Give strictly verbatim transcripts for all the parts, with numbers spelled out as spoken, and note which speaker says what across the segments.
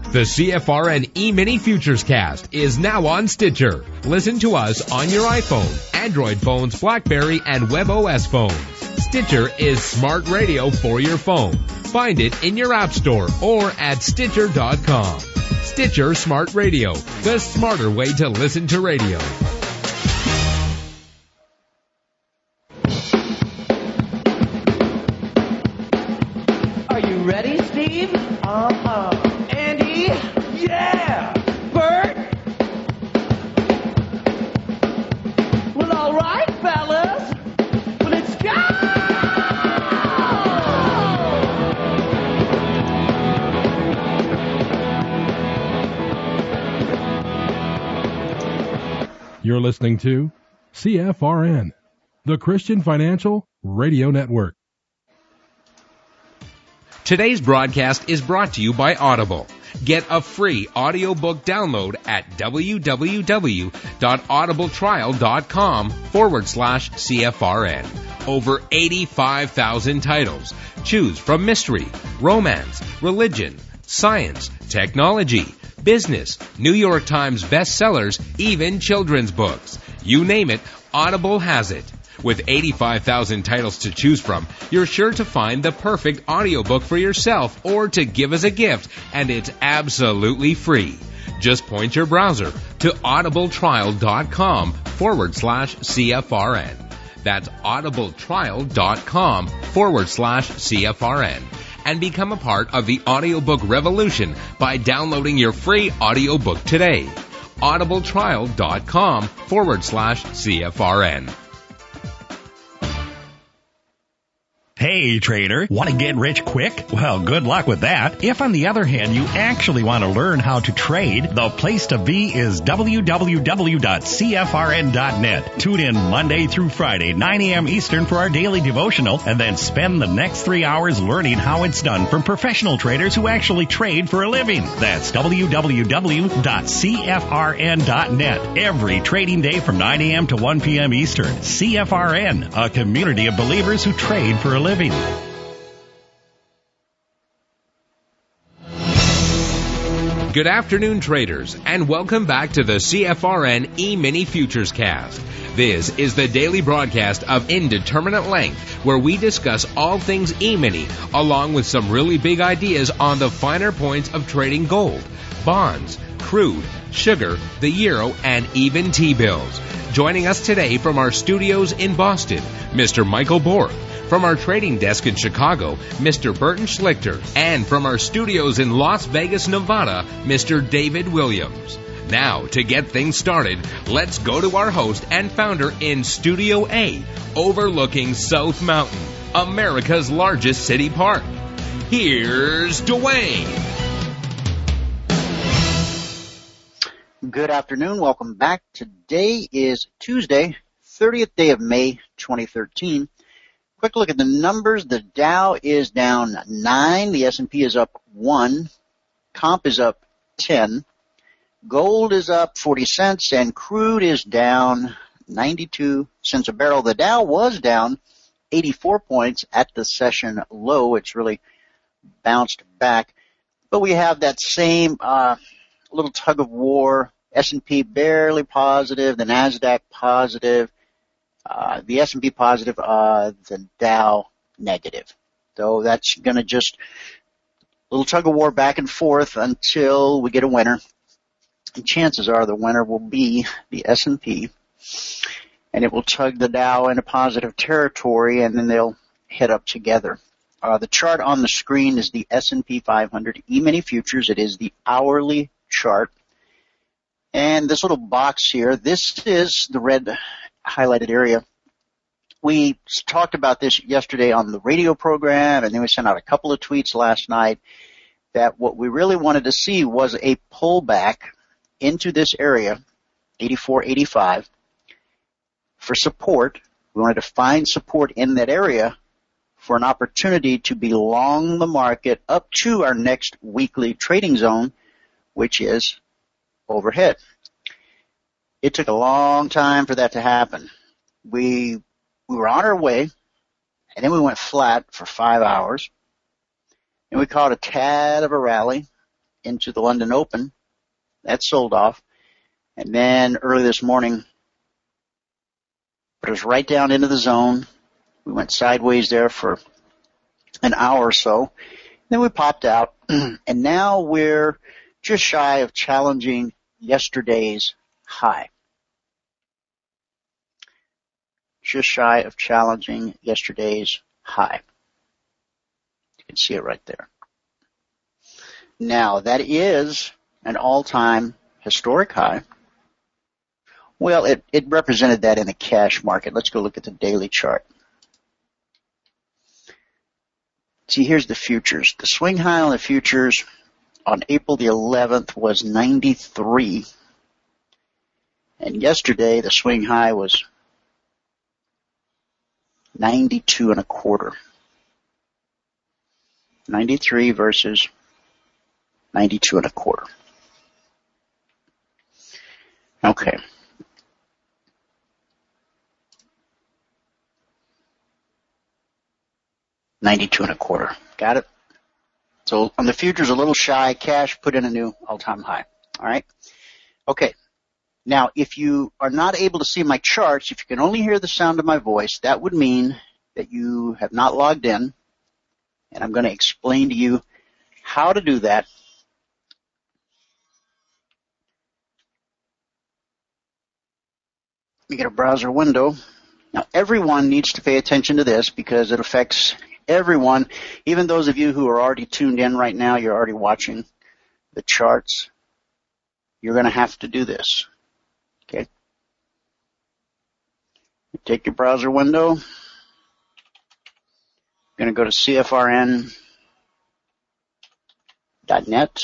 Speaker 1: The C F R N E-Mini Futures Cast is now on Stitcher. Listen to us on your iPhone, Android phones, BlackBerry, and WebOS phones. Stitcher is smart radio for your phone. Find it in your app store or at Stitcher dot com. Stitcher Smart Radio, the smarter way to listen to radio.
Speaker 2: Are you ready, Steve? Uh-huh. Andy? Yeah! Bert? Well, all right, fellas. Well, let's go!
Speaker 3: You're listening to C F R N, the Christian Financial Radio Network.
Speaker 1: Today's broadcast is brought to you by Audible. Get a free audiobook download at www.audibletrial.com forward slash CFRN. Over eighty-five thousand titles. Choose from mystery, romance, religion, science, technology, business, New York Times bestsellers, even children's books. You name it, Audible has it. With eighty-five thousand titles to choose from, you're sure to find the perfect audiobook for yourself or to give as a gift, and it's absolutely free. Just point your browser to audibletrial.com forward slash CFRN. That's audibletrial.com forward slash CFRN. And become a part of the audiobook revolution by downloading your free audiobook today. audibletrial.com forward slash CFRN.
Speaker 4: Hey, trader, want to get rich quick? Well, good luck with that. If, on the other hand, you actually want to learn how to trade, the place to be is w w w dot c f r n dot net. Tune in Monday through Friday, nine a.m. Eastern for our daily devotional, and then spend the next three hours learning how it's done from professional traders who actually trade for a living. That's w w w dot c f r n dot net. Every trading day from nine a.m. to one p.m. Eastern. C F R N, a community of believers who trade for a living. Living.
Speaker 1: Good afternoon, traders, and welcome back to the C F R N E-Mini Futures Cast. This is the daily broadcast of Indeterminate Length, where we discuss all things E-Mini, along with some really big ideas on the finer points of trading gold, bonds, crude, sugar, the euro, and even T-bills. Joining us today from our studios in Boston, Mister Michael Bork. From our trading desk in Chicago, Mister Burton Schlichter. And from our studios in Las Vegas, Nevada, Mister David Williams. Now, to get things started, let's go to our host and founder in Studio A, overlooking South Mountain, America's largest city park. Here's Dwayne.
Speaker 5: Good afternoon. Welcome back. Today is Tuesday, thirtieth day of May, twenty thirteen. Quick look at the numbers. The Dow is down nine. The S and P is up one. Comp is up ten. Gold is up forty cents, and crude is down ninety-two cents a barrel. The Dow was down eighty-four points at the session low. It's really bounced back. But we have that same uh, little tug of war. S and P barely positive. The NASDAQ positive. Uh, the S and P positive, uh, the Dow negative. So that's going to just a little tug of war back and forth until we get a winner. And chances are the winner will be the S and P, and it will tug the Dow into positive territory, and then they'll head up together. Uh, the chart on the screen is the S and P five hundred E-Mini Futures. It is the hourly chart. And this little box here, this is the red highlighted area. We talked about this yesterday on the radio program, and then we sent out a couple of tweets last night that what we really wanted to see was a pullback into this area, eighty-four eighty-five, for support. We wanted to find support in that area for an opportunity to be long the market up to our next weekly trading zone, which is overhead. It took a long time for that to happen. We we were on our way, and then we went flat for five hours, and we caught a tad of a rally into the London Open. That sold off. And then early this morning, it was right down into the zone. We went sideways there for an hour or so. Then we popped out, and now we're just shy of challenging yesterday's high. Just shy of challenging yesterday's high. You can see it right there. Now, that is an all-time historic high. Well, it, it represented that in the cash market. Let's go look at the daily chart. See, here's the futures. The swing high on the futures on April the eleventh was ninety-three. And yesterday, the swing high was ninety-two and a quarter. ninety-three versus ninety-two and a quarter. Okay. ninety-two and a quarter. Got it? So on the futures, a little shy. Cash put in a new all-time high. All right? Okay. Now, if you are not able to see my charts, if you can only hear the sound of my voice, that would mean that you have not logged in. And I'm going to explain to you how to do that. You get a browser window. Now, everyone needs to pay attention to this because it affects everyone. Even those of you who are already tuned in right now, you're already watching the charts. You're going to have to do this. Okay? You take your browser window. You're going to go to C F R N dot net.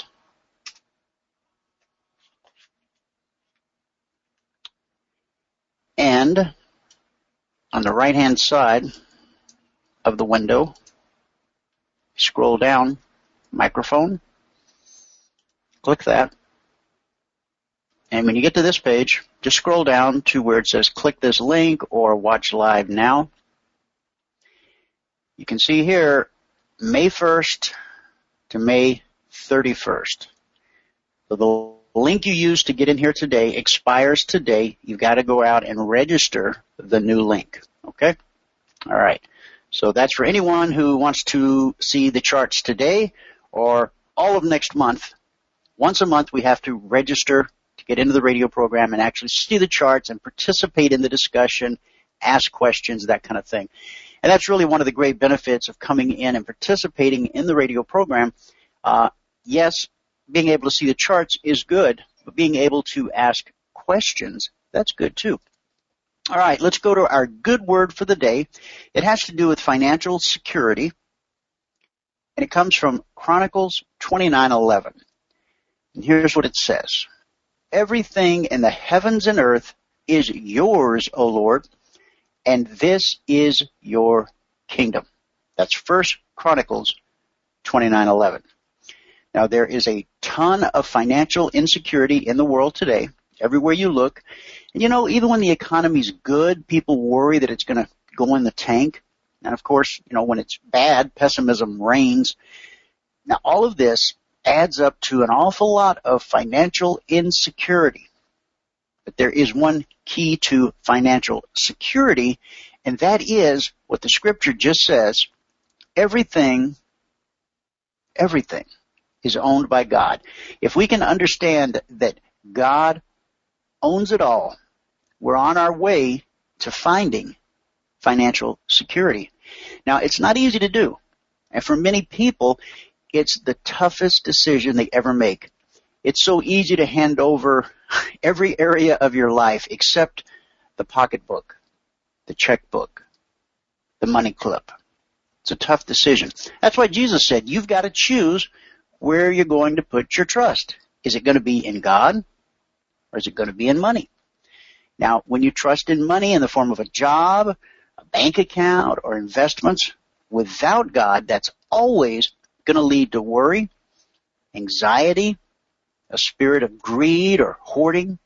Speaker 5: And on the right-hand side of the window, scroll down, microphone, click that. And when you get to this page, just scroll down to where it says click this link or watch live now. You can see here May first to May thirty-first. So the link you used to get in here today expires today. You've got to go out and register the new link. Okay? All right. So that's for anyone who wants to see the charts today or all of next month. Once a month, we have to register to get into the radio program and actually see the charts and participate in the discussion, ask questions, that kind of thing. And that's really one of the great benefits of coming in and participating in the radio program. Uh, yes, being able to see the charts is good, but being able to ask questions, that's good too. All right, let's go to our good word for the day. It has to do with financial security, and it comes from Chronicles twenty-nine eleven. And here's what it says. Everything in the heavens and earth is yours, O Lord, and this is your kingdom. That's First Chronicles twenty-nine eleven. Now, there is a ton of financial insecurity in the world today, everywhere you look. And, you know, even when the economy's good, people worry that it's going to go in the tank. And, of course, you know, when it's bad, pessimism reigns. Now, all of this adds up to an awful lot of financial insecurity. But there is one key to financial security, and that is what the Scripture just says. Everything, everything is owned by God. If we can understand that God owns it all, we're on our way to finding financial security. Now, it's not easy to do. And for many people, it's the toughest decision they ever make. It's so easy to hand over every area of your life except the pocketbook, the checkbook, the money clip. It's a tough decision. That's why Jesus said, you've got to choose where you're going to put your trust. Is it going to be in God, or is it going to be in money? Now, when you trust in money in the form of a job, a bank account, or investments, without God, that's always going to lead to worry, anxiety, a spirit of greed or hoarding.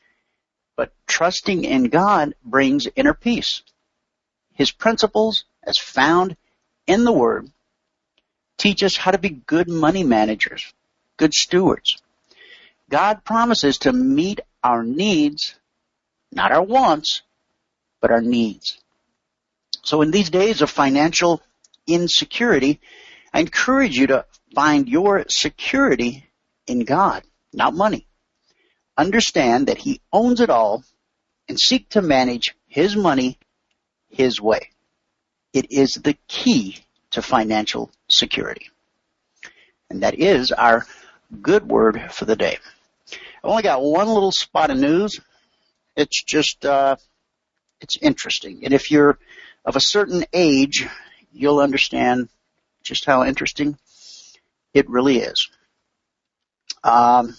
Speaker 5: But trusting in God brings inner peace. His principles, as found in the Word, teach us how to be good money managers. good stewards. God promises to meet our needs, not our wants, but our needs. So in these days of financial insecurity, I encourage you to find your security in God, not money. Understand that He owns it all and seek to manage His money His way. It is the key to financial security. And that is our good word for the day. I've only got one little spot of news. It's just, uh, it's interesting. And if you're of a certain age, you'll understand just how interesting it really is. Um,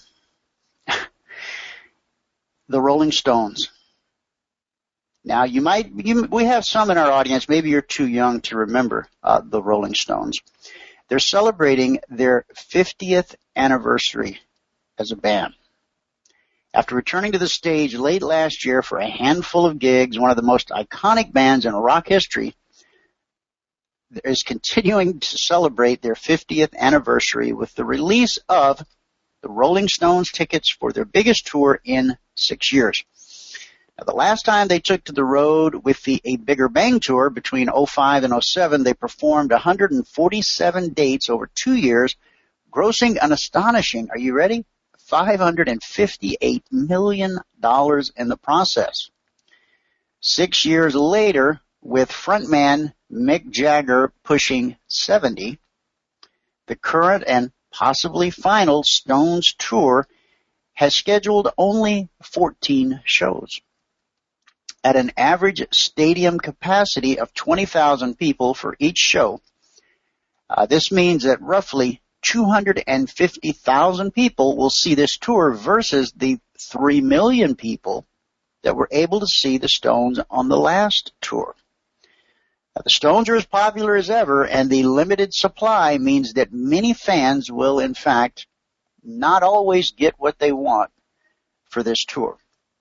Speaker 5: the Rolling Stones. Now, you might, you, we have some in our audience, maybe you're too young to remember uh, the Rolling Stones. They're celebrating their fiftieth anniversary as a band. After returning to the stage late last year for a handful of gigs, one of the most iconic bands in rock history is continuing to celebrate their fiftieth anniversary with the release of the Rolling Stones tickets for their biggest tour in six years. Now, the last time they took to the road with the A Bigger Bang tour between oh five and oh seven, they performed one hundred forty-seven dates over two years, grossing an astonishing, are you ready? five hundred fifty-eight million dollars in the process. Six years later, with frontman Mick Jagger pushing seventy, the current and possibly final Stones tour has scheduled only fourteen shows. At an average stadium capacity of twenty thousand people for each show, uh, this means that roughly two hundred fifty thousand people will see this tour versus the three million people that were able to see the Stones on the last tour. Now, the Stones are as popular as ever, and the limited supply means that many fans will, in fact, not always get what they want for this tour.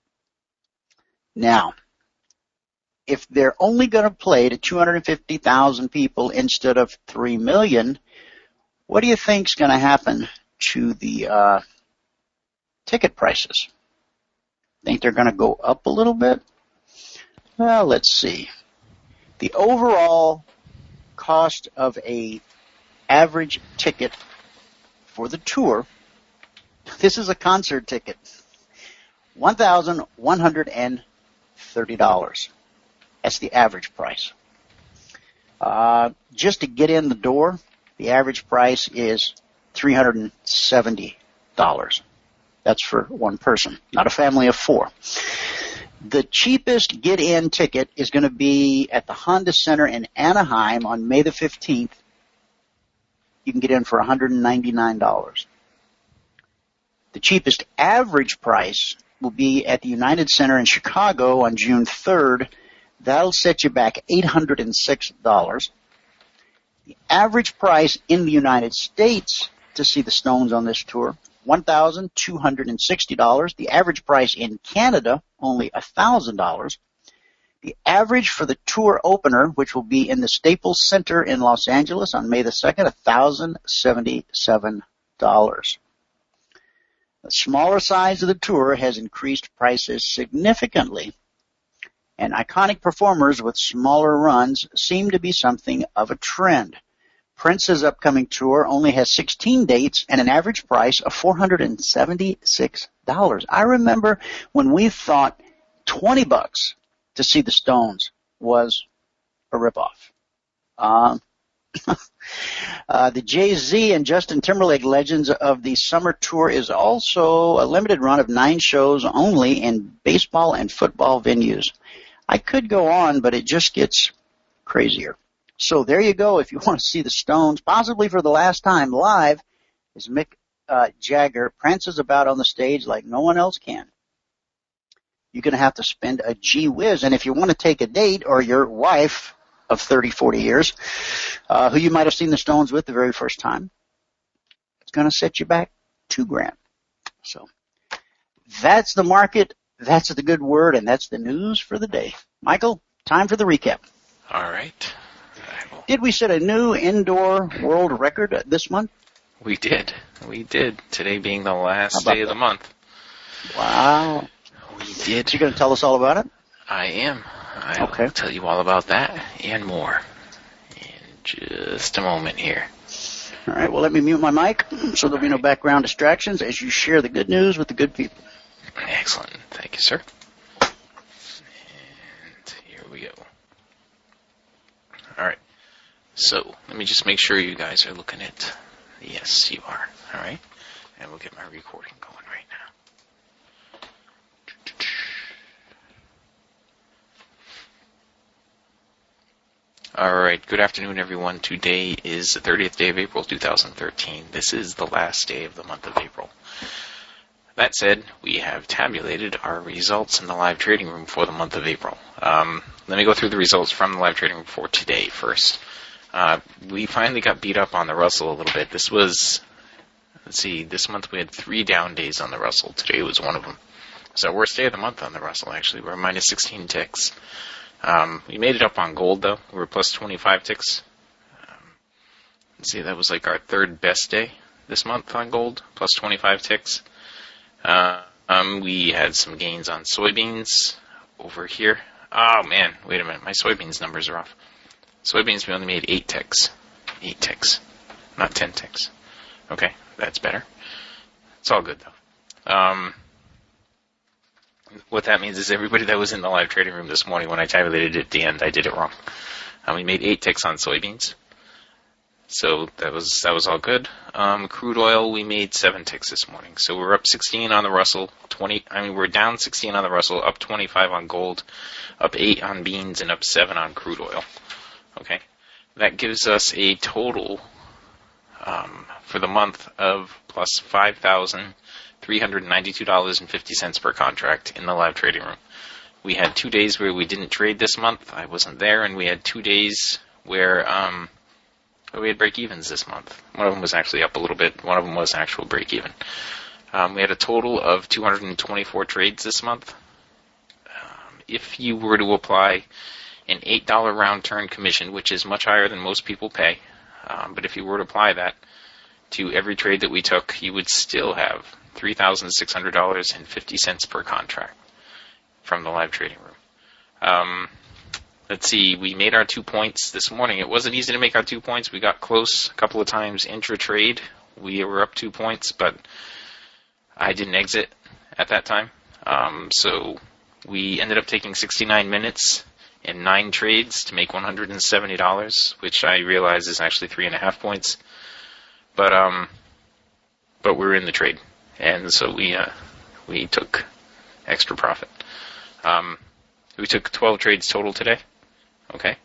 Speaker 5: Now, if they're only going to play to two hundred fifty thousand people instead of three million, what do you think is going to happen to the uh, ticket prices? Think they're going to go up a little bit? Well, let's see. The overall cost of a average ticket for the tour, this is a concert ticket, one thousand one hundred thirty dollars. That's the average price. Uh, just to get in the door, the average price is three hundred seventy dollars. That's for one person, not a family of four. The cheapest get-in ticket is going to be at the Honda Center in Anaheim on May the fifteenth. You can get in for one hundred ninety-nine dollars. The cheapest average price will be at the United Center in Chicago on June third. That'll set you back eight hundred six dollars. The average price in the United States to see the Stones on this tour, one thousand two hundred sixty dollars. The average price in Canada, only one thousand dollars. The average for the tour opener, which will be in the Staples Center in Los Angeles on May the second, one thousand seventy-seven dollars. The smaller size of the tour has increased prices significantly, and iconic performers with smaller runs seem to be something of a trend. Prince's upcoming tour only has sixteen dates and an average price of four hundred seventy-six dollars. I remember when we thought twenty bucks to see the Stones was a ripoff. Um, uh, the Jay-Z and Justin Timberlake Legends of the Summer Tour is also a limited run of nine shows only in baseball and football venues. I could go on, but it just gets crazier. So there you go. If you want to see the Stones, possibly for the last time live, as Mick uh, Jagger prances about on the stage like no one else can, you're going to have to spend a gee whiz. And if you want to take a date, or your wife of thirty, forty years, uh, who you might have seen the Stones with the very first time, it's going to set you back two grand. So that's the market. That's the good word, and that's the news for the day. Michael, time for the recap.
Speaker 6: All right.
Speaker 5: Did we set a new indoor world record this month?
Speaker 6: We did. We did. Today being the last
Speaker 5: day
Speaker 6: of
Speaker 5: that?
Speaker 6: the month.
Speaker 5: Wow.
Speaker 6: We did.
Speaker 5: You going to tell us all about it?
Speaker 6: I am. I'll
Speaker 5: okay.
Speaker 6: tell you all about that and more in just a moment here.
Speaker 5: All right. Well, let me mute my mic so there'll be no background distractions as you share the good news with the good people.
Speaker 6: Excellent. Thank you, sir. And here we go. All right. So let me just make sure you guys are looking at. Yes, you are. All right. And we'll get my recording going right now. All right. Good afternoon, everyone. Today is the thirtieth day of April, two thousand thirteen. This is the last day of the month of April. That said, we have tabulated our results in the live trading room for the month of April. Um, let me go through the results from the live trading room for today first. Uh, we finally got beat up on the Russell a little bit. This was, let's see, this month we had three down days on the Russell. Today was one of them. It's our worst day of the month on the Russell, actually. We're minus sixteen ticks. Um, we made it up on gold, though. We were plus twenty-five ticks. Um, let's see, that was like our third best day this month on gold, plus twenty-five ticks. Uh, um, we had some gains on soybeans over here. Oh, man, wait a minute. My soybeans numbers are off. Soybeans, we only made eight ticks. Eight ticks. Not ten ticks. Okay, that's better. It's all good, though. Um, what that means is everybody that was in the live trading room this morning, when I tabulated it at the end, I did it wrong. Um, we made eight ticks on soybeans. So that was that was all good. Um, crude oil, we made seven ticks this morning. So we're up sixteen on the Russell, twenty. I mean, we're down sixteen on the Russell, up twenty-five on gold, up eight on beans, and up seven on crude oil. Okay, that gives us a total um, for the month of plus five thousand three hundred ninety-two dollars and fifty cents per contract in the live trading room. We had two days where we didn't trade this month. I wasn't there, and we had two days where. Um, We had break-evens this month. One of them was actually up a little bit. One of them was actual break-even. Um, we had a total of two hundred twenty-four trades this month. Um, if you were to apply an eight dollar round turn commission, which is much higher than most people pay, um, but if you were to apply that to every trade that we took, you would still have three thousand six hundred dollars and fifty cents per contract from the live trading room. Um... Let's see, we made our two points this morning. It wasn't easy to make our two points. We got close a couple of times intra-trade. We were up two points, but I didn't exit at that time. Um, so we ended up taking sixty-nine minutes and nine trades to make one hundred seventy dollars, which I realize is actually three and a half points. But um, but we were in the trade, and so we uh, we took extra profit. Um, we took twelve trades total today. Okay.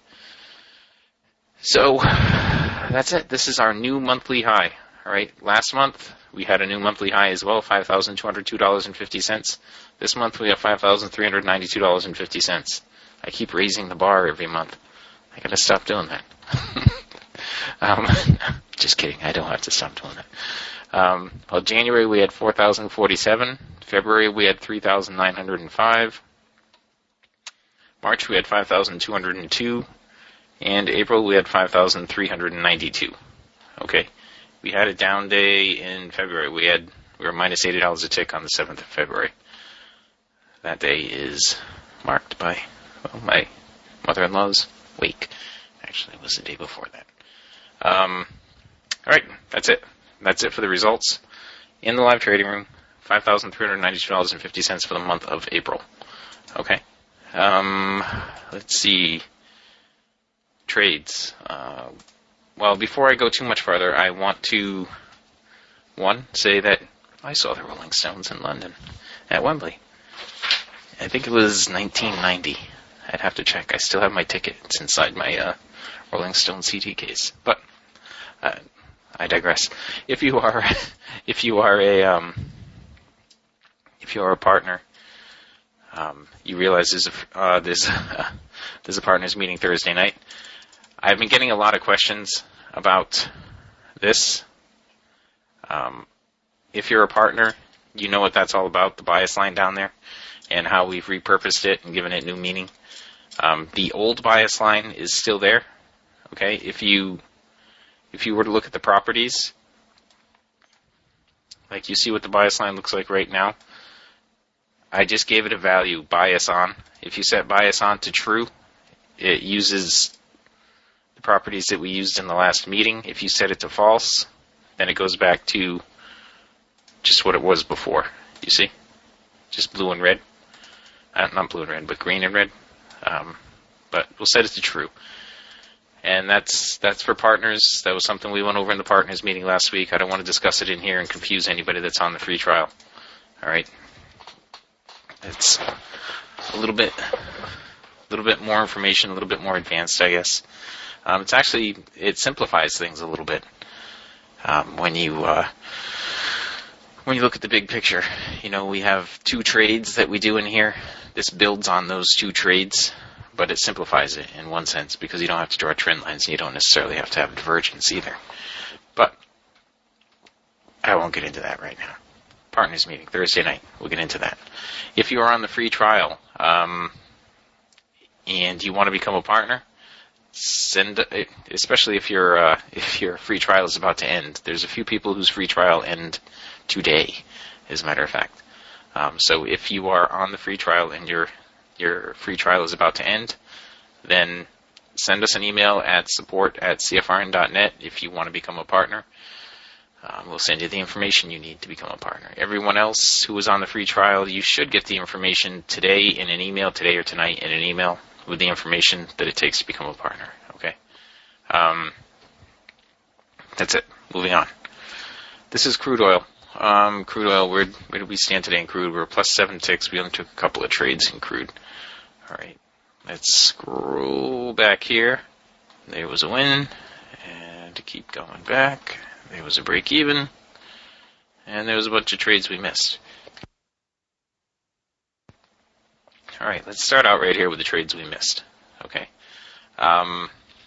Speaker 6: So, that's it. This is our new monthly high. All right. Last month, we had a new monthly high as well, five thousand two hundred two dollars and fifty cents. This month, we have five thousand three hundred ninety-two dollars and fifty cents. I keep raising the bar every month. I gotta stop doing that. um, just kidding. I don't have to stop doing that. Um, well, January, we had four thousand forty-seven. February, we had three thousand nine hundred five. March, we had five thousand two hundred two, and April, we had five thousand three hundred ninety-two. Okay, we had a down day in February. We had we were minus eighty dollars a tick on the seventh of February. That day is marked by well, my mother-in-law's wake. Actually, it was the day before that. Um, all right, that's it. That's it for the results in the live trading room. five thousand three hundred ninety-two dollars and fifty cents for the month of April. Okay. Um, let's see. Trades. Uh, well, before I go too much farther, I want to, one, say that I saw the Rolling Stones in London at Wembley. I think it was nineteen ninety. I'd have to check. I still have my ticket. It's inside my uh, Rolling Stone C D case. But uh, I digress. If you are, if you are a, um, if you are a partner. Um, you realize there's a, uh, there's, uh, there's a partners meeting Thursday night. I've been getting a lot of questions about this. Um, if you're a partner, you know what that's all about, the bias line down there, and how we've repurposed it and given it new meaning. Um, the old bias line is still there. Okay, if you if you were to look at the properties, Like you see what the bias line looks like right now. I just gave it a value, bias on. If you set bias on to true, it uses the properties that we used in the last meeting. If you set it to false, then it goes back to just what it was before. You see? Just blue and red. Uh, not blue and red, but green and red. Um, but we'll set it to true. And that's that's for partners. That was something we went over in the partners meeting last week. I don't want to discuss it in here and confuse anybody that's on the free trial. All right? It's a little bit, a little bit more information, a little bit more advanced, I guess. Um, it's actually, it simplifies things a little bit um, when you uh, when you look at the big picture. You know, we have two trades that we do in here. This builds on those two trades, but it simplifies it in one sense because you don't have to draw trend lines and you don't necessarily have to have divergence either. But I won't get into that right now. Partners meeting Thursday night. We'll get into that. If you are on the free trial um, and you want to become a partner, send. Especially if your uh, if your free trial is about to end. There's a few people whose free trial end today, as a matter of fact. Um, so if you are on the free trial and your your free trial is about to end, then send us an email at support at c f r n dot net if you want to become a partner. Um, we'll send you the information you need to become a partner. Everyone else who is on the free trial, you should get the information today in an email, today or tonight in an email with the information that it takes to become a partner. Okay? Um, that's it. Moving on. This is crude oil. Um, crude oil, where, where did we stand today in crude? We're plus seven ticks. We only took a couple of trades in crude. All right. Let's scroll back here. There was a win. And to keep going back. There was a break even, and there was a bunch of trades we missed. All right, let's start out right here with the trades we missed. Okay, um,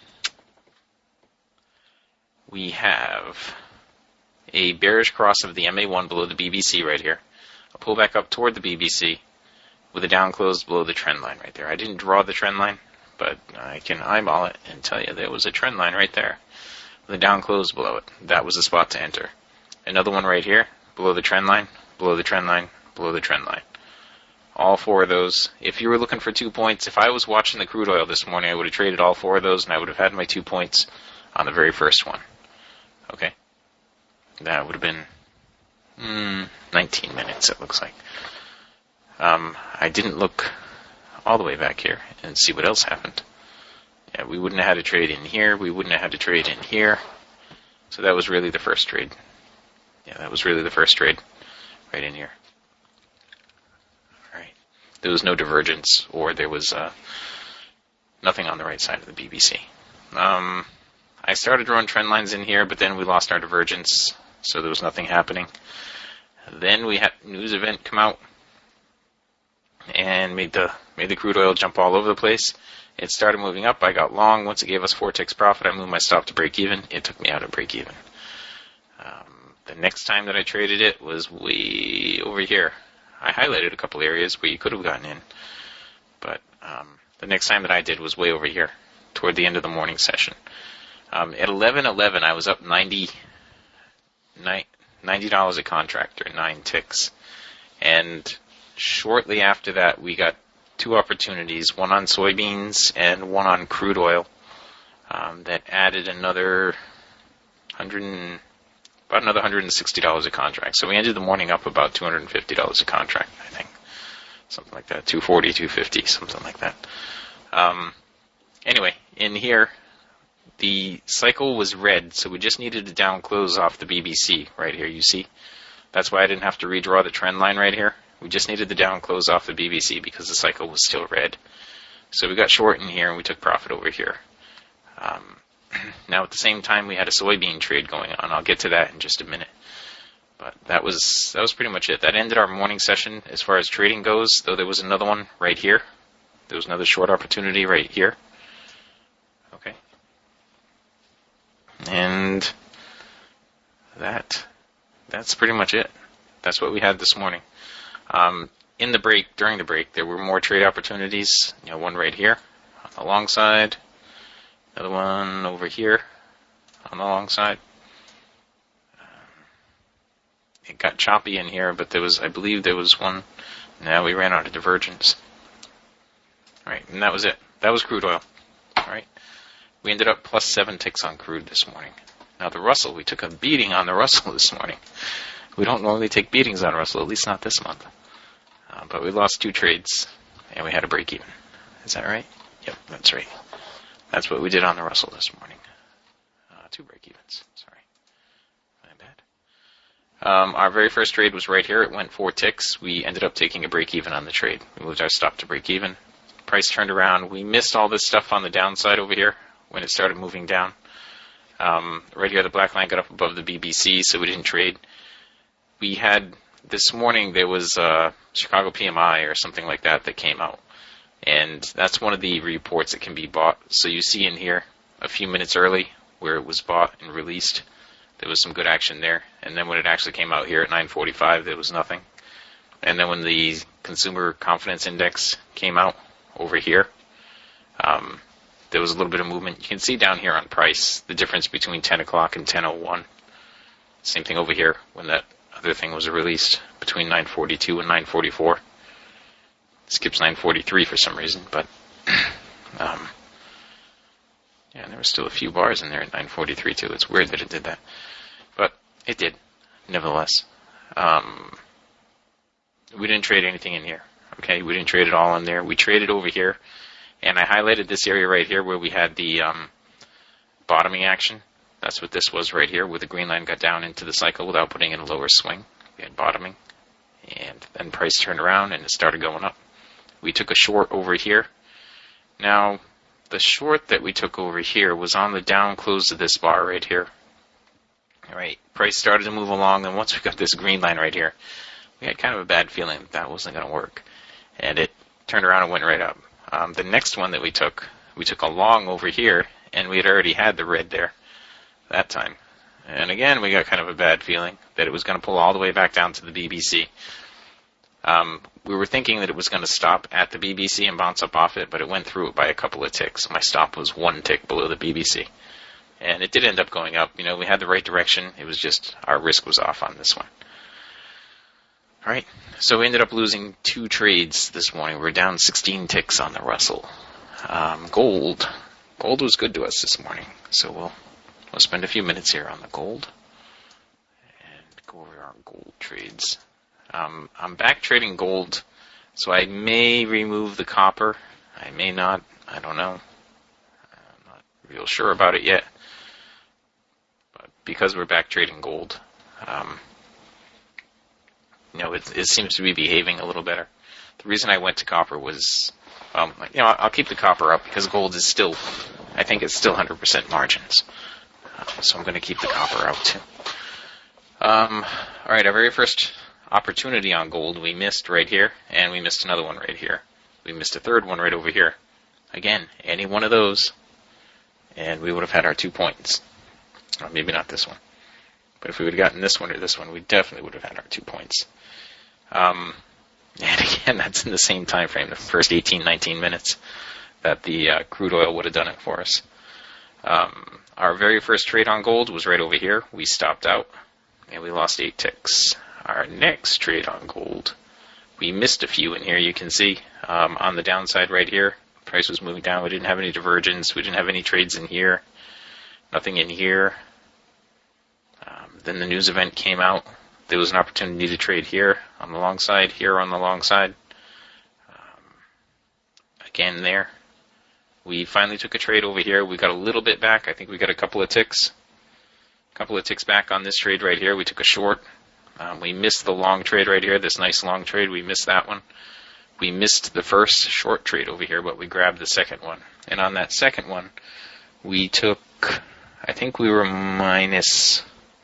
Speaker 6: we have a bearish cross of the M A one below the B B C right here, a pullback up toward the B B C with a down close below the trend line right there. I didn't draw the trend line, but I can eyeball it and tell you there was a trend line right there. The down close below it. That was the spot to enter. Another one right here, below the trend line, below the trend line, below the trend line. All four of those. If you were looking for two points, if I was watching the crude oil this morning, I would have traded all four of those, and I would have had my two points on the very first one. Okay? That would have been mm, nineteen minutes, it looks like. Um, I didn't look all the way back here and see what else happened. Yeah, we wouldn't have had a trade in here. We wouldn't have had a trade in here. So that was really the first trade. Yeah, that was really the first trade right in here. All right. There was no divergence, or there was uh, nothing on the right side of the B B C. Um, I started drawing trend lines in here, but then we lost our divergence, so there was nothing happening. Then we had a news event come out and made the made the crude oil jump all over the place. It started moving up. I got long. Once it gave us four ticks profit, I moved my stop to break even. It took me out at break even. Um, the next time that I traded it was way over here. I highlighted a couple areas where you could have gotten in, but um, the next time that I did was way over here, toward the end of the morning session. Um, at eleven eleven, I was up ninety dollars a contract, or nine ticks, and shortly after that, we got two opportunities, one on soybeans and one on crude oil, um, that added another hundred, about another one hundred sixty dollars a contract. So we ended the morning up about two hundred fifty dollars a contract, I think, something like that, two forty, two fifty, something like that. Um, anyway, in here, the cycle was red, so we just needed a down close off the B B C right here. You see, that's why I didn't have to redraw the trend line right here. We just needed the down close off the B B C because the cycle was still red. So we got short in here and we took profit over here. Um, now at the same time we had a soybean trade going on. I'll get to that in just a minute. But that was that was pretty much it. That ended our morning session as far as trading goes, though there was another one right here. There was another short opportunity right here. Okay. And that that's pretty much it. That's what we had this morning. Um, in the break, during the break, there were more trade opportunities. You know, one right here on the long side, another one over here on the long side. Um, it got choppy in here, but there was, I believe there was one. Now we ran out of divergence. All right, and that was it. That was crude oil. All right. We ended up plus seven ticks on crude this morning. Now the Russell, we took a beating on the Russell this morning. We don't normally take beatings on Russell, at least not this month. Uh, but we lost two trades, and we had a break even. Is that right? Yep, that's right. That's what we did on the Russell this morning. Uh, two break evens. Sorry. My bad. Um, our very first trade was right here. It went four ticks. We ended up taking a break even on the trade. We moved our stop to break even. Price turned around. We missed all this stuff on the downside over here when it started moving down. Um, right here, the black line got up above the B B C, so we didn't trade. We had, this morning, there was uh, Chicago P M I or something like that that came out. And that's one of the reports that can be bought. So you see in here, a few minutes early, where it was bought and released, there was some good action there. And then when it actually came out here at nine forty-five, there was nothing. And then when the Consumer Confidence Index came out over here, um, there was a little bit of movement. You can see down here on price the difference between ten o'clock and ten oh one. Same thing over here when that other thing was released between nine forty-two and nine forty-four. Skips nine forty-three for some reason, but um, yeah, and there were still a few bars in there at nine forty-three too. It's weird that it did that, but it did, nevertheless. Um, we didn't trade anything in here. Okay, we didn't trade it all in there. We traded over here, and I highlighted this area right here where we had the um, bottoming action. That's what this was right here, where the green line got down into the cycle without putting in a lower swing. We had bottoming, and then price turned around and it started going up. We took a short over here. Now, the short that we took over here was on the down close of this bar right here. All right, price started to move along, and once we got this green line right here, we had kind of a bad feeling that that wasn't going to work. And it turned around and went right up. Um, the next one that we took, we took a long over here, and we had already had the red there that time. And again, we got kind of a bad feeling that it was going to pull all the way back down to the B B C. Um, we were thinking that it was going to stop at the B B C and bounce up off it, but it went through it by a couple of ticks. My stop was one tick below the B B C. And it did end up going up. You know, we had the right direction. It was just our risk was off on this one. All right, so we ended up losing two trades this morning. We're down sixteen ticks on the Russell. Um, gold. Gold was good to us this morning, so we'll, we'll spend a few minutes here on the gold and go over our gold trades. Um, I'm back trading gold, so I may remove the copper. I may not. I don't know. I'm not real sure about it yet. But because we're back trading gold, um, you know, it, it seems to be behaving a little better. The reason I went to copper was, um, you know, I'll keep the copper up because gold is still, I think it's still one hundred percent margins. Uh, so I'm going to keep the copper out too. Um, all right, our very first opportunity on gold we missed right here, and we missed another one right here. We missed a third one right over here. Again, any one of those, and we would have had our two points. Or maybe not this one. But if we would have gotten this one or this one, we definitely would have had our two points. Um, and again, that's in the same time frame, the first eighteen, nineteen minutes, that the uh, crude oil would have done it for us. Um, our very first trade on gold was right over here. We stopped out, and we lost eight ticks. Our next trade on gold, we missed a few in here, you can see. Um, on the downside right here, price was moving down. We didn't have any divergence. We didn't have any trades in here. Nothing in here. Um, then the news event came out. There was an opportunity to trade here on the long side, here on the long side. Um, again there. We finally took a trade over here. We got a little bit back. I think we got a couple of ticks. A couple of ticks back on this trade right here. We took a short. Um, we missed the long trade right here, this nice long trade. We missed that one. We missed the first short trade over here, but we grabbed the second one. And on that second one, we took, I think we were minus,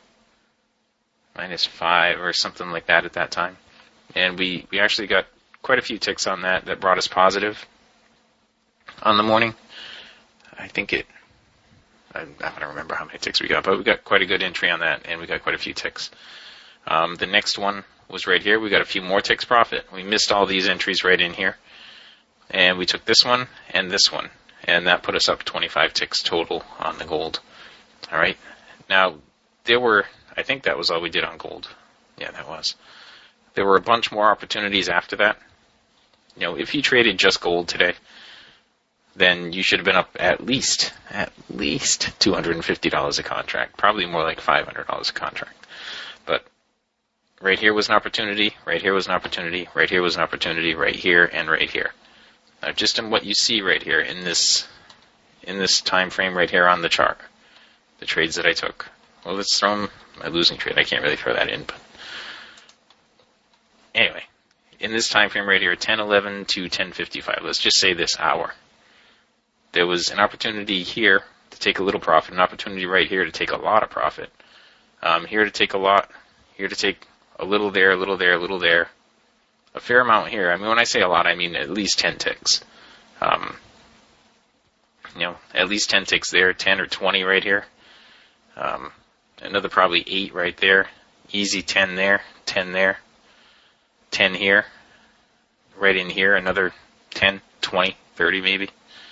Speaker 6: minus five or something like that at that time. And we, we actually got quite a few ticks on that that brought us positive on the morning. I think it, I'm not going to remember how many ticks we got, but we got quite a good entry on that, and we got quite a few ticks. Um, the next one was right here. We got a few more ticks profit. We missed all these entries right in here. And we took this one and this one. And that put us up twenty-five ticks total on the gold. All right. Now, there were, I think that was all we did on gold. Yeah, that was. There were a bunch more opportunities after that. You know, if you traded just gold today, then you should have been up at least, at least two hundred fifty dollars a contract. Probably more like five hundred dollars a contract. But right here was an opportunity, right here was an opportunity, right here was an opportunity, right here, and right here. Now, just in what you see right here in this, in this time frame right here on the chart, the trades that I took. Well, let's throw in my losing trade. I can't really throw that in, but anyway, in this time frame right here, ten eleven to ten fifty-five, let's just say this hour, there was an opportunity here to take a little profit, an opportunity right here to take a lot of profit, um, here to take a lot, here to take a little there, a little there, a little there, a fair amount here. I mean, when I say a lot, I mean at least ten ticks. Um, you know, at least ten ticks there, ten or twenty right here. Um, another probably eight right there. Easy ten there, ten there, ten here. Right in here, another ten, twenty, thirty maybe.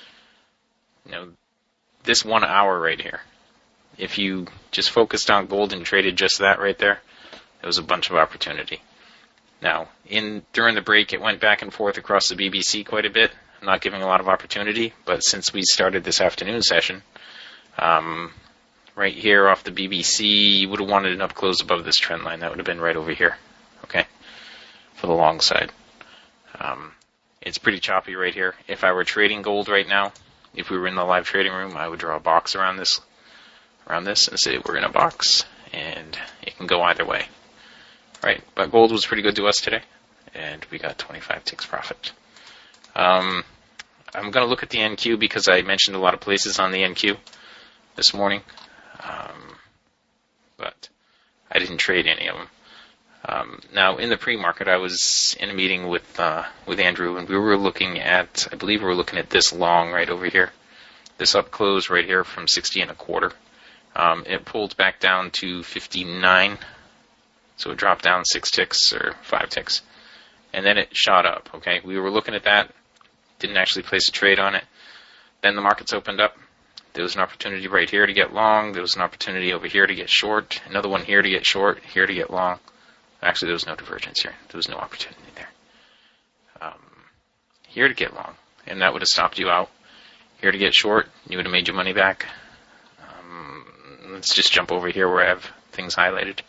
Speaker 6: You know, this one hour right here, if you just focused on gold and traded just that right there, there was a bunch of opportunity. Now, in during the break, it went back and forth across the B B C quite a bit, not giving a lot of opportunity, but since we started this afternoon session, um, right here off the B B C, you would have wanted an up close above this trend line. That would have been right over here, okay, for the long side. Um, it's pretty choppy right here. If I were trading gold right now, if we were in the live trading room, I would draw a box around this, around this and say we're in a box, and it can go either way, right? But gold was pretty good to us today, and we got twenty-five ticks profit. Um, I'm going to look at the N Q because I mentioned a lot of places on the N Q this morning, um, but I didn't trade any of them. Um, now, in the pre-market, I was in a meeting with uh, with Andrew, and we were looking at, I believe we were looking at this long right over here, this up close right here from sixty and a quarter. Um, it pulled back down to fifty-nine, so it dropped down six ticks or five ticks, and then it shot up. Okay, we were looking at that, didn't actually place a trade on it. Then the markets opened up. There was an opportunity right here to get long. There was an opportunity over here to get short. Another one here to get short. Here to get long. Actually, there was no divergence here. There was no opportunity there. Um, here to get long, and that would have stopped you out. Here to get short, you would have made your money back. Um, let's just jump over here where I have things highlighted.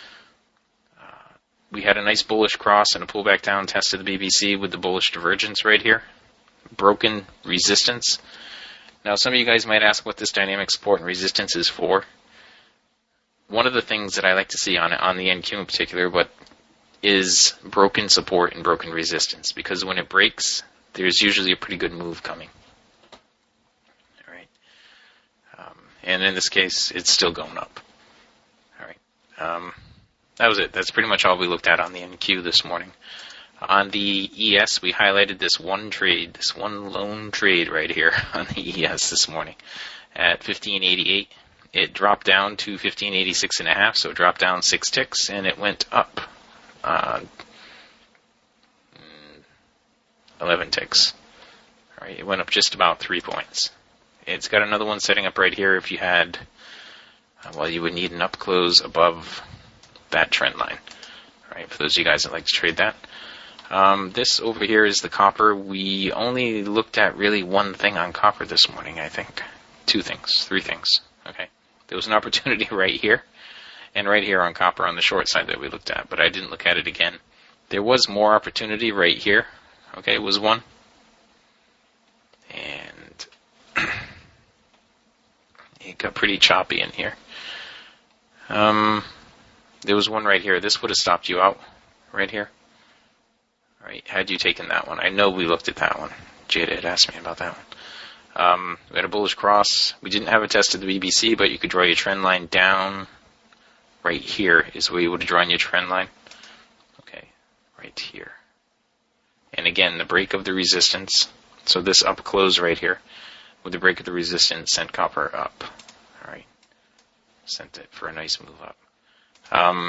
Speaker 6: Uh, we had a nice bullish cross and a pullback down test of the B B C with the bullish divergence right here. Broken resistance. Now, some of you guys might ask what this dynamic support and resistance is for. One of the things that I like to see on on the N Q in particular, but is broken support and broken resistance, because when it breaks, there's usually a pretty good move coming. All right, um, and in this case, it's still going up. All right, um, that was it. That's pretty much all we looked at on the N Q this morning. On the E S, we highlighted this one trade, this one lone trade right here on the E S this morning at fifteen eighty-eight. It dropped down to fifteen eighty-six and a half, so it dropped down six ticks, and it went up uh, eleven ticks. All right, it went up just about three points. It's got another one setting up right here. If you had, uh, well, you would need an up close above that trend line. All right, for those of you guys that like to trade that. Um, this over here is the copper. We only looked at really one thing on copper this morning, I think. Two things, three things. Okay. There was an opportunity right here and right here on copper on the short side that we looked at, but I didn't look at it again. There was more opportunity right here. Okay, it was one. And it got pretty choppy in here. Um, there was one right here. This would have stopped you out right here. All right, had you taken that one? I know we looked at that one. Jada had asked me about that one. Um, we had a bullish cross. We didn't have a test of the B B C, but you could draw your trend line down. Right here is where you would have drawn your trend line. Okay, right here. And again, the break of the resistance. So this up close right here, with the break of the resistance, sent copper up. All right, sent it for a nice move up. Um,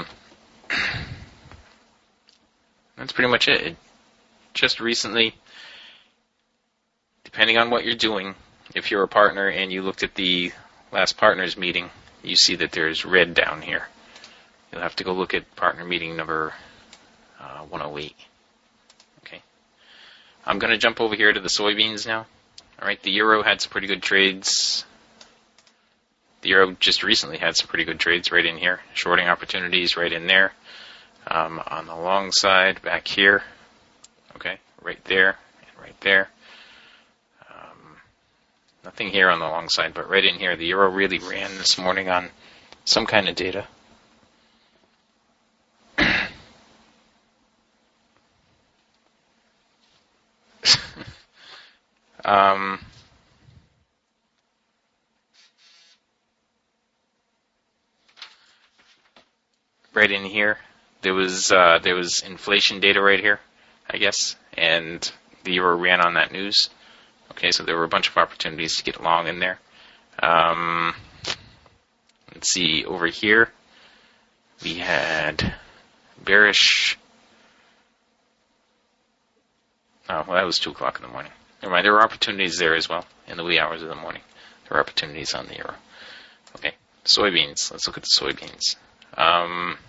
Speaker 6: that's pretty much it. It just recently. Depending on what you're doing, if you're a partner and you looked at the last partners meeting, you see that there's red down here. You'll have to go look at partner meeting number uh, one oh eight. Okay. I'm going to jump over here to the soybeans now. All right, the euro had some pretty good trades. The euro just recently had some pretty good trades right in here. Shorting opportunities right in there. Um, on the long side, back here. Okay, right there and right there. Um, nothing here on the long side, but right in here. The euro really ran this morning on some kind of data. um... Right in here, there was uh, there was inflation data right here, I guess, and the euro ran on that news. Okay, so there were a bunch of opportunities to get long in there. Um, let's see, over here, we had bearish. Oh, well, that was two o'clock in the morning. Never mind, there were opportunities there as well in the wee hours of the morning. There were opportunities on the euro. Okay, soybeans. Let's look at the soybeans. Um,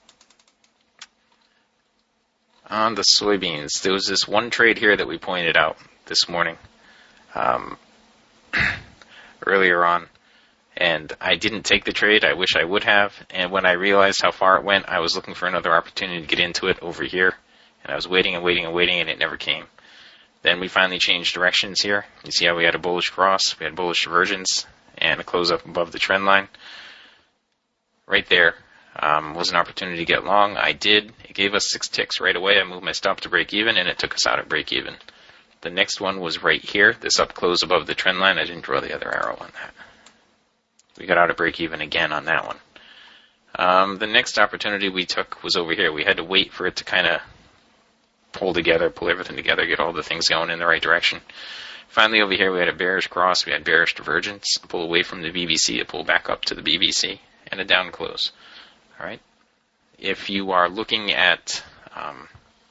Speaker 6: on the soybeans, there was this one trade here that we pointed out this morning, um, earlier on, and I didn't take the trade. I wish I would have, and when I realized how far it went, I was looking for another opportunity to get into it over here, and I was waiting and waiting and waiting, and it never came. Then we finally changed directions here. You see how we had a bullish cross, we had bullish divergence, and a close up above the trend line. Right there. Um, was an opportunity to get long. I did. It gave us six ticks right away. I moved my stop to break even, and it took us out at break even. The next one was right here, this up close above the trend line. I didn't draw the other arrow on that. We got out at break even again on that one. Um, the next opportunity we took was over here. We had to wait for it to kind of pull together, pull everything together, get all the things going in the right direction. Finally, over here, we had a bearish cross. We had bearish divergence, a pull away from the B B C, a pull back up to the B B C, and a down close. All right. If you are looking at, um,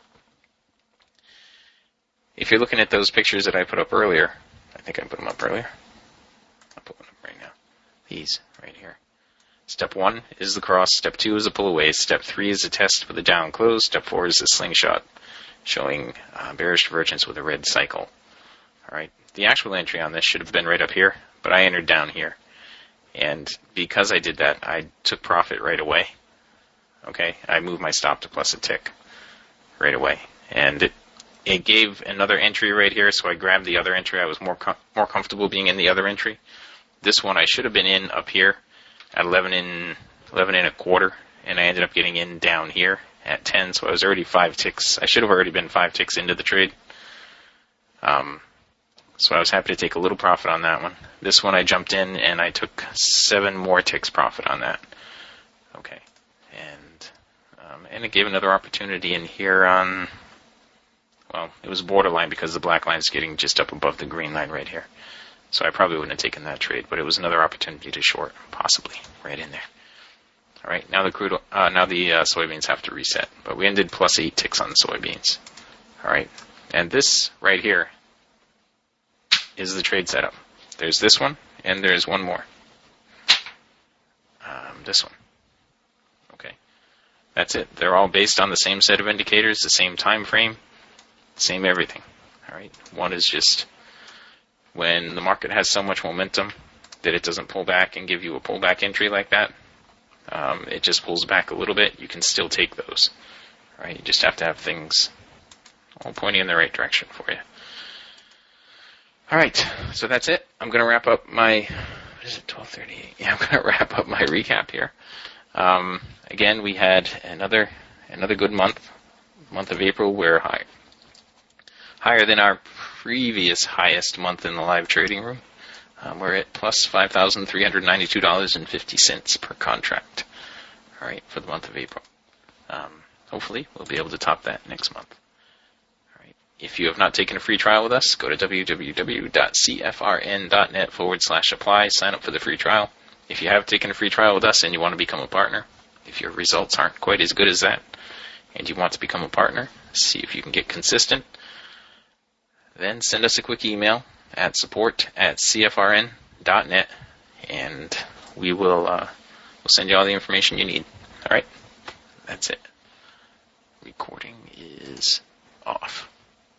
Speaker 6: if you're looking at those pictures that I put up earlier, I think I put them up earlier. I'll put one up right now. These right here. Step one is the cross. Step two is a pull away. Step three is a test for the down close. Step four is a slingshot, showing uh, bearish divergence with a red cycle. All right. The actual entry on this should have been right up here, but I entered down here. And because I did that, I took profit right away. Okay, I moved my stop to plus a tick right away. And it, it gave another entry right here, so I grabbed the other entry. I was more com- more comfortable being in the other entry. This one I should have been in up here at eleven and eleven and a quarter, and I ended up getting in down here at ten, so I was already five ticks. I should have already been five ticks into the trade. Um, so I was happy to take a little profit on that one. This one I jumped in, and I took seven more ticks profit on that. Okay. And um, and it gave another opportunity in here on, well, it was borderline because the black line's getting just up above the green line right here. So I probably wouldn't have taken that trade, but it was another opportunity to short, possibly, right in there. All right, now the crude, uh, now the uh, soybeans have to reset, but we ended plus eight ticks on the soybeans. All right, and this right here is the trade setup. There's this one, and there's one more. Um, this one. Okay. That's it. They're all based on the same set of indicators, the same time frame, same everything. All right. One is just when the market has so much momentum that it doesn't pull back and give you a pullback entry like that. Um, it just pulls back a little bit. You can still take those. All right. You just have to have things all pointing in the right direction for you. All right, so that's it. I'm going to wrap up my, what is it, twelve thirty-eight? Yeah, I'm going to wrap up my recap here. Um, again, we had another another good month, month of April. We're high, higher than our previous highest month in the live trading room. Um, we're at plus five thousand three hundred ninety-two dollars and fifty cents per contract, all right, for the month of April. Um, hopefully, we'll be able to top that next month. If you have not taken a free trial with us, go to www.cfrn.net forward slash apply. Sign up for the free trial. If you have taken a free trial with us and you want to become a partner, if your results aren't quite as good as that, and you want to become a partner, see if you can get consistent, then send us a quick email at support at cfrn.net, and we will uh, we'll send you all the information you need. All right. That's it. Recording is off.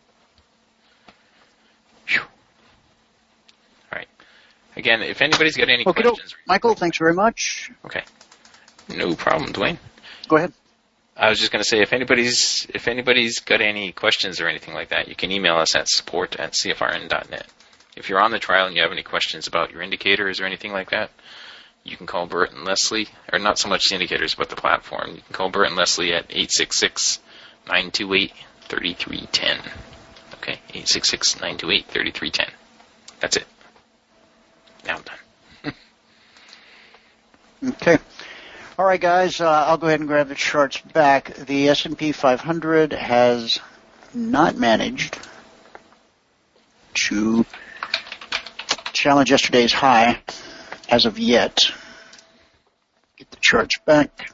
Speaker 6: Whew. All right. Again, if anybody's got any
Speaker 5: okay,
Speaker 6: questions.
Speaker 5: Michael, thanks very much.
Speaker 6: Okay. No problem, Dwayne.
Speaker 5: Go ahead.
Speaker 6: I was just going to say, if anybody's if anybody's got any questions or anything like that, you can email us at support at c f r n dot net. If you're on the trial and you have any questions about your indicators or anything like that, you can call Bert and Leslie, or not so much the indicators, but the platform. You can call Bert and Leslie at eight six six, nine two eight, three three one zero. Okay, eight six six, nine two eight, three three one zero. That's it. Now I'm done.
Speaker 5: Okay. All right, guys, uh, I'll go ahead and grab the charts back. The S and P five hundred has not managed to challenge yesterday's high as of yet. Get the charts back.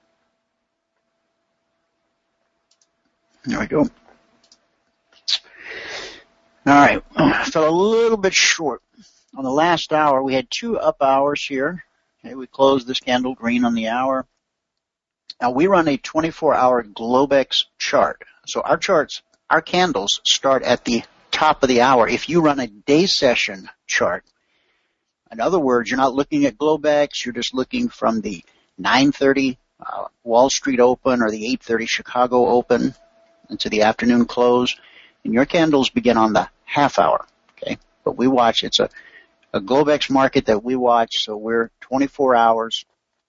Speaker 5: There we go. All right, fell a little bit short. On the last hour, we had two up hours here. Okay, we closed this candle green on the hour. Now we run a twenty-four hour Globex chart. So our charts, our candles start at the top of the hour. If you run a day session chart, in other words, you're not looking at Globex, you're just looking from the nine thirty uh, Wall Street open or the eight thirty Chicago open into the afternoon close, and your candles begin on the half hour. Okay, but we watch, it's a A Globex market that we watch, so we're twenty-four hours.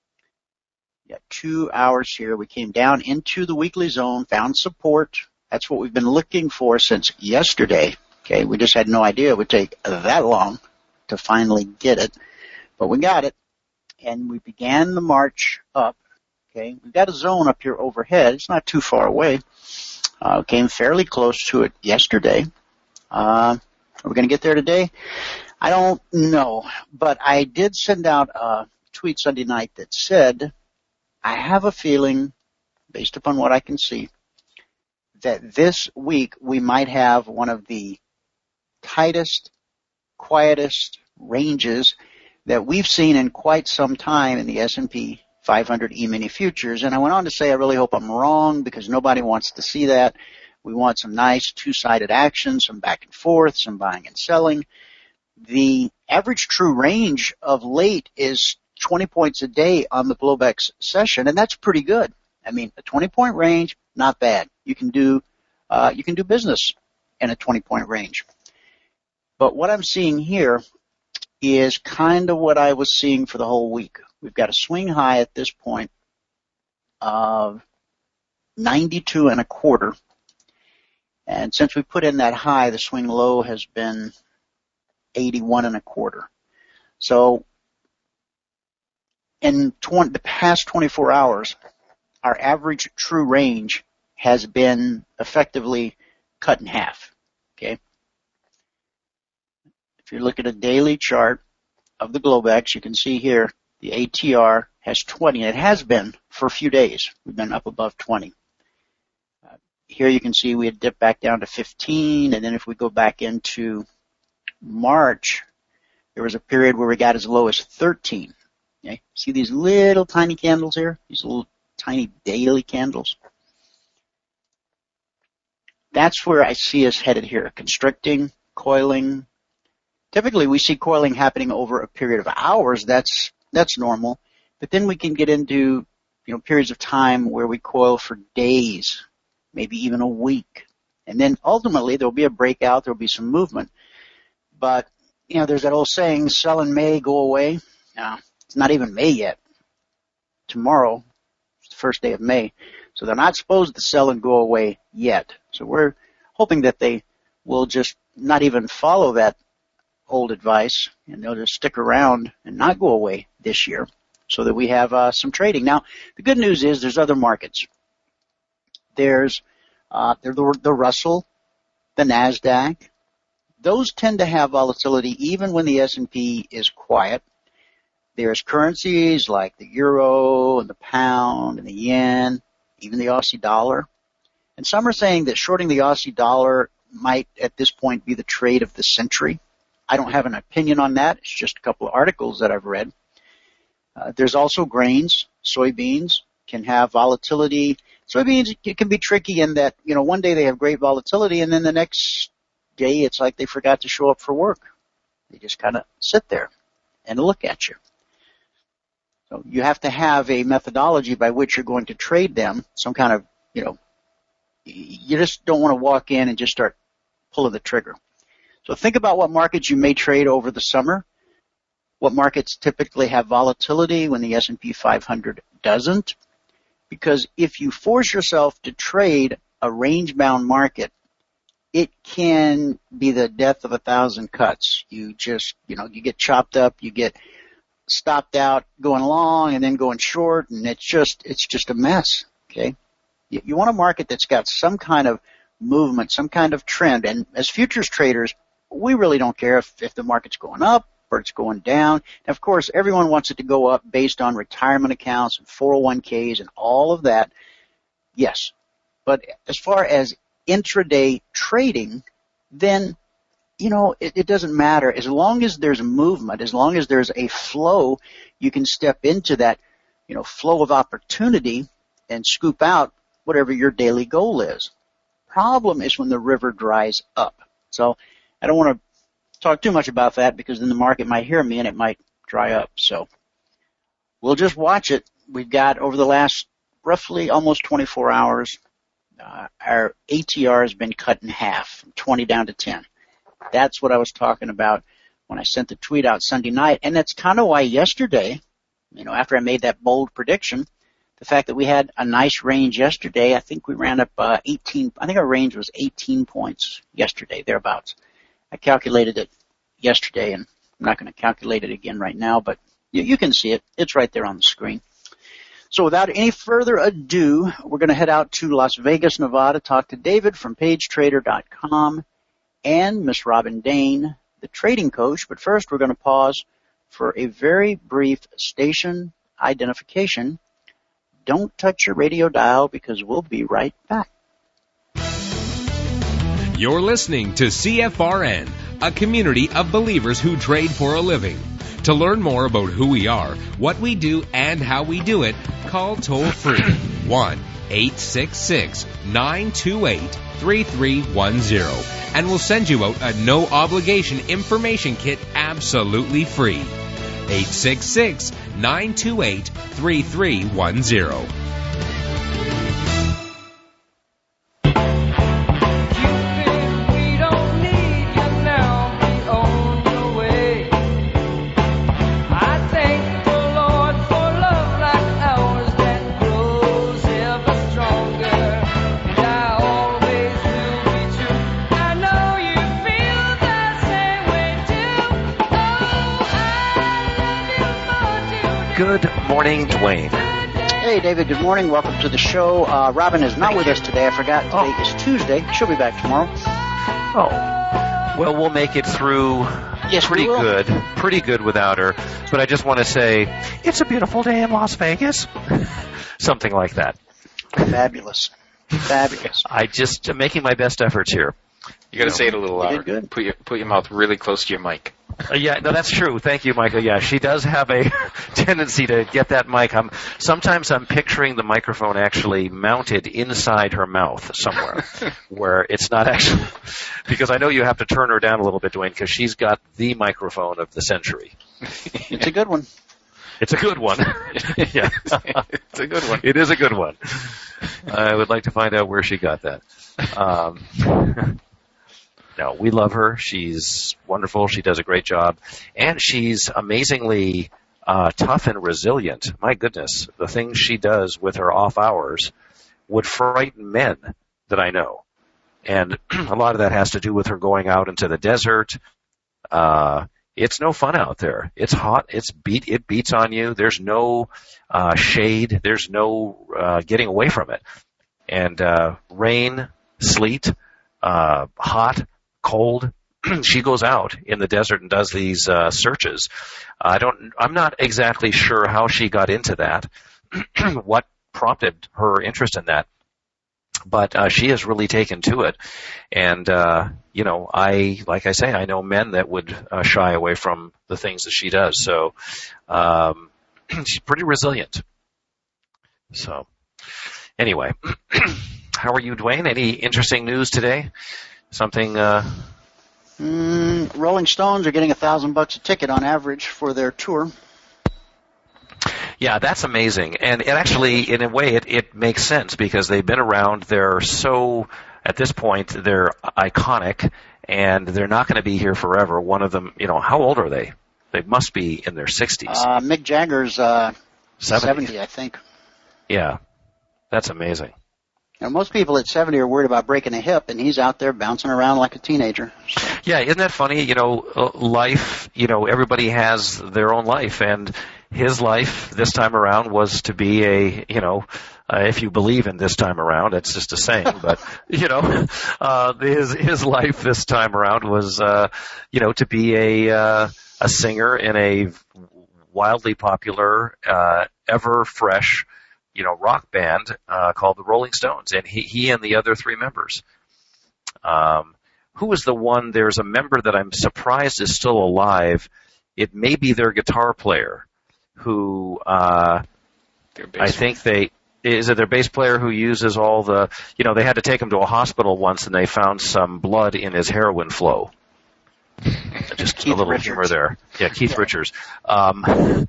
Speaker 5: We got two hours here. We came down into the weekly zone, found support. That's what we've been looking for since yesterday. Okay, we just had no idea it would take that long to finally get it, but we got it, and we began the march up. Okay, we've got a zone up here overhead. It's not too far away. Uh, came fairly close to it yesterday. Uh, are we going to get there today? I don't know, but I did send out a tweet Sunday night that said, I have a feeling, based upon what I can see, that this week we might have one of the tightest, quietest ranges that we've seen in quite some time in the S and P five hundred E-mini futures. And I went on to say I really hope I'm wrong because nobody wants to see that. We want some nice two-sided action, some back and forth, some buying and selling. The average true range of late is twenty points a day on the Globex session, and that's pretty good. I mean, a twenty point range, not bad. You can do, uh, you can do business in a twenty point range. But what I'm seeing here is kind of what I was seeing for the whole week. We've got a swing high at this point of ninety-two and a quarter. And since we put in that high, the swing low has been eighty-one and a quarter. So in twenty, the past twenty-four hours, our average true range has been effectively cut in half. Okay. If you look at a daily chart of the Globex, you can see here the A T R has twenty. And it has been for a few days. We've been up above twenty. Uh, here you can see we had dipped back down to fifteen, and then if we go back into March, there was a period where we got as low as thirteen. Okay? See these little tiny candles here? These little tiny daily candles? That's where I see us headed here. Constricting, coiling. Typically we see coiling happening over a period of hours. That's, that's normal. But then we can get into, you know, periods of time where we coil for days, maybe even a week. And then ultimately there'll be a breakout, there'll be some movement. But, you know, there's that old saying, sell in May, go away. Now, it's not even May yet. Tomorrow is the first day of May. So they're not supposed to sell and go away yet. So we're hoping that they will just not even follow that old advice, and they'll just stick around and not go away this year so that we have uh, some trading. Now, the good news is there's other markets. There's uh, there's the, the Russell, the NASDAQ. Those tend to have volatility even when the S and P is quiet. There's currencies like the euro and the pound and the yen, even the Aussie dollar. And some are saying that shorting the Aussie dollar might at this point be the trade of the century. I don't have an opinion on that. It's just a couple of articles that I've read. Uh, there's also grains, soybeans, can have volatility. Soybeans, it can be tricky in that, you know, one day they have great volatility, and then the next day it's like they forgot to show up for work. They just kind of sit there and look at you. So you have to have a methodology by which you're going to trade them, some kind of, you know, you just don't want to walk in and just start pulling the trigger. So think about what markets you may trade over the summer, what markets typically have volatility when the S and P five hundred doesn't. Because if you force yourself to trade a range-bound market, it can be the death of a thousand cuts. You just, you know, you get chopped up, you get stopped out going long and then going short, and it's just, it's just a mess, okay? You, you want a market that's got some kind of movement, some kind of trend, and as futures traders, we really don't care if, if the market's going up or it's going down. And of course, everyone wants it to go up based on retirement accounts and four oh one k's and all of that. Yes. But as far as intraday trading, then, you know, it, it doesn't matter. As long as there's movement, as long as there's a flow, you can step into that, you know, flow of opportunity and scoop out whatever your daily goal is. Problem is when the river dries up. So I don't want to talk too much about that because then the market might hear me and it might dry up. So we'll just watch it. We've got over the last roughly almost twenty-four hours, uh, our A T R has been cut in half, from twenty down to ten. That's what I was talking about when I sent the tweet out Sunday night. And that's kind of why yesterday, you know, after I made that bold prediction, the fact that we had a nice range yesterday, I think we ran up uh, eighteen, I think our range was eighteen points yesterday, thereabouts. I calculated it yesterday, and I'm not going to calculate it again right now, but you, you can see it. It's right there on the screen. So without any further ado, we're going to head out to Las Vegas, Nevada, talk to David from page trader dot com and Miss Robin Dane, the trading coach. But first, we're going to pause for a very brief station identification. Don't touch your radio dial because we'll be right back.
Speaker 1: You're listening to C F R N, a community of believers who trade for a living. To learn more about who we are, what we do, and how we do it, call toll-free one eight six six, nine two eight, three three one zero, and we'll send you out a no-obligation information kit absolutely free. eight six six, nine two eight, three three one zero.
Speaker 7: Good morning, Dwayne.
Speaker 5: Hey, David. Good morning. Welcome to the show. Uh, Robin is not with us today. I forgot today oh. is Tuesday. She'll be back tomorrow.
Speaker 7: Oh. Well, we'll make it through
Speaker 5: yes,
Speaker 7: pretty good. Pretty good without her. But I just want to say, it's a beautiful day in Las Vegas. Something like that.
Speaker 5: Fabulous. Fabulous.
Speaker 7: I just am making my best efforts here.
Speaker 6: You got to say it a little louder. Good. Put your put your mouth really close to your mic.
Speaker 7: Uh, yeah, no, that's true. Thank you, Michael. Yeah, she does have a tendency to get that mic. I'm, sometimes I'm picturing the microphone actually mounted inside her mouth somewhere, where it's not actually, because I know you have to turn her down a little bit, Dwayne, because she's got the microphone of the century.
Speaker 5: It's a good one.
Speaker 7: It's a good one. Yeah,
Speaker 6: it's a good one.
Speaker 7: It is a good one. I would like to find out where she got that. Um, No, we love her. She's wonderful. She does a great job. And she's amazingly uh, tough and resilient. My goodness, the things she does with her off hours would frighten men that I know. And a lot of that has to do with her going out into the desert. Uh, it's no fun out there. It's hot. It's beat. It beats on you. There's no uh, shade. There's no uh, getting away from it. And uh, rain, sleet, uh, hot, cold. She goes out in the desert and does these uh, searches. I don't. I'm not exactly sure how she got into that. What prompted her interest in that? But uh, she has really taken to it. And uh, you know, I like I say, I know men that would uh, shy away from the things that she does. So um, she's pretty resilient. So, anyway, how are you, Dwayne? Any interesting news today? Something, uh...
Speaker 5: Mm, Rolling Stones are getting a thousand bucks a ticket on average for their tour.
Speaker 7: Yeah, that's amazing. And it actually, in a way, it, it makes sense because they've been around. They're so, at this point, they're iconic, and they're not going to be here forever. One of them, you know, how old are they? They must be in their sixties.
Speaker 5: Uh, Mick Jagger's uh,
Speaker 7: seventy.
Speaker 5: seventy, I think.
Speaker 7: Yeah, that's amazing.
Speaker 5: Now, most people at seventy are worried about breaking a hip, and he's out there bouncing around like a teenager. So.
Speaker 7: Yeah, isn't that funny? You know, uh, life, you know, everybody has their own life, and his life this time around was to be a, you know, uh, if you believe in this time around, it's just a saying, but, you know, uh, his, his life this time around was, uh, you know, to be a, uh, a singer in a wildly popular, uh, ever fresh, you know, rock band, uh, called the Rolling Stones, and he, he and the other three members. Um, who was the one, there's a member that I'm surprised is still alive. It may be their guitar player. Who, uh, I think they, is it their bass player who uses all the, you know, they had to take him to a hospital once and they found some blood in his heroin flow. Just
Speaker 5: Keith
Speaker 7: a little
Speaker 5: Richards.
Speaker 7: humor there. Yeah, Keith
Speaker 5: Yeah.
Speaker 7: Richards. Um,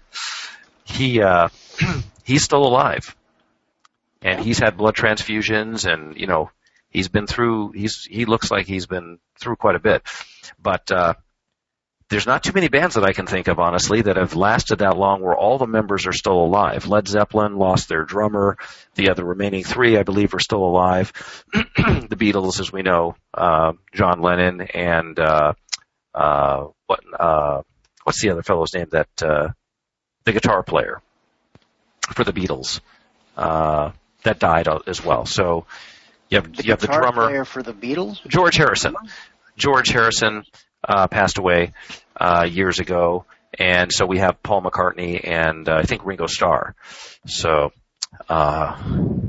Speaker 7: he, uh, he's still alive. And he's had blood transfusions and, you know, he's been through, he's, he looks like he's been through quite a bit. But, uh, there's not too many bands that I can think of, honestly, that have lasted that long where all the members are still alive. Led Zeppelin lost their drummer. The other remaining three, I believe, are still alive. The Beatles, as we know, uh, John Lennon and, uh, uh, what, uh, what's the other fellow's name that, uh, the guitar player for the Beatles, uh, that died as well. So you have,
Speaker 5: The
Speaker 7: you have the
Speaker 5: guitar
Speaker 7: drummer.
Speaker 5: player for the Beatles?
Speaker 7: George Harrison. George Harrison. Uh, passed away uh, years ago, and so we have Paul McCartney and uh, I think Ringo Starr. So, uh,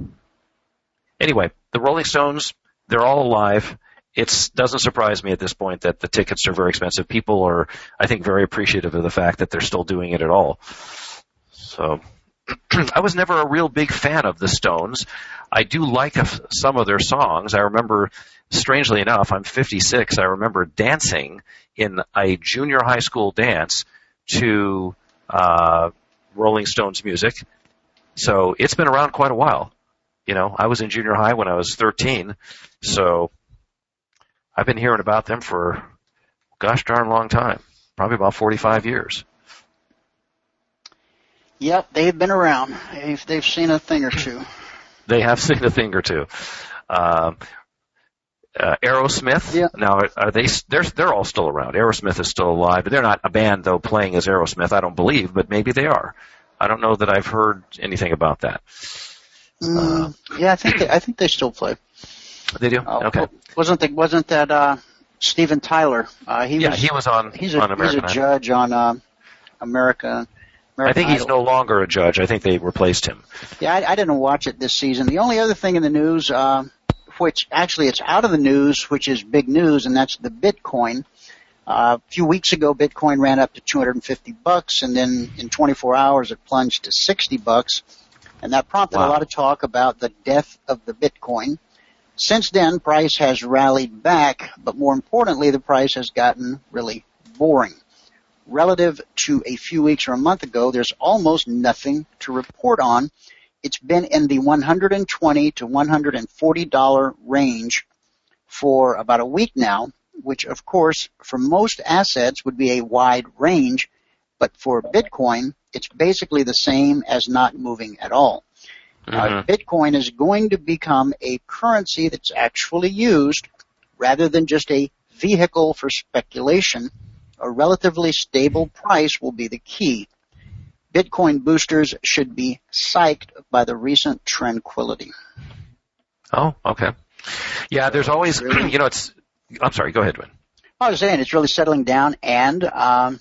Speaker 7: anyway, the Rolling Stones, they're all alive. It doesn't surprise me at this point that the tickets are very expensive. People are, I think, very appreciative of the fact that they're still doing it at all. So, I was never a real big fan of the Stones. I do like a, some of their songs. I remember, strangely enough, I'm fifty-six. I remember dancing in a junior high school dance to uh, Rolling Stones music. So it's been around quite a while. You know, I was in junior high when I was thirteen. So I've been hearing about them for, gosh darn long time, probably about forty-five years.
Speaker 5: Yep, they've been around. They've, they've seen a thing or two.
Speaker 7: They have seen a thing or two. Um, uh, Aerosmith.
Speaker 5: Yeah.
Speaker 7: Now, are they? They're they're all still around. Aerosmith is still alive, but they're not a band though playing as Aerosmith. I don't believe, but maybe they are. I don't know that I've heard anything about that.
Speaker 5: Mm,
Speaker 7: Uh,
Speaker 5: yeah, I think they, I think they still play.
Speaker 7: They do.
Speaker 5: Uh,
Speaker 7: Okay.
Speaker 5: Wasn't the, wasn't that uh, Steven Tyler? Uh, he
Speaker 7: Yeah,
Speaker 5: was,
Speaker 7: he was on
Speaker 5: he's a,
Speaker 7: on American
Speaker 5: he's a
Speaker 7: Idol.
Speaker 5: judge on uh, America. American
Speaker 7: I think he's
Speaker 5: Idol.
Speaker 7: no longer a judge. I think they replaced him.
Speaker 5: Yeah, I, I didn't watch it this season. The only other thing in the news, uh, which actually it's out of the news, which is big news, and that's the Bitcoin. Uh, a few weeks ago, Bitcoin ran up to two hundred fifty bucks, and then in twenty-four hours, it plunged to sixty bucks, and that prompted
Speaker 7: Wow.
Speaker 5: a lot of talk about the death of the Bitcoin. Since then, price has rallied back, but more importantly, the price has gotten really boring. Relative to a few weeks or a month ago, there's almost nothing to report on. It's been in the one hundred twenty to one hundred forty dollars range for about a week now, which of course for most assets would be a wide range, but for Bitcoin, it's basically the same as not moving at all.
Speaker 7: Mm-hmm.
Speaker 5: Uh, Bitcoin is going to become a currency that's actually used rather than just a vehicle for speculation. A relatively stable price will be the key. Bitcoin boosters should be psyched by the recent tranquility.
Speaker 7: Oh, okay. Yeah, there's always, you know, it's, I'm sorry, go ahead, Win.
Speaker 5: I was saying it's really settling down, and um,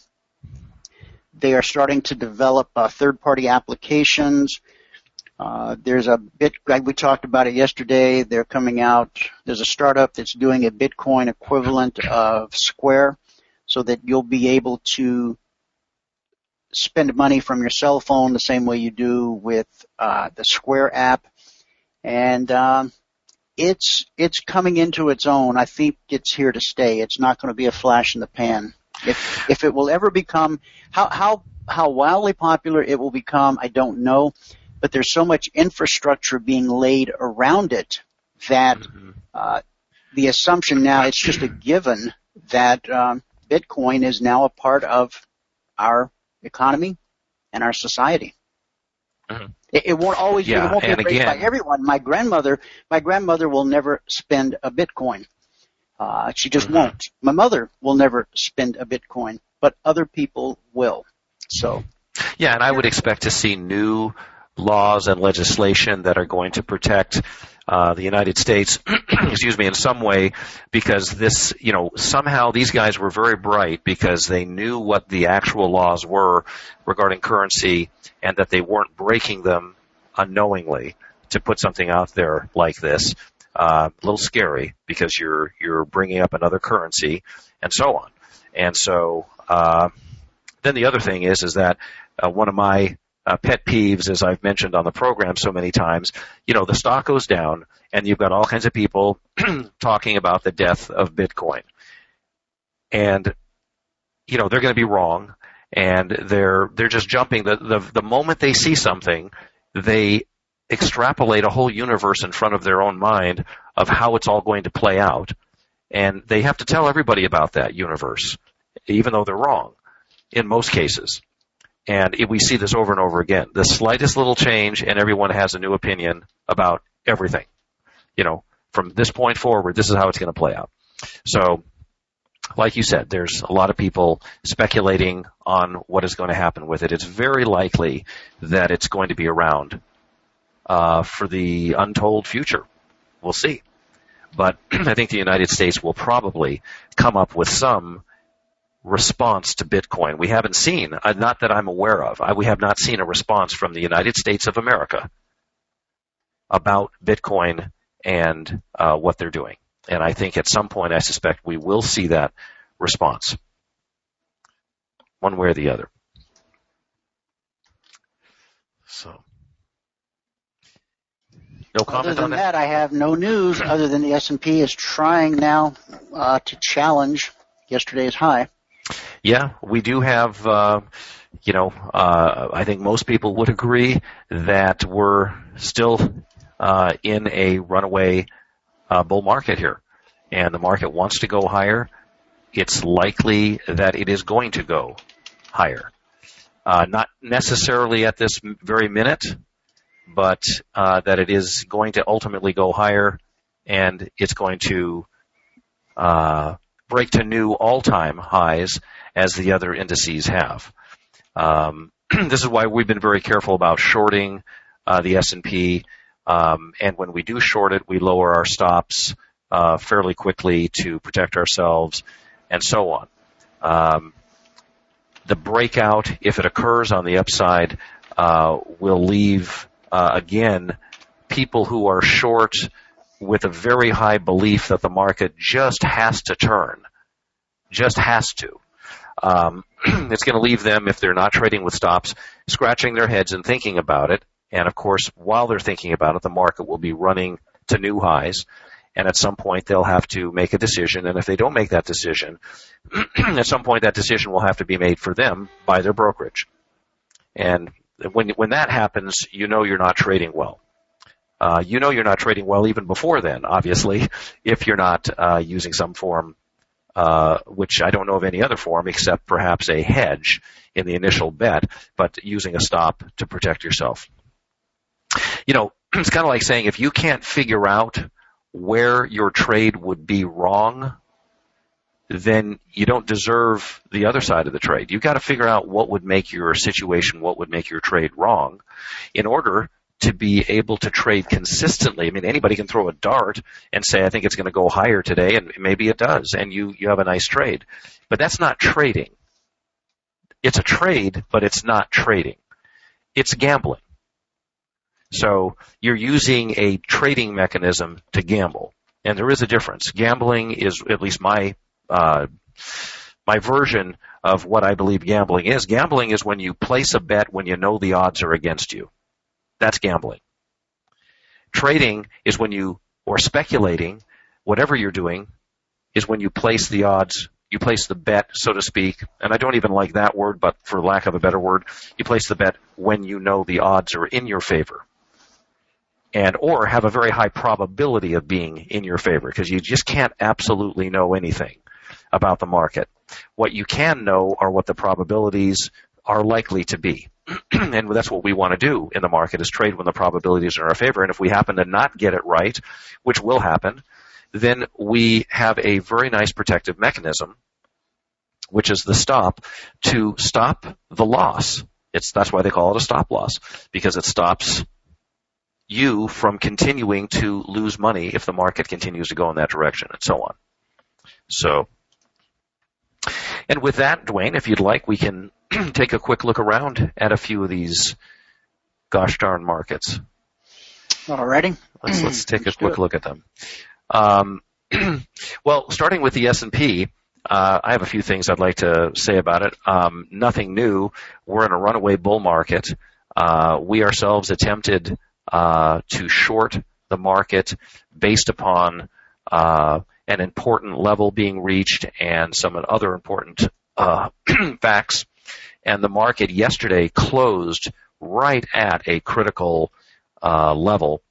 Speaker 5: they are starting to develop uh, third-party applications. Uh, there's a bit, like we talked about it yesterday, they're coming out, there's a startup that's doing a Bitcoin equivalent of Square, so that you'll be able to spend money from your cell phone the same way you do with uh, the Square app. And um, it's it's coming into its own. I think it's here to stay. It's not going to be a flash in the pan. If if it will ever become how how how wildly popular it will become, I don't know. But there's so much infrastructure being laid around it that uh, the assumption now, it's just a given that um, Bitcoin is now a part of our economy and our society.
Speaker 7: Mm-hmm.
Speaker 5: It, it won't always
Speaker 7: yeah,
Speaker 5: it won't be embraced
Speaker 7: again,
Speaker 5: by everyone. My grandmother, my grandmother will never spend a Bitcoin. Uh, she just mm-hmm. won't. My mother will never spend a Bitcoin, but other people will. So,
Speaker 7: yeah, and I would expect to see new laws and legislation that are going to protect uh, the United States, excuse me, in some way, because this, you know, somehow these guys were very bright because they knew what the actual laws were regarding currency and that they weren't breaking them unknowingly to put something out there like this. Uh, a little scary because you're you're bringing up another currency and so on. And so uh, then the other thing is is that uh, one of my Uh, pet peeves, as I've mentioned on the program so many times, you know, the stock goes down and you've got all kinds of people talking about the death of Bitcoin. And, you know, they're going to be wrong and they're, they're just jumping. The, the, the moment they see something, they extrapolate a whole universe in front of their own mind of how it's all going to play out. And they have to tell everybody about that universe, even though they're wrong in most cases. And we see this over and over again. The slightest little change and everyone has a new opinion about everything. You know, from this point forward, this is how it's going to play out. So, like you said, there's a lot of people speculating on what is going to happen with it. It's very likely that it's going to be around uh, for the untold future. We'll see. But I think the United States will probably come up with some response to Bitcoin. We haven't seen, uh, not that I'm aware of, I, we have not seen a response from the United States of America about Bitcoin and uh, what they're doing. And I think at some point, I suspect we will see that response, one way or the other. So, no comment
Speaker 5: other than
Speaker 7: on that?
Speaker 5: that, I have no news other than the S and P is trying now uh, to challenge yesterday's high.
Speaker 7: Yeah, we do have, uh, you know, uh, I think most people would agree that we're still uh, in a runaway uh, bull market here. And the market wants to go higher. It's likely that it is going to go higher. Uh, not necessarily at this very minute, but uh, that it is going to ultimately go higher, and it's going to uh, break to new all-time highs as the other indices have. Um, this is why we've been very careful about shorting uh, the S and P, um, and when we do short it, we lower our stops uh, fairly quickly to protect ourselves, and so on. Um, the breakout, if it occurs on the upside, uh, will leave, uh, again, people who are short with a very high belief that the market just has to turn, just has to. Um, it's going to leave them, if they're not trading with stops, scratching their heads and thinking about it. And, of course, while they're thinking about it, the market will be running to new highs. And at some point, they'll have to make a decision. And if they don't make that decision, at some point, that decision will have to be made for them by their brokerage. And when when that happens, you know you're not trading well. Uh, you know you're not trading well even before then, obviously, if you're not uh, using some form, uh, which I don't know of any other form except perhaps a hedge in the initial bet, but using a stop to protect yourself. You know, it's kind of like saying if you can't figure out where your trade would be wrong, then you don't deserve the other side of the trade. You've got to figure out what would make your situation, what would make your trade wrong in order to be able to trade consistently. I mean, anybody can throw a dart and say, I think it's going to go higher today, and maybe it does, and you, you have a nice trade. But that's not trading. It's a trade, but it's not trading. It's gambling. So you're using a trading mechanism to gamble, and there is a difference. Gambling is, at least my uh, my version of what I believe gambling is. Gambling is when you place a bet when you know the odds are against you. That's gambling. Trading is when you, or speculating, whatever you're doing, is when you place the odds, you place the bet, so to speak, and I don't even like that word, but for lack of a better word, you place the bet when you know the odds are in your favor. And, or have a very high probability of being in your favor, because you just can't absolutely know anything about the market. What you can know are what the probabilities are likely to be. And that's what we want to do in the market, is trade when the probabilities are in our favor. And if we happen to not get it right, which will happen, then we have a very nice protective mechanism, which is the stop, to stop the loss. It's, that's why they call it a stop loss, because it stops you from continuing to lose money if the market continues to go in that direction, and so on. So, and with that, Dwayne, if you'd like, we can take a quick look around at a few of these gosh darn markets.
Speaker 5: Alrighty.
Speaker 7: Let's, let's take
Speaker 5: Let's
Speaker 7: a quick look at them. Um, well, starting with the S and P, uh, I have a few things I'd like to say about it. Um, nothing new. We're in a runaway bull market. Uh, we ourselves attempted uh, to short the market based upon uh, an important level being reached and some other important uh, facts. And the market yesterday closed right at a critical uh, level,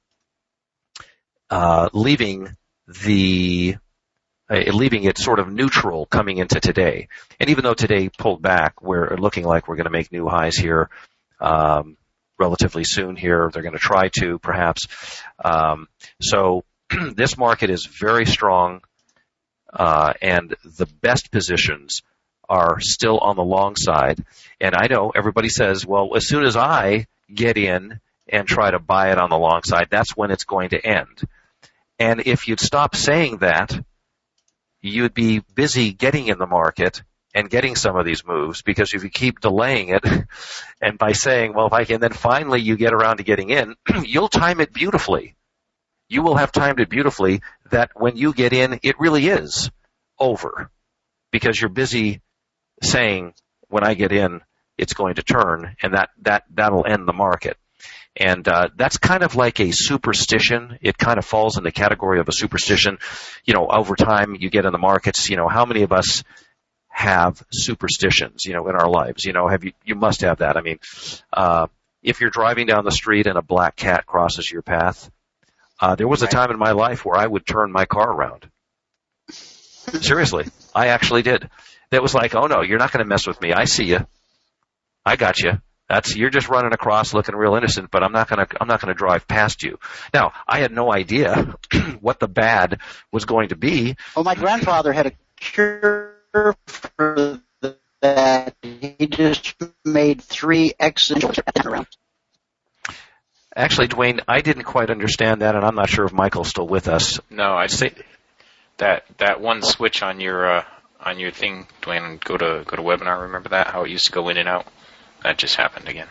Speaker 7: uh, leaving the uh, leaving it sort of neutral coming into today. And even though today pulled back, we're looking like we're going to make new highs here um, relatively soon. Here, they're going to try to perhaps. Um, so this market is very strong, uh, and the best positions are still on the long side. And I know everybody says, well, as soon as I get in and try to buy it on the long side, that's when it's going to end. And if you'd stop saying that, you'd be busy getting in the market and getting some of these moves, because if you keep delaying it, and by saying, well, if I can, then finally you get around to getting in, you'll time it beautifully. You will have timed it beautifully that when you get in, it really is over, because you're busy saying, when I get in, it's going to turn, and that, that, that'll end the market. And uh, that's kind of like a superstition. It kind of falls in the category of a superstition. You know, over time you get in the markets, you know, how many of us have superstitions, you know, in our lives? You know, have you, you must have that. I mean, uh, if you're driving down the street and a black cat crosses your path, uh, there was a time in my life where I would turn my car around. Seriously, I actually did. That was like, oh no, you're not going to mess with me. I see you. I got you. That's, you're just running across looking real innocent, but I'm not going to, I'm not going to drive past you. Now, I had no idea what the bad was going to be.
Speaker 5: Well, my grandfather had a cure for that. He just made three X's around.
Speaker 7: Actually, Dwayne, I didn't quite understand that, and I'm not sure if Michael's still with us.
Speaker 6: No, I'd say that, that one switch on your, uh, on your thing, Dwayne, go to go to webinar. Remember that, how it used to go in and out? That just happened again.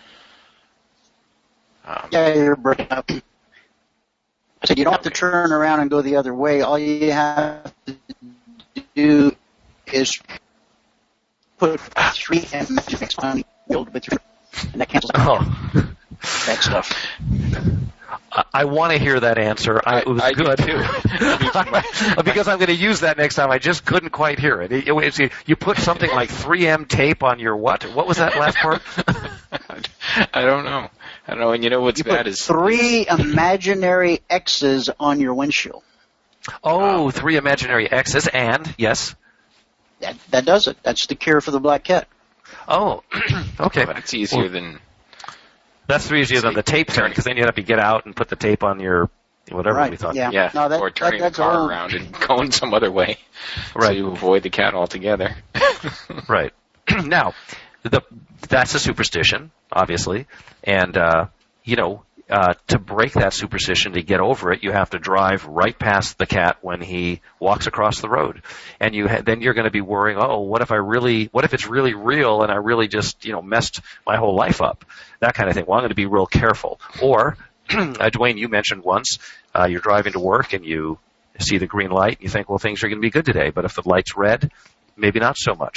Speaker 6: Um,
Speaker 5: yeah, you're breaking up. I said you don't have to turn around and go the other way. All you have to do is put three and magic mix on build with three, and that cancels out
Speaker 7: oh.
Speaker 5: that stuff.
Speaker 7: I, I want to hear that answer. I, it was
Speaker 6: I
Speaker 7: good.
Speaker 6: do too.
Speaker 7: Because I'm going to use that next time. I just couldn't quite hear it. It, it, it. You put something like three M tape on your what? What was that last part?
Speaker 6: I don't know. I don't know. And you know what's
Speaker 5: you
Speaker 6: bad
Speaker 5: put
Speaker 6: is
Speaker 5: three imaginary X's on your windshield.
Speaker 7: Oh,
Speaker 6: Wow.
Speaker 7: three imaginary X's and, yes.
Speaker 5: That, that does it. That's the cure for the black cat.
Speaker 7: Oh, okay.
Speaker 6: well, that's easier
Speaker 7: Well,
Speaker 6: than
Speaker 7: That's easier than the tape turn, because then you have to get out and put the tape on your whatever
Speaker 5: Right,
Speaker 7: we thought.
Speaker 5: yeah.
Speaker 6: yeah,
Speaker 5: No, that-
Speaker 6: or turning
Speaker 5: that-
Speaker 6: the car
Speaker 5: all-
Speaker 6: around and going some other way, so
Speaker 7: Right.
Speaker 6: you avoid the cat altogether.
Speaker 7: Right. Now, the, that's a superstition, obviously, and uh, you know, uh, to break that superstition, to get over it, you have to drive right past the cat when he walks across the road, and you ha- then you're going to be worrying, oh, what if I really, what if it's really real, and I really just, you know, messed my whole life up, that kind of thing. Well, I'm going to be real careful. Or, uh, Dwayne, you mentioned once, uh, you're driving to work and you see the green light, and you think, well, things are going to be good today, but if the light's red, maybe not so much.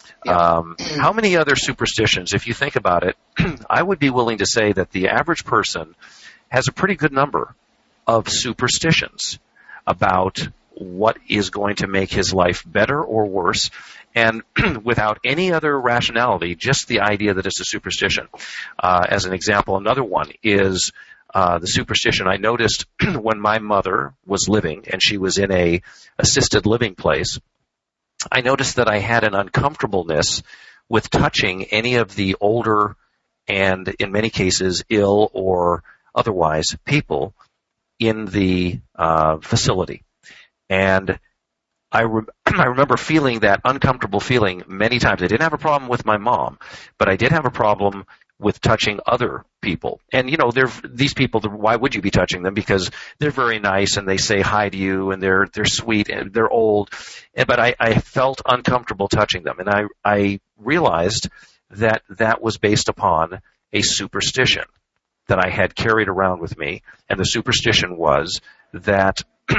Speaker 5: Yeah.
Speaker 7: Um, how many other superstitions, if you think about it, I would be willing to say that the average person has a pretty good number of superstitions about what is going to make his life better or worse, and without any other rationality, just the idea that it's a superstition. Uh, as an example, another one is uh, the superstition I noticed when my mother was living and she was in a assisted living place. I noticed that I had an uncomfortableness with touching any of the older and, in many cases, ill or otherwise people in the uh, facility. And I, re- I remember feeling that uncomfortable feeling many times. I didn't have a problem with my mom, but I did have a problem with touching other people. And, you know, they're, these people, why would you be touching them? Because they're very nice and they say hi to you and they're they're sweet and they're old. But I, I felt uncomfortable touching them. And I, I realized that that was based upon a superstition that I had carried around with me. And the superstition was that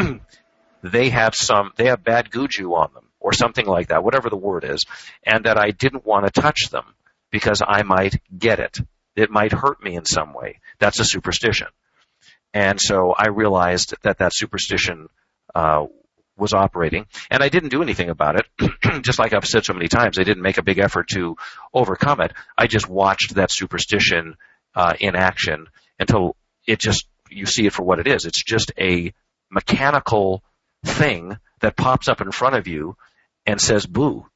Speaker 7: they have some, they have bad juju on them or something like that, whatever the word is, and that I didn't want to touch them because I might get it. It might hurt me in some way. That's a superstition. And so I realized that that superstition uh, was operating, and I didn't do anything about it. Just like I've said so many times, I didn't make a big effort to overcome it. I just watched that superstition uh, in action until it just, you see it for what it is. It's just a mechanical thing that pops up in front of you and says boo.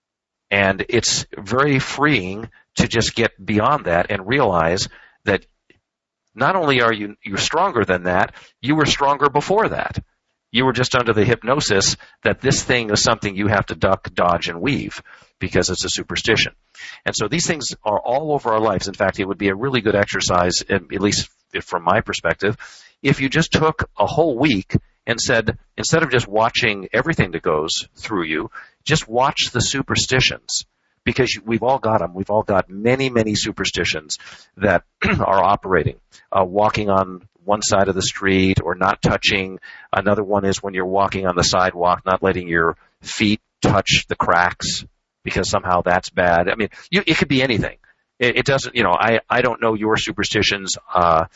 Speaker 7: And it's very freeing to just get beyond that and realize that not only are you you're stronger than that, you were stronger before that. You were just under the hypnosis that this thing is something you have to duck, dodge, and weave because it's a superstition. And so these things are all over our lives. In fact, it would be a really good exercise, at least from my perspective, if you just took a whole week and said, instead of just watching everything that goes through you, just watch the superstitions, because we've all got them. We've all got many, many superstitions that are operating. Uh, walking on one side of the street or not touching. Another one is when you're walking on the sidewalk, not letting your feet touch the cracks because somehow that's bad. I mean, you, it could be anything. It, it doesn't, you know, I, I don't know your superstitions, uh,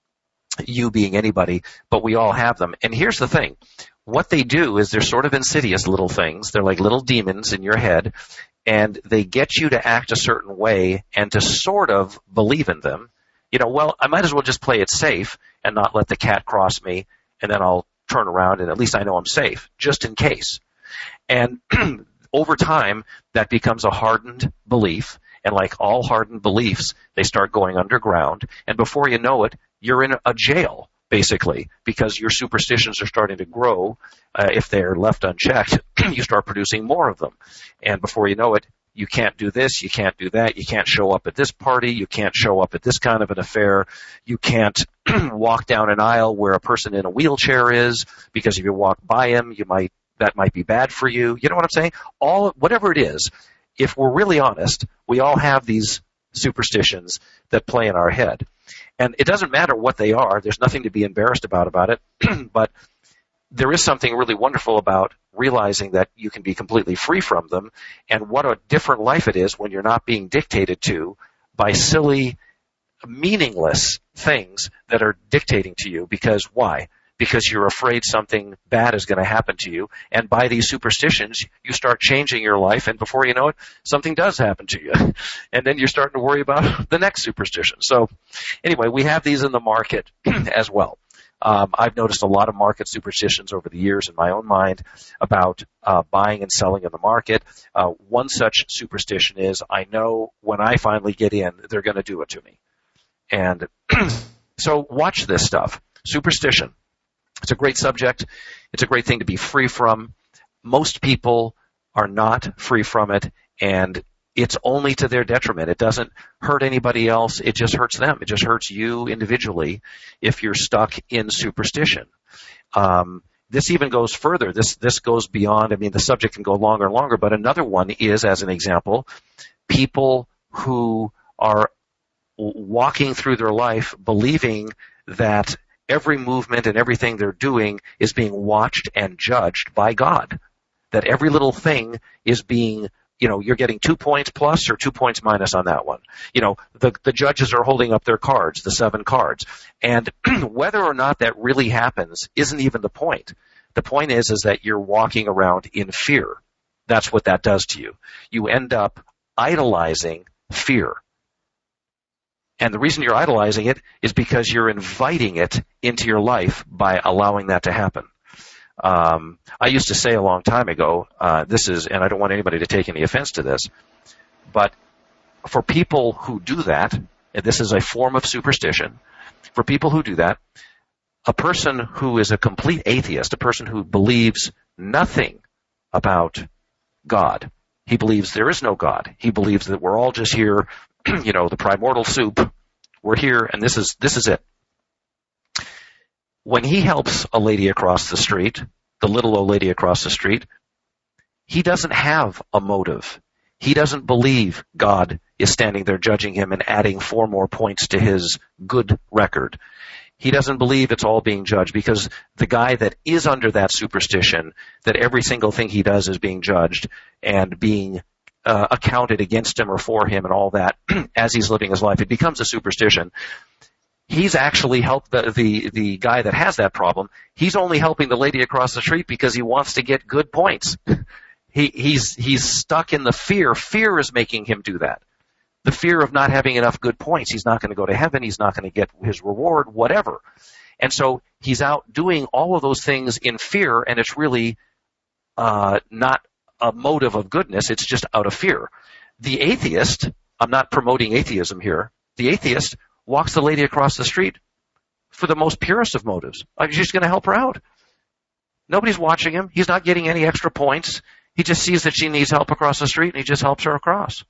Speaker 7: you being anybody, but we all have them. And here's the thing. What they do is they're sort of insidious little things. They're like little demons in your head, and they get you to act a certain way and to sort of believe in them. You know, well, I might as well just play it safe and not let the cat cross me, and then I'll turn around and at least I know I'm safe, just in case. And over time, that becomes a hardened belief, and like all hardened beliefs, they start going underground, and before you know it, you're in a jail, basically, because your superstitions are starting to grow. Uh, if they're left unchecked, you start producing more of them. And before you know it, you can't do this, you can't do that, you can't show up at this party, you can't show up at this kind of an affair, you can't walk down an aisle where a person in a wheelchair is, because if you walk by him, you might, that might be bad for you. You know what I'm saying? All, whatever it is, if we're really honest, we all have these superstitions that play in our head. And it doesn't matter what they are. There's nothing to be embarrassed about about it. But there is something really wonderful about realizing that you can be completely free from them, and what a different life it is when you're not being dictated to by silly, meaningless things that are dictating to you. Because why? Because you're afraid something bad is going to happen to you. And by these superstitions, you start changing your life, and before you know it, something does happen to you. And then you're starting to worry about the next superstition. So anyway, we have these in the market as well. Um, I've noticed a lot of market superstitions over the years in my own mind about uh, buying and selling in the market. Uh, one such superstition is, I know when I finally get in, they're going to do it to me. And so watch this stuff. Superstition. It's a great subject. It's a great thing to be free from. Most people are not free from it, and it's only to their detriment. It doesn't hurt anybody else. It just hurts them. It just hurts you individually if you're stuck in superstition. Um, this even goes further. This this goes beyond. I mean, the subject can go longer and longer, but another one is, as an example, people who are walking through their life believing that every movement and everything they're doing is being watched and judged by God, that every little thing is being you know, you're getting two points plus or two points minus on that one. You know, the, the judges are holding up their cards, the seven cards. And whether or not that really happens isn't even the point. The point is, is that you're walking around in fear. That's what that does to you. You end up idolizing fear. And the reason you're idolizing it is because you're inviting it into your life by allowing that to happen. Um, I used to say a long time ago, uh, this is, and I don't want anybody to take any offense to this, but for people who do that, and this is a form of superstition, for people who do that, a person who is a complete atheist, a person who believes nothing about God, he believes there is no God. He believes that we're all just here, you know, the primordial soup, we're here, and this is, this is it. When he helps a lady across the street, the little old lady across the street, he doesn't have a motive. He doesn't believe God is standing there judging him and adding four more points to his good record. He doesn't believe it's all being judged because the guy that is under that superstition, that every single thing he does is being judged and being uh, accounted against him or for him and all that as he's living his life, it becomes a superstition. He's actually helped the, the, the guy that has that problem. He's only helping the lady across the street because he wants to get good points. he, he's, he's stuck in the fear. Fear is making him do that. The fear of not having enough good points. He's not going to go to heaven. He's not going to get his reward, whatever. And so he's out doing all of those things in fear, and it's really, uh, not a motive of goodness. It's just out of fear. The atheist, I'm not promoting atheism here. The atheist walks the lady across the street for the most purest of motives. I'm just going to help her out. Nobody's watching him. He's not getting any extra points. He just sees that she needs help across the street, and he just helps her across.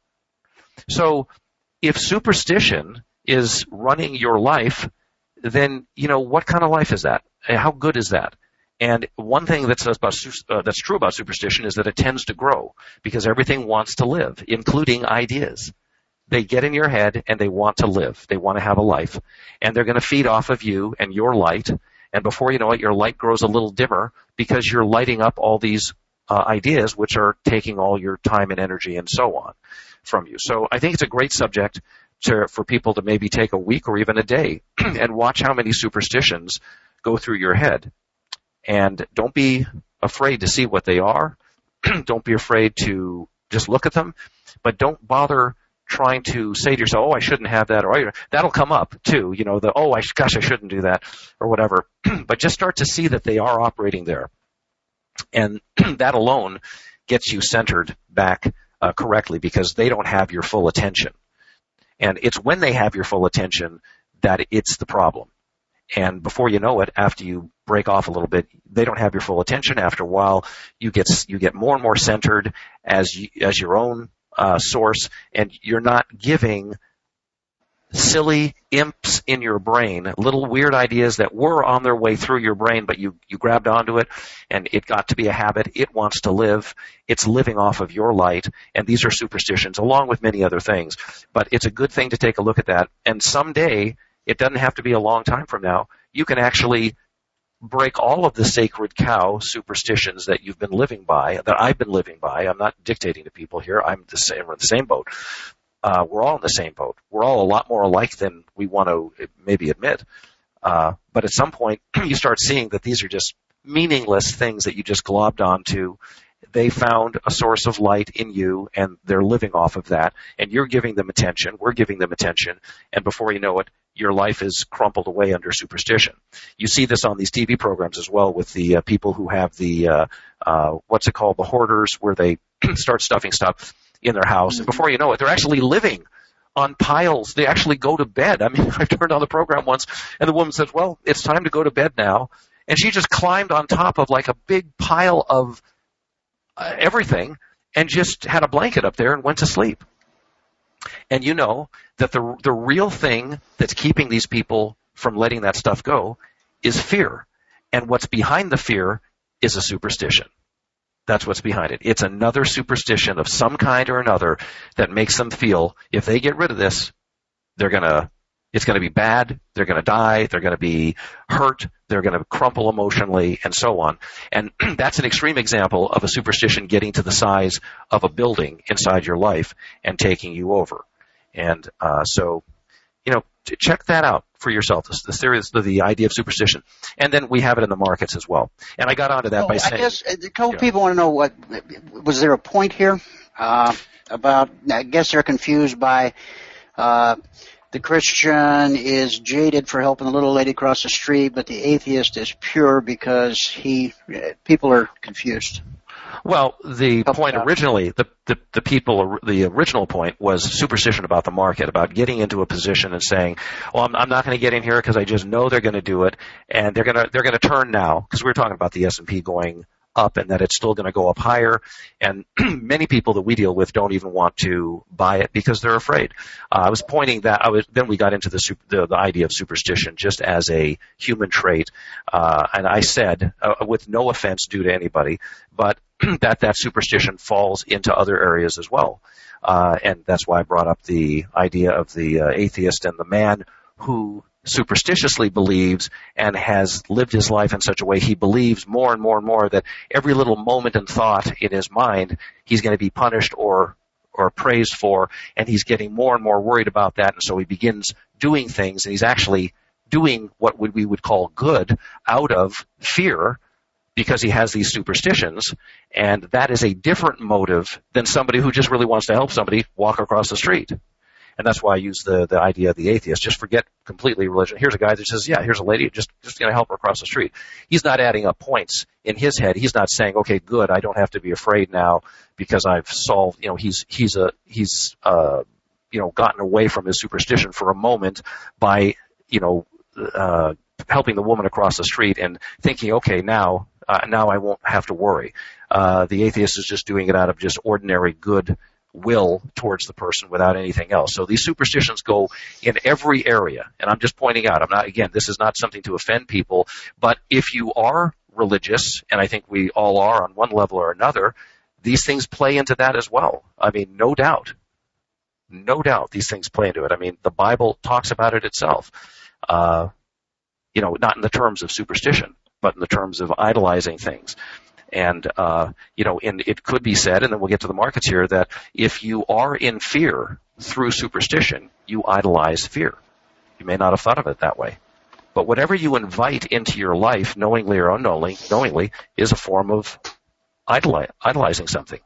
Speaker 7: So if superstition is running your life, then, you know, what kind of life is that? How good is that? And one thing that's, about, uh, that's true about superstition is that it tends to grow because everything wants to live, including ideas. They get in your head and they want to live. They want to have a life. And they're going to feed off of you and your light. And before you know it, your light grows a little dimmer because you're lighting up all these uh, ideas which are taking all your time and energy and so on from you. So I think it's a great subject to, for people to maybe take a week or even a day and watch how many superstitions go through your head. And don't be afraid to see what they are. Don't be afraid to just look at them. But don't bother trying to say to yourself, oh, I shouldn't have that, or that'll come up too, you know, the, oh, I, gosh, I shouldn't do that, or whatever. But just start to see that they are operating there. And that alone gets you centered back uh, correctly because they don't have your full attention. And it's when they have your full attention that it's the problem. And before you know it, after you break off a little bit, they don't have your full attention. After a while, you get you get more and more centered as you, as your own uh, source, and you're not giving silly imps in your brain, little weird ideas that were on their way through your brain, but you, you grabbed onto it, and it got to be a habit. It wants to live. It's living off of your light, and these are superstitions, along with many other things. But it's a good thing to take a look at that, and someday, it doesn't have to be a long time from now, you can actually break all of the sacred cow superstitions that you've been living by, that I've been living by. I'm not dictating to people here. I'm the same, we're in the same boat. Uh, we're all in the same boat. We're all a lot more alike than we want to maybe admit. Uh, but at some point, you start seeing that these are just meaningless things that you just globbed onto. They found a source of light in you, and they're living off of that. And you're giving them attention. We're giving them attention. And before you know it, your life is crumpled away under superstition. You see this on these T V programs as well with the uh, people who have the, uh, uh, what's it called, the hoarders, where they start stuffing stuff in their house. And before you know it, they're actually living on piles. They actually go to bed. I mean, I turned on the program once, and the woman says, well, it's time to go to bed now. And she just climbed on top of like a big pile of uh, everything and just had a blanket up there and went to sleep. And you know that the the real thing that's keeping these people from letting that stuff go is fear. And what's behind the fear is a superstition. That's what's behind it. It's another superstition of some kind or another that makes them feel if they get rid of this, they're gonna, it's gonna be bad, they're gonna die, they're gonna be hurt, they're going to crumple emotionally, and so on. And that's an extreme example of a superstition getting to the size of a building inside your life and taking you over. And uh, so, you know, check that out for yourself, the, the theory, the, the idea of superstition. And then we have it in the markets as well. And I got onto that
Speaker 5: oh,
Speaker 7: by
Speaker 5: I
Speaker 7: saying...
Speaker 5: I guess a couple
Speaker 7: you know,
Speaker 5: people want to know, what was there a point here uh, about, I guess they're confused by uh, the Christian is jaded for helping the little lady across the street, but the atheist is pure because he, people are confused.
Speaker 7: Well, the
Speaker 5: Help
Speaker 7: point originally, the, the, the people, the original point was superstition about the market, about getting into a position and saying, well, I'm, I'm not going to get in here because I just know they're going to do it, and they're going to, they're going to turn now, because we were talking about the S and P going up and that it's still going to go up higher, and many people that we deal with don't even want to buy it because they're afraid. Uh, I was pointing that, I was, then we got into the, super, the, the idea of superstition just as a human trait, uh, and I said, uh, with no offense due to anybody, but that that superstition falls into other areas as well. Uh, and that's why I brought up the idea of the uh, atheist and the man who superstitiously believes and has lived his life in such a way he believes more and more and more that every little moment and thought in his mind he's going to be punished or or praised for, and he's getting more and more worried about that, and so he begins doing things, and he's actually doing what we would call good out of fear because he has these superstitions, and that is a different motive than somebody who just really wants to help somebody walk across the street. And that's why I use the, the idea of the atheist. Just forget completely religion. Here's a guy that says, yeah, here's a lady, just, just going to help her across the street. He's not adding up points in his head. He's not saying, okay, good, I don't have to be afraid now because I've solved, you know, he's, he's a, he's, uh, you know, gotten away from his superstition for a moment by, you know, uh, helping the woman across the street and thinking, okay, now, uh, now I won't have to worry. Uh, the atheist is just doing it out of just ordinary good will towards the person without anything else. So these superstitions go in every area, and I'm just pointing out, I'm not, again, this is not something to offend people, but if you are religious, and I think we all are on one level or another, these things play into that as well. I mean, no doubt. No doubt these things play into it. I mean, the Bible talks about it itself. Uh, you know, not in the terms of superstition, but in the terms of idolizing things. And, uh, you know, and it could be said, and then we'll get to the markets here, that if you are in fear through superstition, you idolize fear. You may not have thought of it that way. But whatever you invite into your life, knowingly or unknowingly, knowingly, is a form of idoli- idolizing something.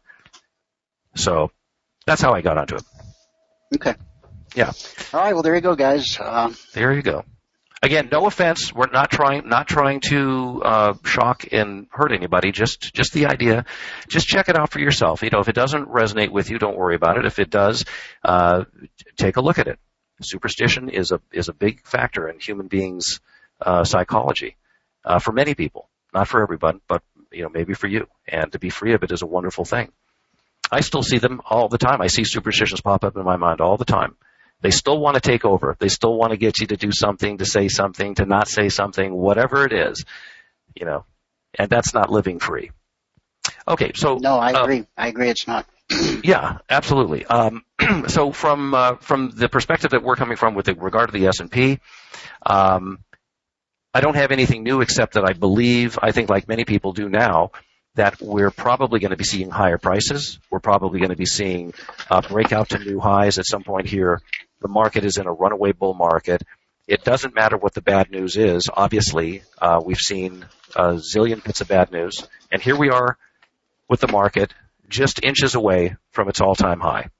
Speaker 7: So that's how I got onto it.
Speaker 5: Okay.
Speaker 7: Yeah.
Speaker 5: All right. Well, there you go, guys. Uh,
Speaker 7: there you go. Again, no offense. We're not trying not trying to uh, shock and hurt anybody. Just just the idea. Just check it out for yourself. You know, if it doesn't resonate with you, don't worry about it. If it does, uh, take a look at it. Superstition is a is a big factor in human beings' uh, psychology uh, for many people. Not for everyone, but you know, maybe for you. And to be free of it is a wonderful thing. I still see them all the time. I see superstitions pop up in my mind all the time. They still want to take over. They still want to get you to do something, to say something, to not say something, whatever it is, you know, and that's not living free. Okay, so.
Speaker 5: No, I
Speaker 7: uh,
Speaker 5: agree. I agree it's not.
Speaker 7: Yeah, absolutely. Um, so from, uh, from the perspective that we're coming from with regard to the S and P, um, I don't have anything new except that I believe, I think like many people do now, that we're probably going to be seeing higher prices. We're probably going to be seeing uh, breakout to new highs at some point here. The market is in a runaway bull market. It doesn't matter what the bad news is. Obviously, uh, we've seen a zillion bits of bad news. And here we are with the market just inches away from its all-time high.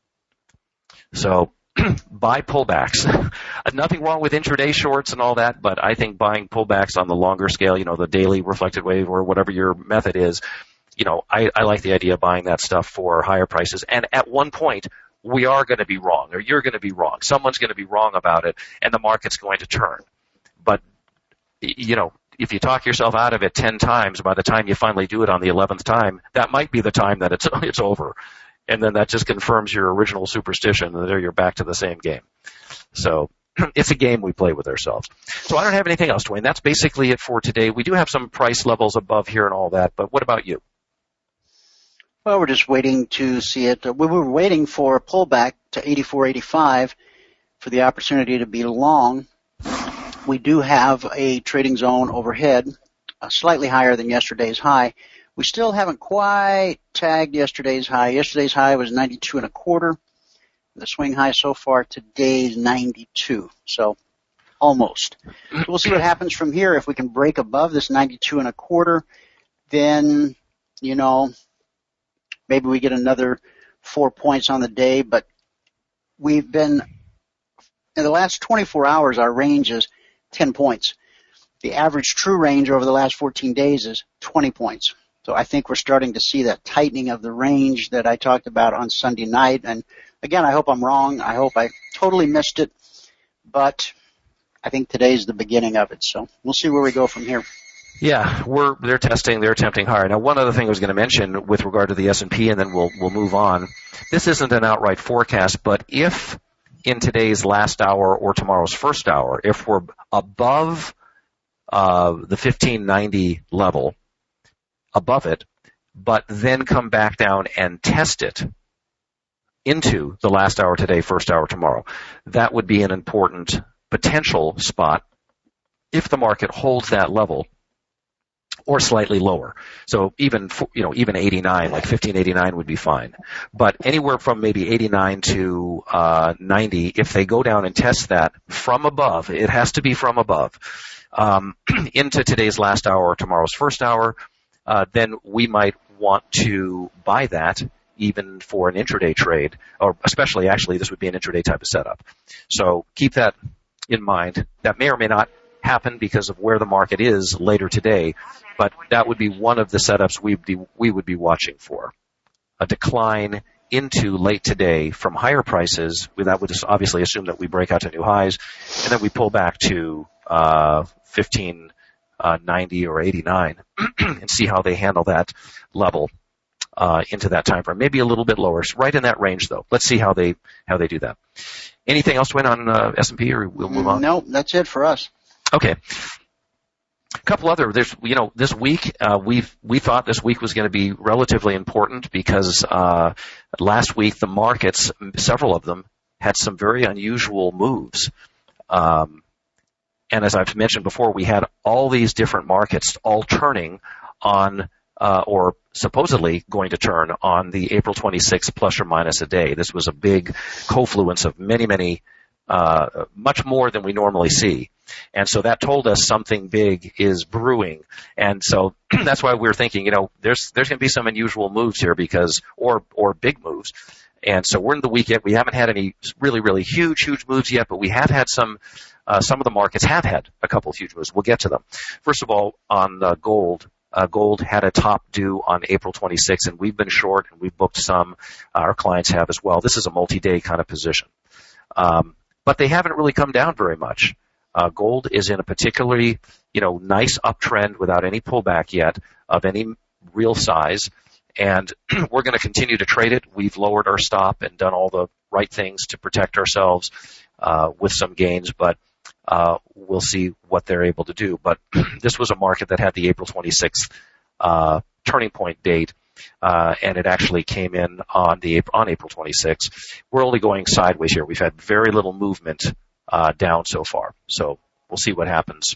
Speaker 7: So buy pullbacks. Nothing wrong with intraday shorts and all that, but I think buying pullbacks on the longer scale, you know, the daily reflected wave or whatever your method is, you know, I, I like the idea of buying that stuff for higher prices. And at one point, we are going to be wrong, or you're going to be wrong. Someone's going to be wrong about it, and the market's going to turn. But, you know, if you talk yourself out of it ten times, by the time you finally do it on the eleventh time, that might be the time that it's it's over. And then that just confirms your original superstition, and there you're back to the same game. So it's a game we play with ourselves. So I don't have anything else, Dwayne. That's basically it for today. We do have some price levels above here and all that, but what about you?
Speaker 5: Well, we're just waiting to see it. We were waiting for a pullback to eighty-four eighty-five for the opportunity to be long. we do have a trading zone overhead, uh, slightly higher than yesterday's high. We still haven't quite tagged yesterday's high. Yesterday's high was ninety-two and a quarter. The swing high so far today is ninety-two. So almost. So we'll see what happens from here. If we can break above this ninety-two and a quarter, then, you know, maybe we get another four points on the day. But we've been, in the last twenty-four hours, our range is ten points. The average true range over the last fourteen days is twenty points. So I think we're starting to see that tightening of the range that I talked about on Sunday night. And again, I hope I'm wrong. I hope I totally missed it. But I think today's the beginning of it. So we'll see where we go from here.
Speaker 7: Yeah, we're they're testing, they're attempting higher. Now, one other thing I was going to mention with regard to the S and P, and then we'll we'll move on. This isn't an outright forecast, but if in today's last hour or tomorrow's first hour, if we're above uh, the fifteen ninety level, above it, but then come back down and test it into the last hour today, first hour tomorrow, that would be an important potential spot if the market holds that level or slightly lower. So even, you know, even eighty-nine, like fifteen eighty-nine would be fine. But anywhere from maybe eighty-nine to uh, ninety, if they go down and test that from above, it has to be from above, um, into today's last hour or tomorrow's first hour, uh, then we might want to buy that even for an intraday trade, or especially actually this would be an intraday type of setup. So keep that in mind. That may or may not happen because of where the market is later today, but that would be one of the setups we'd be, we would be watching for. A decline into late today from higher prices. That would obviously assume that we break out to new highs, and then we pull back to uh, fifteen ninety or eighty-nine and see how they handle that level uh, into that time frame. Maybe a little bit lower, right in that range though. Let's see how they how they do that. Anything else to win on uh, S and P, or we'll move on?
Speaker 5: No, that's it for us.
Speaker 7: Okay. A couple other, there's, you know, this week, uh, we've, we thought this week was going to be relatively important because, uh, last week the markets, several of them, had some very unusual moves. Um, and as I've mentioned before, we had all these different markets all turning on, uh, or supposedly going to turn on the April twenty-sixth plus or minus a day. This was a big confluence of many, many, uh, much more than we normally see. And so that told us something big is brewing. And so that's why we're thinking, you know, there's, there's going to be some unusual moves here because, or, or big moves. And so we're in the weekend. We haven't had any really, really huge, huge moves yet, but we have had some, uh, some of the markets have had a couple of huge moves. We'll get to them. First of all, on uh, gold, uh, gold had a top due on April twenty-sixth, and we've been short and we've booked some. Uh, our clients have as well. This is a multi-day kind of position. Um, but they haven't really come down very much. Uh, gold is in a particularly, you know, nice uptrend without any pullback yet of any real size. And we're going to continue to trade it. We've lowered our stop and done all the right things to protect ourselves uh, with some gains, but uh, we'll see what they're able to do. But this was a market that had the April twenty-sixth uh, turning point date, uh, and it actually came in on the on April twenty-sixth. We're only going sideways here. We've had very little movement Uh, down so far. So we'll see what happens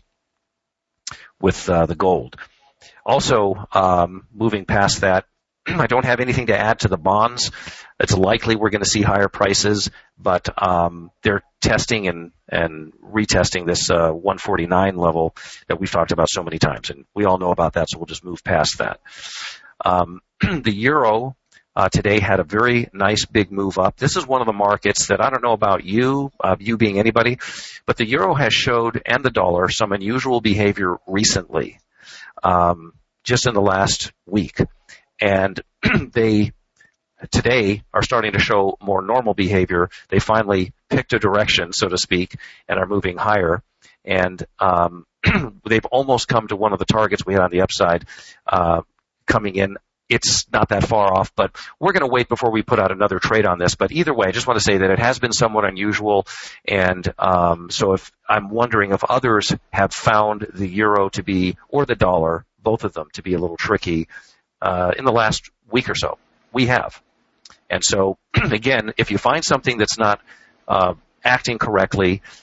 Speaker 7: with uh, the gold. Also, um, moving past that, I don't have anything to add to the bonds. It's likely we're going to see higher prices, but um, they're testing and, and retesting this uh, one forty-nine level that we've talked about so many times, and we all know about that, so we'll just move past that. Um, the euro Uh, today had a very nice big move up. This is one of the markets that I don't know about you, uh, you being anybody, but the euro has showed, and the dollar, some unusual behavior recently, um, just in the last week. And they today are starting to show more normal behavior. They finally picked a direction, so to speak, and are moving higher. And um, they've almost come to one of the targets we had on the upside uh, coming in. It's not that far off, but we're going to wait before we put out another trade on this. But either way, I just want to say that it has been somewhat unusual. And um, so if I'm wondering if others have found the euro to be, or the dollar, both of them to be a little tricky uh, in the last week or so. We have. And so, again, if you find something that's not uh, acting correctly,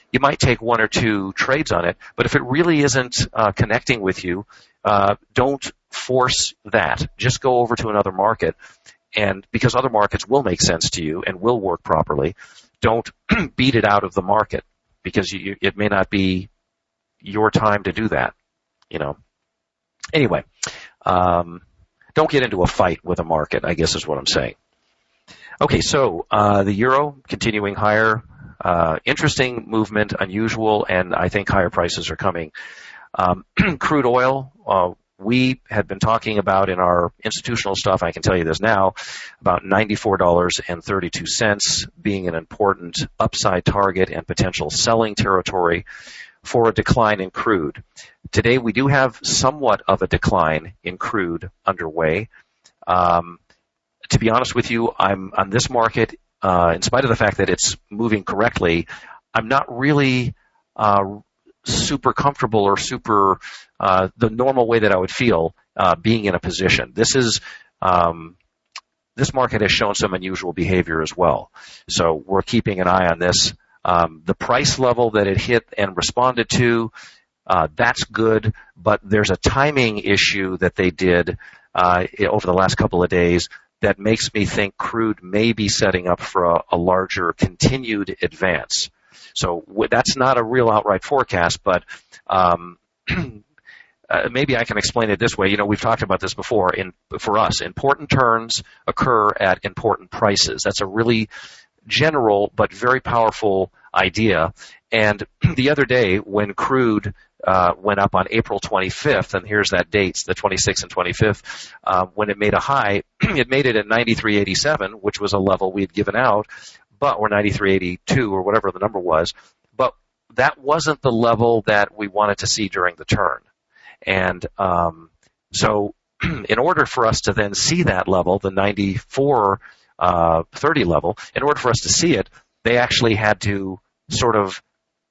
Speaker 7: you might take one or two trades on it, but if it really isn't uh, connecting with you, uh, don't force that. Just go over to another market, and because other markets will make sense to you and will work properly, don't beat it out of the market, because you, it may not be your time to do that, you know. Anyway, um, don't get into a fight with a market, I guess is what I'm saying. Okay, so uh, the euro continuing higher. Uh, interesting movement, unusual, and I think higher prices are coming. Um, crude oil, uh, we had been talking about in our institutional stuff, I can tell you this now, about ninety-four dollars and thirty-two cents being an important upside target and potential selling territory for a decline in crude. Today we do have somewhat of a decline in crude underway. Um, to be honest with you, I'm on this market, uh, in spite of the fact that it's moving correctly, I'm not really uh, super comfortable or super uh, the normal way that I would feel uh, being in a position. This is um, this market has shown some unusual behavior as well, so we're keeping an eye on this. Um, the price level that it hit and responded to, uh, that's good, but there's a timing issue that they did uh, over the last couple of days that makes me think crude may be setting up for a, a larger continued advance. So w- that's not a real outright forecast, but um, uh, maybe I can explain it this way. You know, we've talked about this before. In, for us, important turns occur at important prices. That's a really general but very powerful idea. And the other day when crude uh, went up on April twenty-fifth, and here's that date, the twenty-sixth and twenty-fifth, uh, when it made a high, it made it at ninety-three eighty-seven, which was a level we had given out, but or ninety-three eighty-two or whatever the number was. But that wasn't the level that we wanted to see during the turn. And um, so in order for us to then see that level, the ninety-four Uh, thirty level, in order for us to see it, they actually had to sort of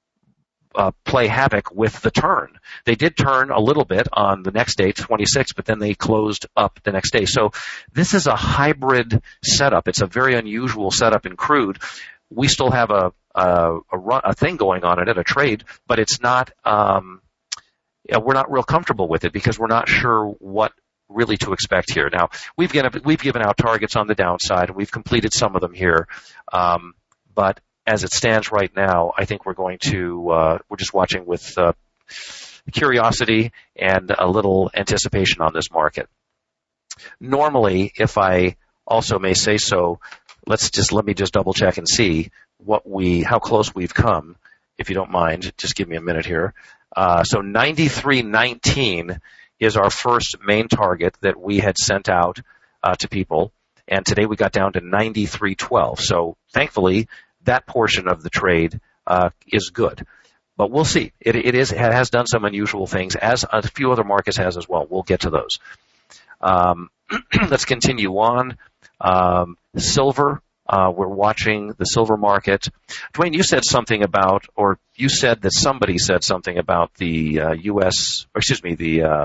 Speaker 7: uh, play havoc with the turn. They did turn a little bit on the next day, twenty-six, but then they closed up the next day. So this is a hybrid setup. It's a very unusual setup in crude. We still have a a, a, run, a thing going on in it, a trade, but it's not. Um, yeah, we're not real comfortable with it because we're not sure what really to expect here. Now, we've given, we've given out targets on the downside, and we've completed some of them here. Um, but as it stands right now, I think we're going to, uh, we're just watching with uh, curiosity and a little anticipation on this market. Normally, if I also may say so, let's just, let me just double check and see what we, how close we've come, if you don't mind. Just give me a minute here. Uh, so ninety-three nineteen is our first main target that we had sent out uh, to people, and today we got down to ninety-three twelve. So thankfully, that portion of the trade uh, is good. But we'll see. It, it is it has done some unusual things, as a few other markets has as well. We'll get to those. Um, let's continue on. Um, silver. Uh, we're watching the silver market. Dwayne, you said something about, or you said that somebody said something about the uh, U S, or excuse me, the uh,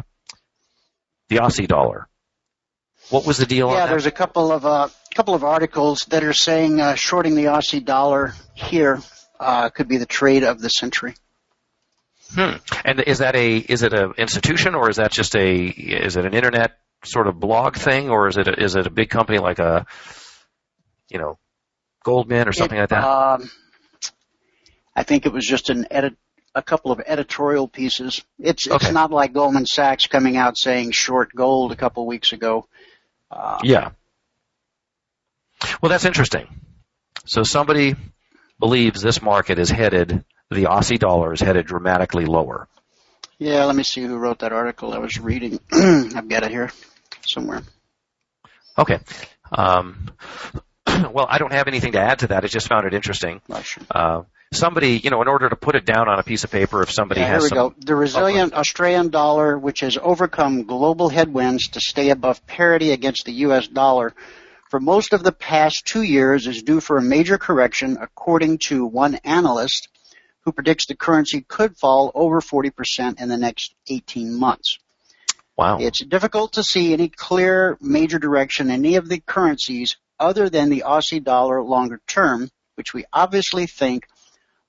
Speaker 7: the Aussie dollar. What was the deal on that?
Speaker 5: Yeah, there's a couple of uh, couple of articles that are saying uh, shorting the Aussie dollar here uh, could be the trade of the century.
Speaker 7: Hmm. And is that a is it an institution, or is that just a is it an internet sort of blog thing, or is it a, is it a big company like a you know Goldman or something it, like that?
Speaker 5: Um, I think it was just an edit. A couple of editorial pieces. It's it's okay. Not like Goldman Sachs coming out saying short gold a couple weeks ago. Uh,
Speaker 7: yeah. Well, that's interesting. So somebody believes this market is headed, the Aussie dollar is headed dramatically lower.
Speaker 5: Yeah, let me see who wrote that article I was reading. I've got it here somewhere.
Speaker 7: Okay. Um, well, I don't have anything to add to that. I just found it interesting.
Speaker 5: Oh, sure.
Speaker 7: Uh, somebody, you know, in order to put it down on a piece of paper, if somebody
Speaker 5: yeah,
Speaker 7: has
Speaker 5: here we
Speaker 7: some...
Speaker 5: go. The resilient oh, Australian dollar, which has overcome global headwinds to stay above parity against the U S dollar for most of the past two years, is due for a major correction, according to one analyst who predicts the currency could fall over forty percent in the next eighteen months.
Speaker 7: Wow.
Speaker 5: It's difficult to see any clear major direction in any of the currencies other than the Aussie dollar longer term, which we obviously think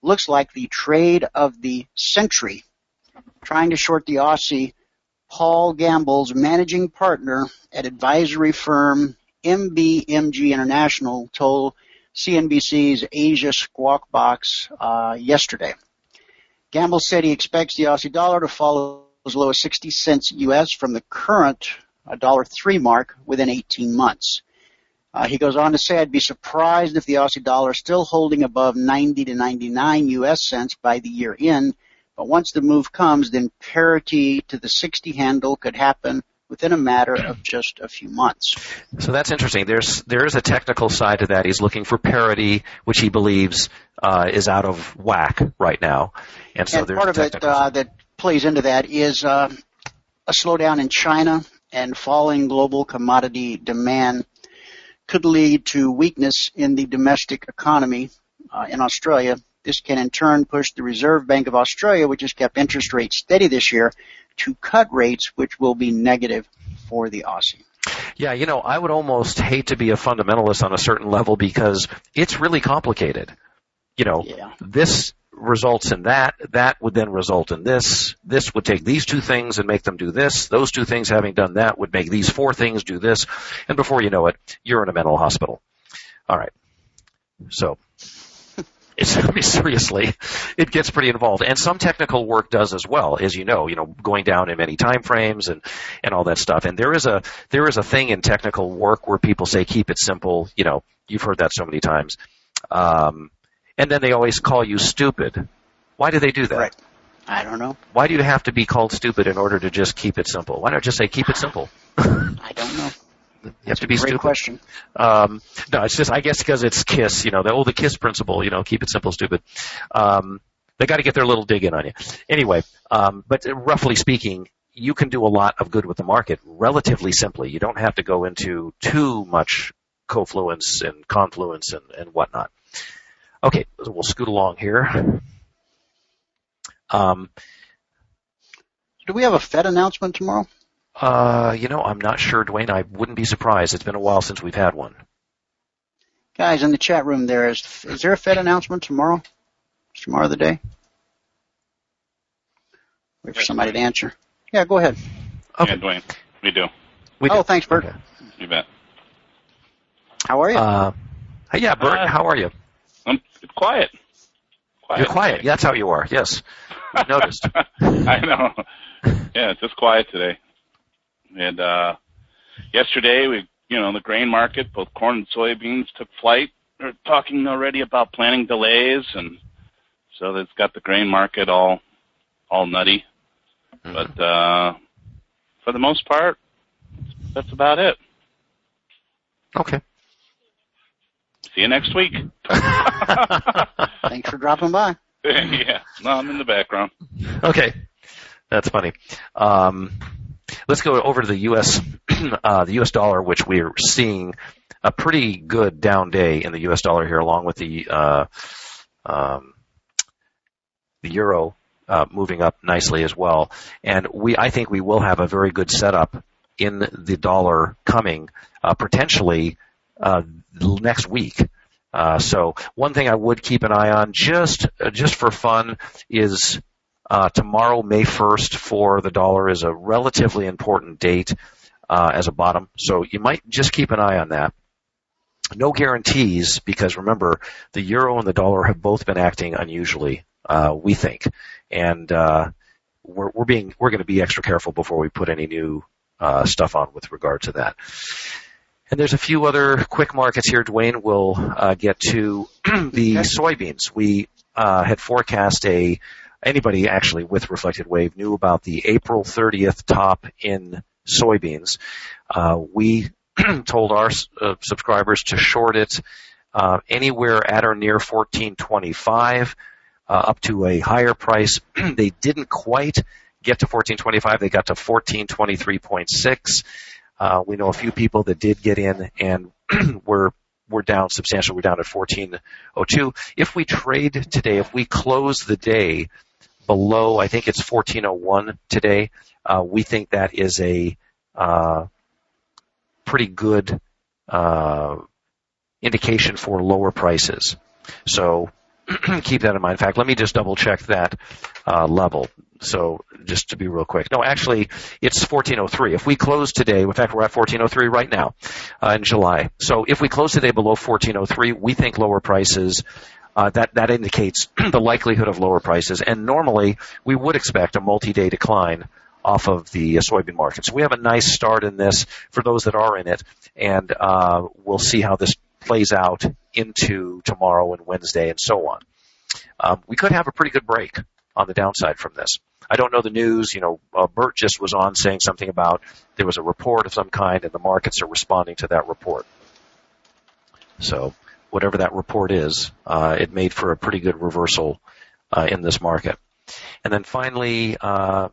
Speaker 5: looks like the trade of the century. Trying to short the Aussie, Paul Gamble's managing partner at advisory firm M B M G International told C N B C's Asia Squawk Box uh, yesterday. Gamble said he expects the Aussie dollar to fall as low as sixty cents U S from the current one dollar three mark within eighteen months. Uh, he goes on to say, I'd be surprised if the Aussie dollar is still holding above ninety to ninety-nine U S cents by the year end. But once the move comes, then parity to the sixty handle could happen within a matter of just a few months.
Speaker 7: So that's interesting. There's there is a technical side to that. He's looking for parity, which he believes uh, is out of whack right now. And so
Speaker 5: and
Speaker 7: there's
Speaker 5: part of it uh, that plays into that is uh, a slowdown in China and falling global commodity demand could lead to weakness in the domestic economy uh, in Australia. This can in turn push the Reserve Bank of Australia, which has kept interest rates steady this year, to cut rates, which will be negative for the Aussie.
Speaker 7: Yeah, you know, I would almost hate to be a fundamentalist on a certain level because it's really complicated. You know,
Speaker 5: yeah.
Speaker 7: This results in that, that would then result in this, this would take these two things and make them do this, those two things having done that would make these four things do this, and before you know it, you're in a mental hospital. All right. So, it's, I mean, seriously, it gets pretty involved. And some technical work does as well, as you know, you know, going down in many time frames and, and all that stuff. And there is a, there is a thing in technical work where people say, keep it simple. You know, you've heard that so many times. Um, and then they always call you stupid. Why do they do that?
Speaker 5: Right. I don't know.
Speaker 7: Why do you have to be called stupid in order to just keep it simple? Why not just say keep it simple?
Speaker 5: I don't know.
Speaker 7: You have
Speaker 5: That's
Speaker 7: to be
Speaker 5: a great
Speaker 7: stupid.
Speaker 5: question.
Speaker 7: Um, no, it's just, I guess because it's KISS, you know, the, oh, the KISS principle, you know, keep it simple, stupid. Um, they got to get their little dig in on you. Anyway, um, but roughly speaking, you can do a lot of good with the market relatively simply. You don't have to go into too much confluence and confluence and, and whatnot. Okay, so we'll scoot along here. Um,
Speaker 5: Do we have a Fed announcement tomorrow?
Speaker 7: Uh, you know, I'm not sure, Dwayne. I wouldn't be surprised. It's been a while since we've had one.
Speaker 5: Guys, in the chat room there, is, is there a Fed announcement tomorrow? Is tomorrow the day? Wait for somebody to answer. Yeah, go ahead.
Speaker 7: Okay.
Speaker 8: Yeah, Dwayne, we do.
Speaker 7: We
Speaker 5: oh,
Speaker 7: do.
Speaker 5: thanks, Bert.
Speaker 7: Okay.
Speaker 8: You bet.
Speaker 5: How are you?
Speaker 7: Uh, hey, yeah, Bert,
Speaker 8: Uh,
Speaker 7: how are you?
Speaker 8: I'm quiet. quiet.
Speaker 7: You're quiet.
Speaker 8: Today.
Speaker 7: That's how you are. Yes. I've noticed.
Speaker 8: I know. Yeah, it's just quiet today. And uh, yesterday, we, you know, the grain market, both corn and soybeans, took flight. They're talking already about planning delays, and so that's got the grain market all, all nutty. Mm-hmm. But uh, for the most part, that's about it.
Speaker 7: Okay.
Speaker 8: See you next week.
Speaker 5: Thanks for dropping by.
Speaker 8: Yeah, no, I'm in the background.
Speaker 7: Okay. That's funny. Um, let's go over to the U S uh, the U S dollar, which we're seeing a pretty good down day in the U S dollar here, along with the uh, um, the euro uh, moving up nicely as well. And we, I think, we will have a very good setup in the dollar coming uh, potentially uh, next week. Uh, so one thing I would keep an eye on, just uh, just for fun, is uh, tomorrow, May first, for the dollar is a relatively important date uh, as a bottom. So you might just keep an eye on that. No guarantees, because remember, the euro and the dollar have both been acting unusually, uh, we think, and uh, we're, we're being we're going to be extra careful before we put any new uh, stuff on with regard to that. And there's a few other quick markets here. Dwayne will uh, get to the soybeans. We uh, had forecast a, anybody actually with Reflected Wave knew about the April thirtieth top in soybeans. Uh, we told our uh, subscribers to short it uh, anywhere at or near fourteen twenty-five, uh, up to a higher price. They didn't quite get to fourteen twenty-five. They got to fourteen twenty-three point six. Uh, we know a few people that did get in and we're, we're down substantially. We're down at fourteen oh two. If we trade today, if we close the day below, I think it's fourteen oh one today, uh, we think that is a, uh, pretty good, uh, indication for lower prices. So keep that in mind. In fact, let me just double check that uh, level. So just to be real quick. No, actually, it's fourteen oh three. If we close today, in fact, we're at fourteen oh three right now uh, in July. So if we close today below fourteen oh three, we think lower prices, uh, that, that indicates the likelihood of lower prices. And normally, we would expect a multi-day decline off of the uh, soybean market. So we have a nice start in this for those that are in it, and uh, we'll see how this plays out into tomorrow and Wednesday and so on. Um, we could have a pretty good break on the downside from this. I don't know the news. You know, uh, Bert just was on saying something about there was a report of some kind, and the markets are responding to that report. So whatever that report is, uh, it made for a pretty good reversal uh, in this market. And then finally, uh,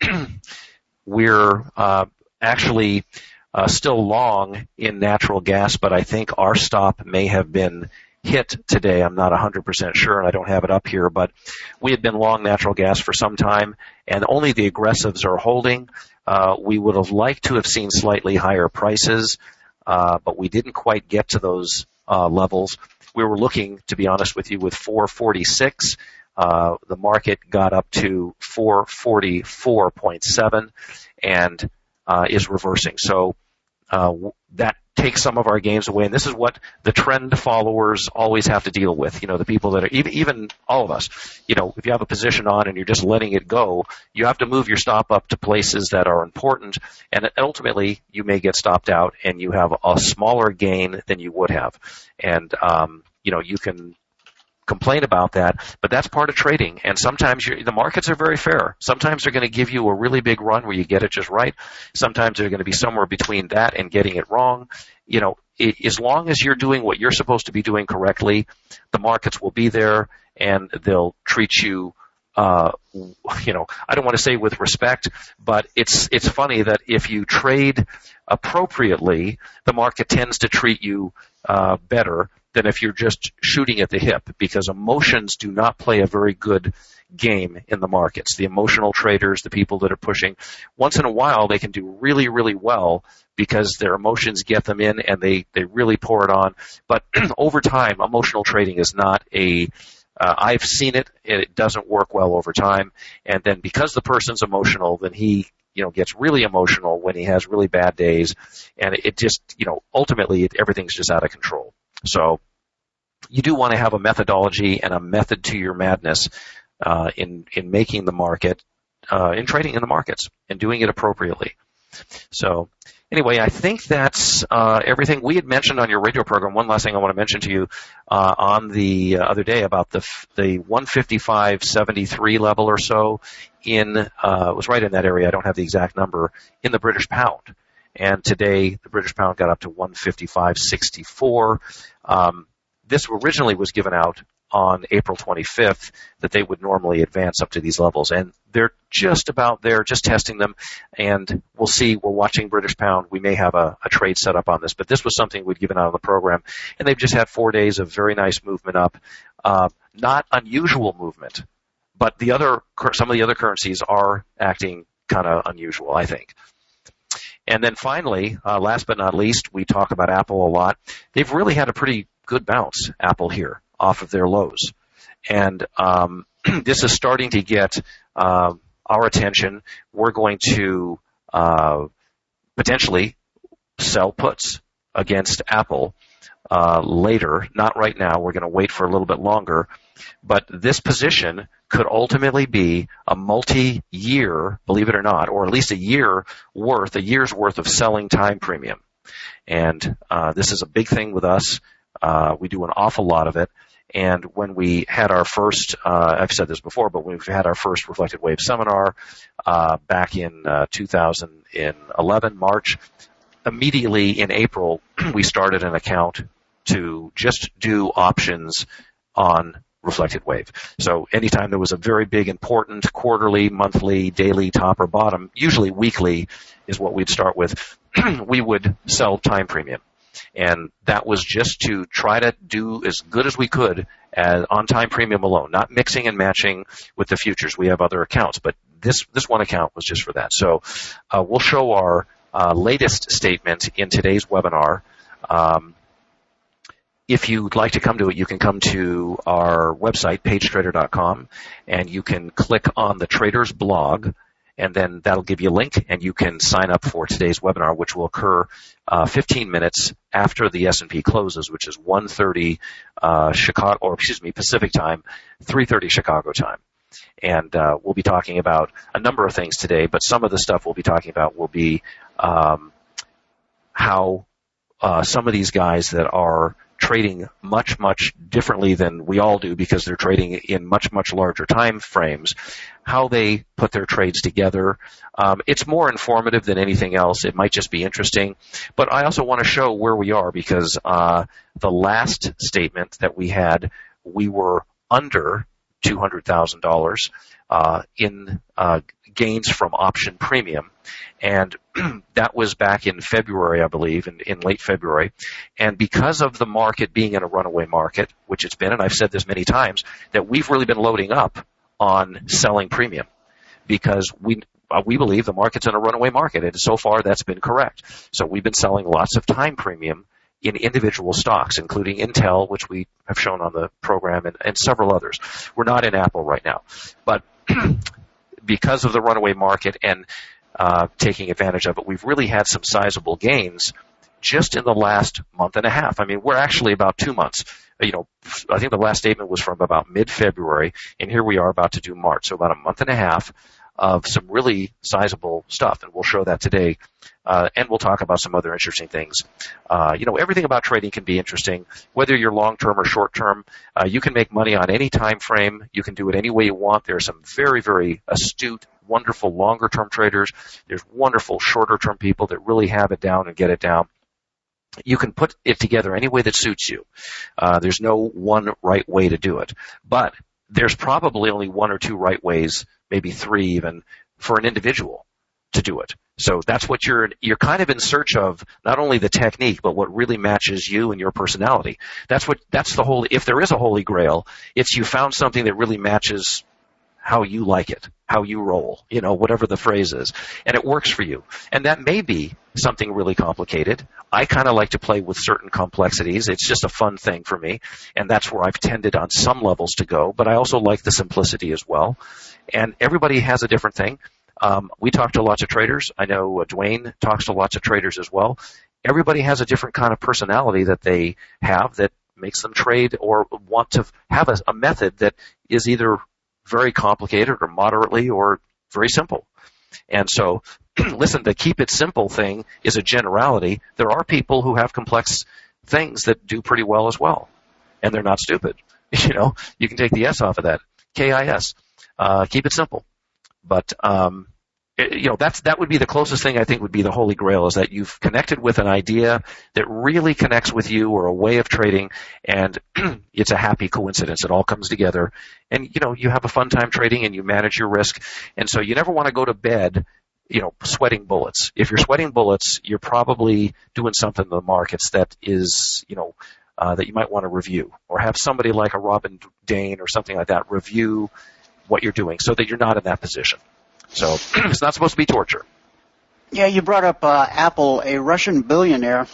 Speaker 7: we're uh, actually uh, still long in natural gas, but I think our stop may have been hit today. I'm not one hundred percent sure, and I don't have it up here, but we had been long natural gas for some time, and only the aggressives are holding. Uh, we would have liked to have seen slightly higher prices, uh, but we didn't quite get to those uh, levels. We were looking, to be honest with you, with four forty-six. Uh, the market got up to four forty-four point seven and uh, is reversing. So uh, that takes some of our gains away, and this is what the trend followers always have to deal with. You know, the people that are, even, even all of us, you know, if you have a position on and you're just letting it go, you have to move your stop up to places that are important, and ultimately you may get stopped out and you have a smaller gain than you would have. And, um, you know, you can complain about that, but that's part of trading. And sometimes you're, the markets are very fair. Sometimes they're going to give you a really big run where you get it just right. Sometimes they're going to be somewhere between that and getting it wrong. You know, it, as long as you're doing what you're supposed to be doing correctly, the markets will be there and they'll treat you, uh, you know, I don't want to say with respect, but it's, it's funny that if you trade appropriately, the market tends to treat you, uh, better than if you're just shooting at the hip, because emotions do not play a very good game in the markets. The emotional traders, the people that are pushing, once in a while they can do really, really well because their emotions get them in and they, they really pour it on. But over time, emotional trading is not a, uh, I've seen it, and it doesn't work well over time. And then because the person's emotional, then he, you know, gets really emotional when he has really bad days. And it just, you know, ultimately it, everything's just out of control. So you do want to have a methodology and a method to your madness uh, in in making the market, uh, in trading in the markets and doing it appropriately. So anyway, I think that's uh, everything we had mentioned on your radio program. One last thing I want to mention to you uh, on the uh, other day about the the one fifty-five seventy-three level or so in uh, it was right in that area. I don't have the exact number in the British pound. And today, the British pound got up to one fifty-five sixty-four. Um, this originally was given out on April twenty-fifth that they would normally advance up to these levels. And they're just about there, just testing them. And we'll see. We're watching British pound. We may have a, a trade set up on this. But this was something we'd given out on the program. And they've just had four days of very nice movement up. Uh, not unusual movement. But the other, some of the other currencies are acting kind of unusual, I think. And then finally, uh, last but not least, we talk about Apple a lot. They've really had a pretty good bounce, Apple here, off of their lows. And um, this is starting to get uh, our attention. We're going to uh, potentially sell puts against Apple uh, later. Not right now. We're going to wait for a little bit longer. But this position could ultimately be a multi-year, believe it or not, or at least a year worth, a year's worth of selling time premium. And uh, this is a big thing with us. Uh, we do an awful lot of it. And when we had our first, uh, I've said this before, but when we had our first Reflected Wave seminar uh, back in uh, two thousand eleven, March, immediately in April, we started an account to just do options on Reflected Wave. So anytime there was a very big, important quarterly, monthly, daily top or bottom, usually weekly is what we'd start with, we would sell time premium. And that was just to try to do as good as we could as on time premium alone, not mixing and matching with the futures. We have other accounts, but this, this one account was just for that. So uh, we'll show our uh, latest statement in today's webinar. Um, if you'd like to come to it, you can come to our website, page trader dot com, and you can click on the Traders blog, and then that'll give you a link, and you can sign up for today's webinar, which will occur uh, fifteen minutes after the S and P closes, which is one thirty uh, Chicago, or excuse me, Pacific time, three thirty Chicago time. And uh, we'll be talking about a number of things today, but some of the stuff we'll be talking about will be um, how uh, some of these guys that are trading much, much differently than we all do because they're trading in much, much larger time frames, how they put their trades together. Um, it's more informative than anything else. It might just be interesting. But I also want to show where we are because uh, the last statement that we had, we were under two hundred thousand dollars uh, in uh, gains from option premium. And that was back in February, I believe, in, in late February. And because of the market being in a runaway market, which it's been, and I've said this many times, that we've really been loading up on selling premium because we uh, we believe the market's in a runaway market. And so far, that's been correct. So we've been selling lots of time premium in individual stocks, including Intel, which we have shown on the program, and, and several others. We're not in Apple right now. But because of the runaway market and uh, taking advantage of it, we've really had some sizable gains just in the last month and a half. I mean, we're actually about two months. You know, I think the last statement was from about mid-February, and here we are about to do March. So about a month and a half of some really sizable stuff, and we'll show that today. Uh, and we'll talk about some other interesting things. Uh, you know, everything about trading can be interesting, whether you're long-term or short-term. Uh, you can make money on any time frame. You can do it any way you want. There are some very, very astute, wonderful longer-term traders. There's wonderful shorter-term people that really have it down and get it down. You can put it together any way that suits you. Uh, there's no one right way to do it. But there's probably only one or two right ways, maybe three even, for an individual to do it. So that's what you're, you're kind of in search of, not only the technique, but what really matches you and your personality. That's what, that's the whole, if there is a holy grail, it's you found something that really matches how you like it, how you roll, you know, whatever the phrase is, and it works for you. And that may be something really complicated. I kind of like to play with certain complexities. It's just a fun thing for me, and that's where I've tended on some levels to go, but I also like the simplicity as well. And everybody has a different thing. Um, we talk to lots of traders. I know uh, Dwayne talks to lots of traders as well. Everybody has a different kind of personality that they have that makes them trade or want to have a, a method that is either very complicated or moderately or very simple. And so, listen, the keep it simple thing is a generality. There are people who have complex things that do pretty well as well, and they're not stupid. You know, you can take the S off of that. K I S. Uh, keep it simple. But, um, it, you know, that's, that would be the closest thing I think would be the holy grail, is that you've connected with an idea that really connects with you or a way of trading, and it's a happy coincidence. It all comes together, and, you know, you have a fun time trading and you manage your risk. And so you never want to go to bed, you know, sweating bullets. If you're sweating bullets, you're probably doing something in the markets that is, you know, uh, that you might want to review, or have somebody like a Robin Dane or something like that review what you're doing so that you're not in that position. So it's not supposed to be torture.
Speaker 5: Yeah, you brought up uh, Apple. A Russian billionaire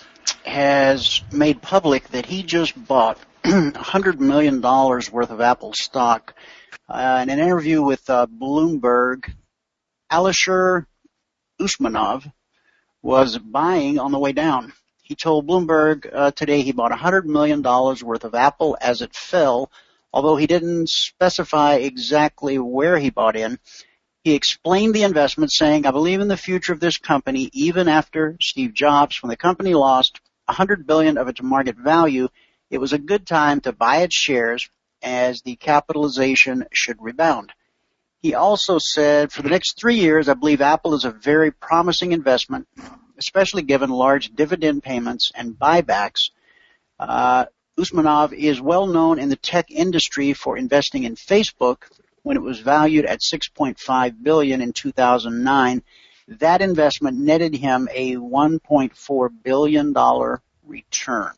Speaker 5: has made public that he just bought one hundred million dollars worth of Apple stock. Uh, in an interview with uh, Bloomberg, Alisher Usmanov was buying on the way down. He told Bloomberg uh, today he bought one hundred million dollars worth of Apple as it fell, although he didn't specify exactly where he bought in. He explained the investment, saying, "I believe in the future of this company even after Steve Jobs. When the company lost one hundred billion dollars of its market value, it was a good time to buy its shares as the capitalization should rebound." He also said, "For the next three years, I believe Apple is a very promising investment, especially given large dividend payments and buybacks." Uh, Usmanov is well known in the tech industry for investing in Facebook when it was valued at six point five billion dollars in two thousand nine. That investment netted him a one point four billion dollars return.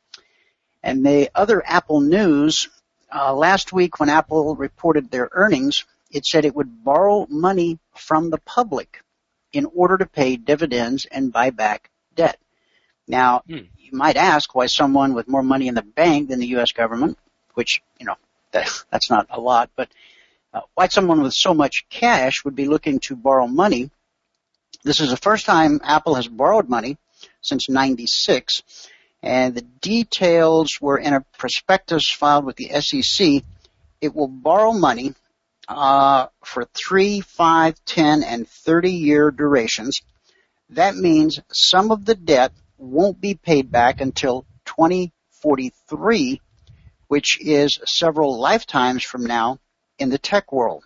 Speaker 5: And the other Apple news, uh, last week when Apple reported their earnings, it said it would borrow money from the public in order to pay dividends and buy back debt. Now,
Speaker 7: Hmm.
Speaker 5: you might ask why someone with more money in the bank than the U S government, which, you know, that, that's not a lot, but uh, why someone with so much cash would be looking to borrow money. This is the first time Apple has borrowed money since ninety-six, and the details were in a prospectus filed with the S E C. It will borrow money uh, for three, five, ten, and thirty-year durations. That means some of the debt won't be paid back until twenty forty-three, which is several lifetimes from now in the tech world.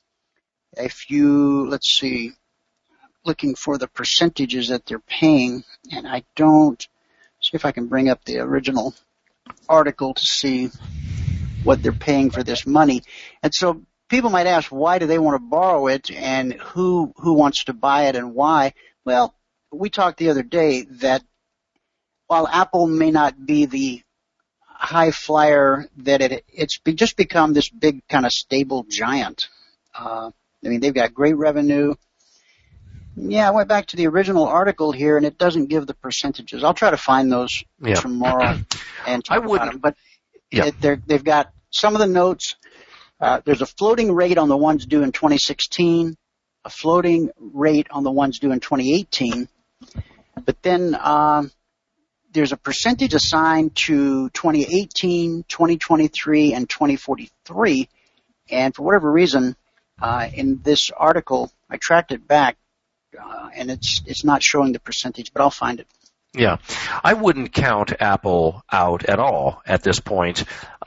Speaker 5: If you, let's see, looking for the percentages that they're paying, and I don't, see if I can bring up the original article to see what they're paying for this money. And so people might ask, why do they want to borrow it, and who who wants to buy it and why? Well, we talked the other day that while Apple may not be the high flyer that it, it's be, just become this big kind of stable giant. Uh, I mean, they've got great revenue. Yeah, I went back to the original article here, and it doesn't give the percentages. I'll try to find those
Speaker 7: Yeah.
Speaker 5: tomorrow and talk
Speaker 7: I wouldn't-
Speaker 5: about them. But
Speaker 7: Yeah.
Speaker 5: it, they're, they've got some of the notes. Uh, there's a floating rate on the ones due in twenty sixteen, a floating rate on the ones due in twenty eighteen. But then um, there's a percentage assigned to twenty eighteen, twenty twenty-three, and twenty forty-three. And for whatever reason, uh, in this article, I tracked it back, uh, and it's it's not showing the percentage, but I'll find it.
Speaker 7: Yeah, I wouldn't count Apple out at all at this point.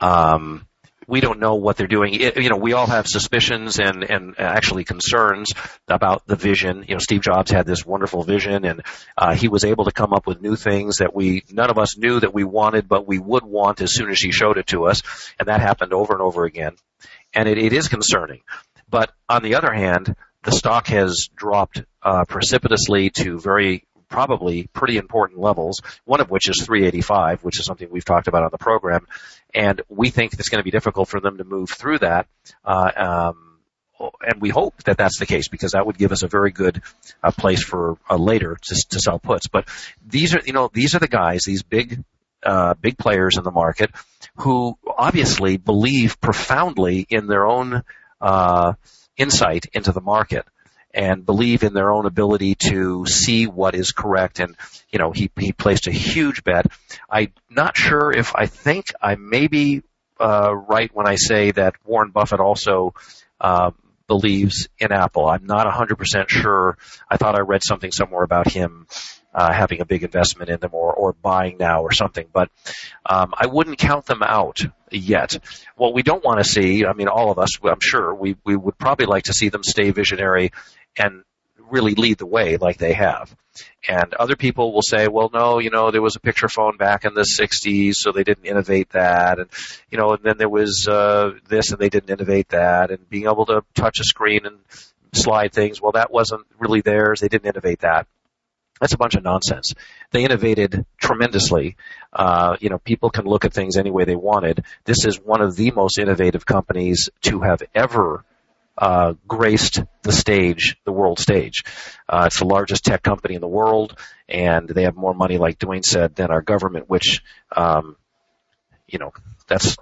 Speaker 7: Um, we don't know what they're doing. It, you know, we all have suspicions and, and actually concerns about the vision. You know, Steve Jobs had this wonderful vision, and uh, he was able to come up with new things that we none of us knew that we wanted, but we would want as soon as he showed it to us, and that happened over and over again. And it, it is concerning. But on the other hand, the stock has dropped uh, precipitously to very probably pretty important levels, one of which is three eighty-five, which is something we've talked about on the program. And we think it's going to be difficult for them to move through that. Uh, um, and we hope that that's the case, because that would give us a very good uh, place for uh, later to, to sell puts. But these are, you know, these are the guys, these big, uh, big players in the market who obviously believe profoundly in their own uh, insight into the market, and believe in their own ability to see what is correct. And, you know, he, he placed a huge bet. I'm not sure if I think I may be uh, right when I say that Warren Buffett also uh, believes in Apple. I'm not one hundred percent sure. I thought I read something somewhere about him uh, having a big investment in them, or, or buying now or something. But um, I wouldn't count them out yet. What we don't want to see, I mean, all of us, I'm sure, we, we would probably like to see them stay visionary and really lead the way like they have. And other people will say, well, no, you know, there was a picture phone back in the sixties, so they didn't innovate that. And, you know, and then there was uh, this, and they didn't innovate that. And being able to touch a screen and slide things, well, that wasn't really theirs. They didn't innovate that. That's a bunch of nonsense. They innovated tremendously. Uh, you know, people can look at things any way they wanted. This is one of the most innovative companies to have ever Uh, graced the stage, the world stage. Uh, it's the largest tech company in the world, and they have more money, like Dwayne said, than our government, which, um, you know, that's,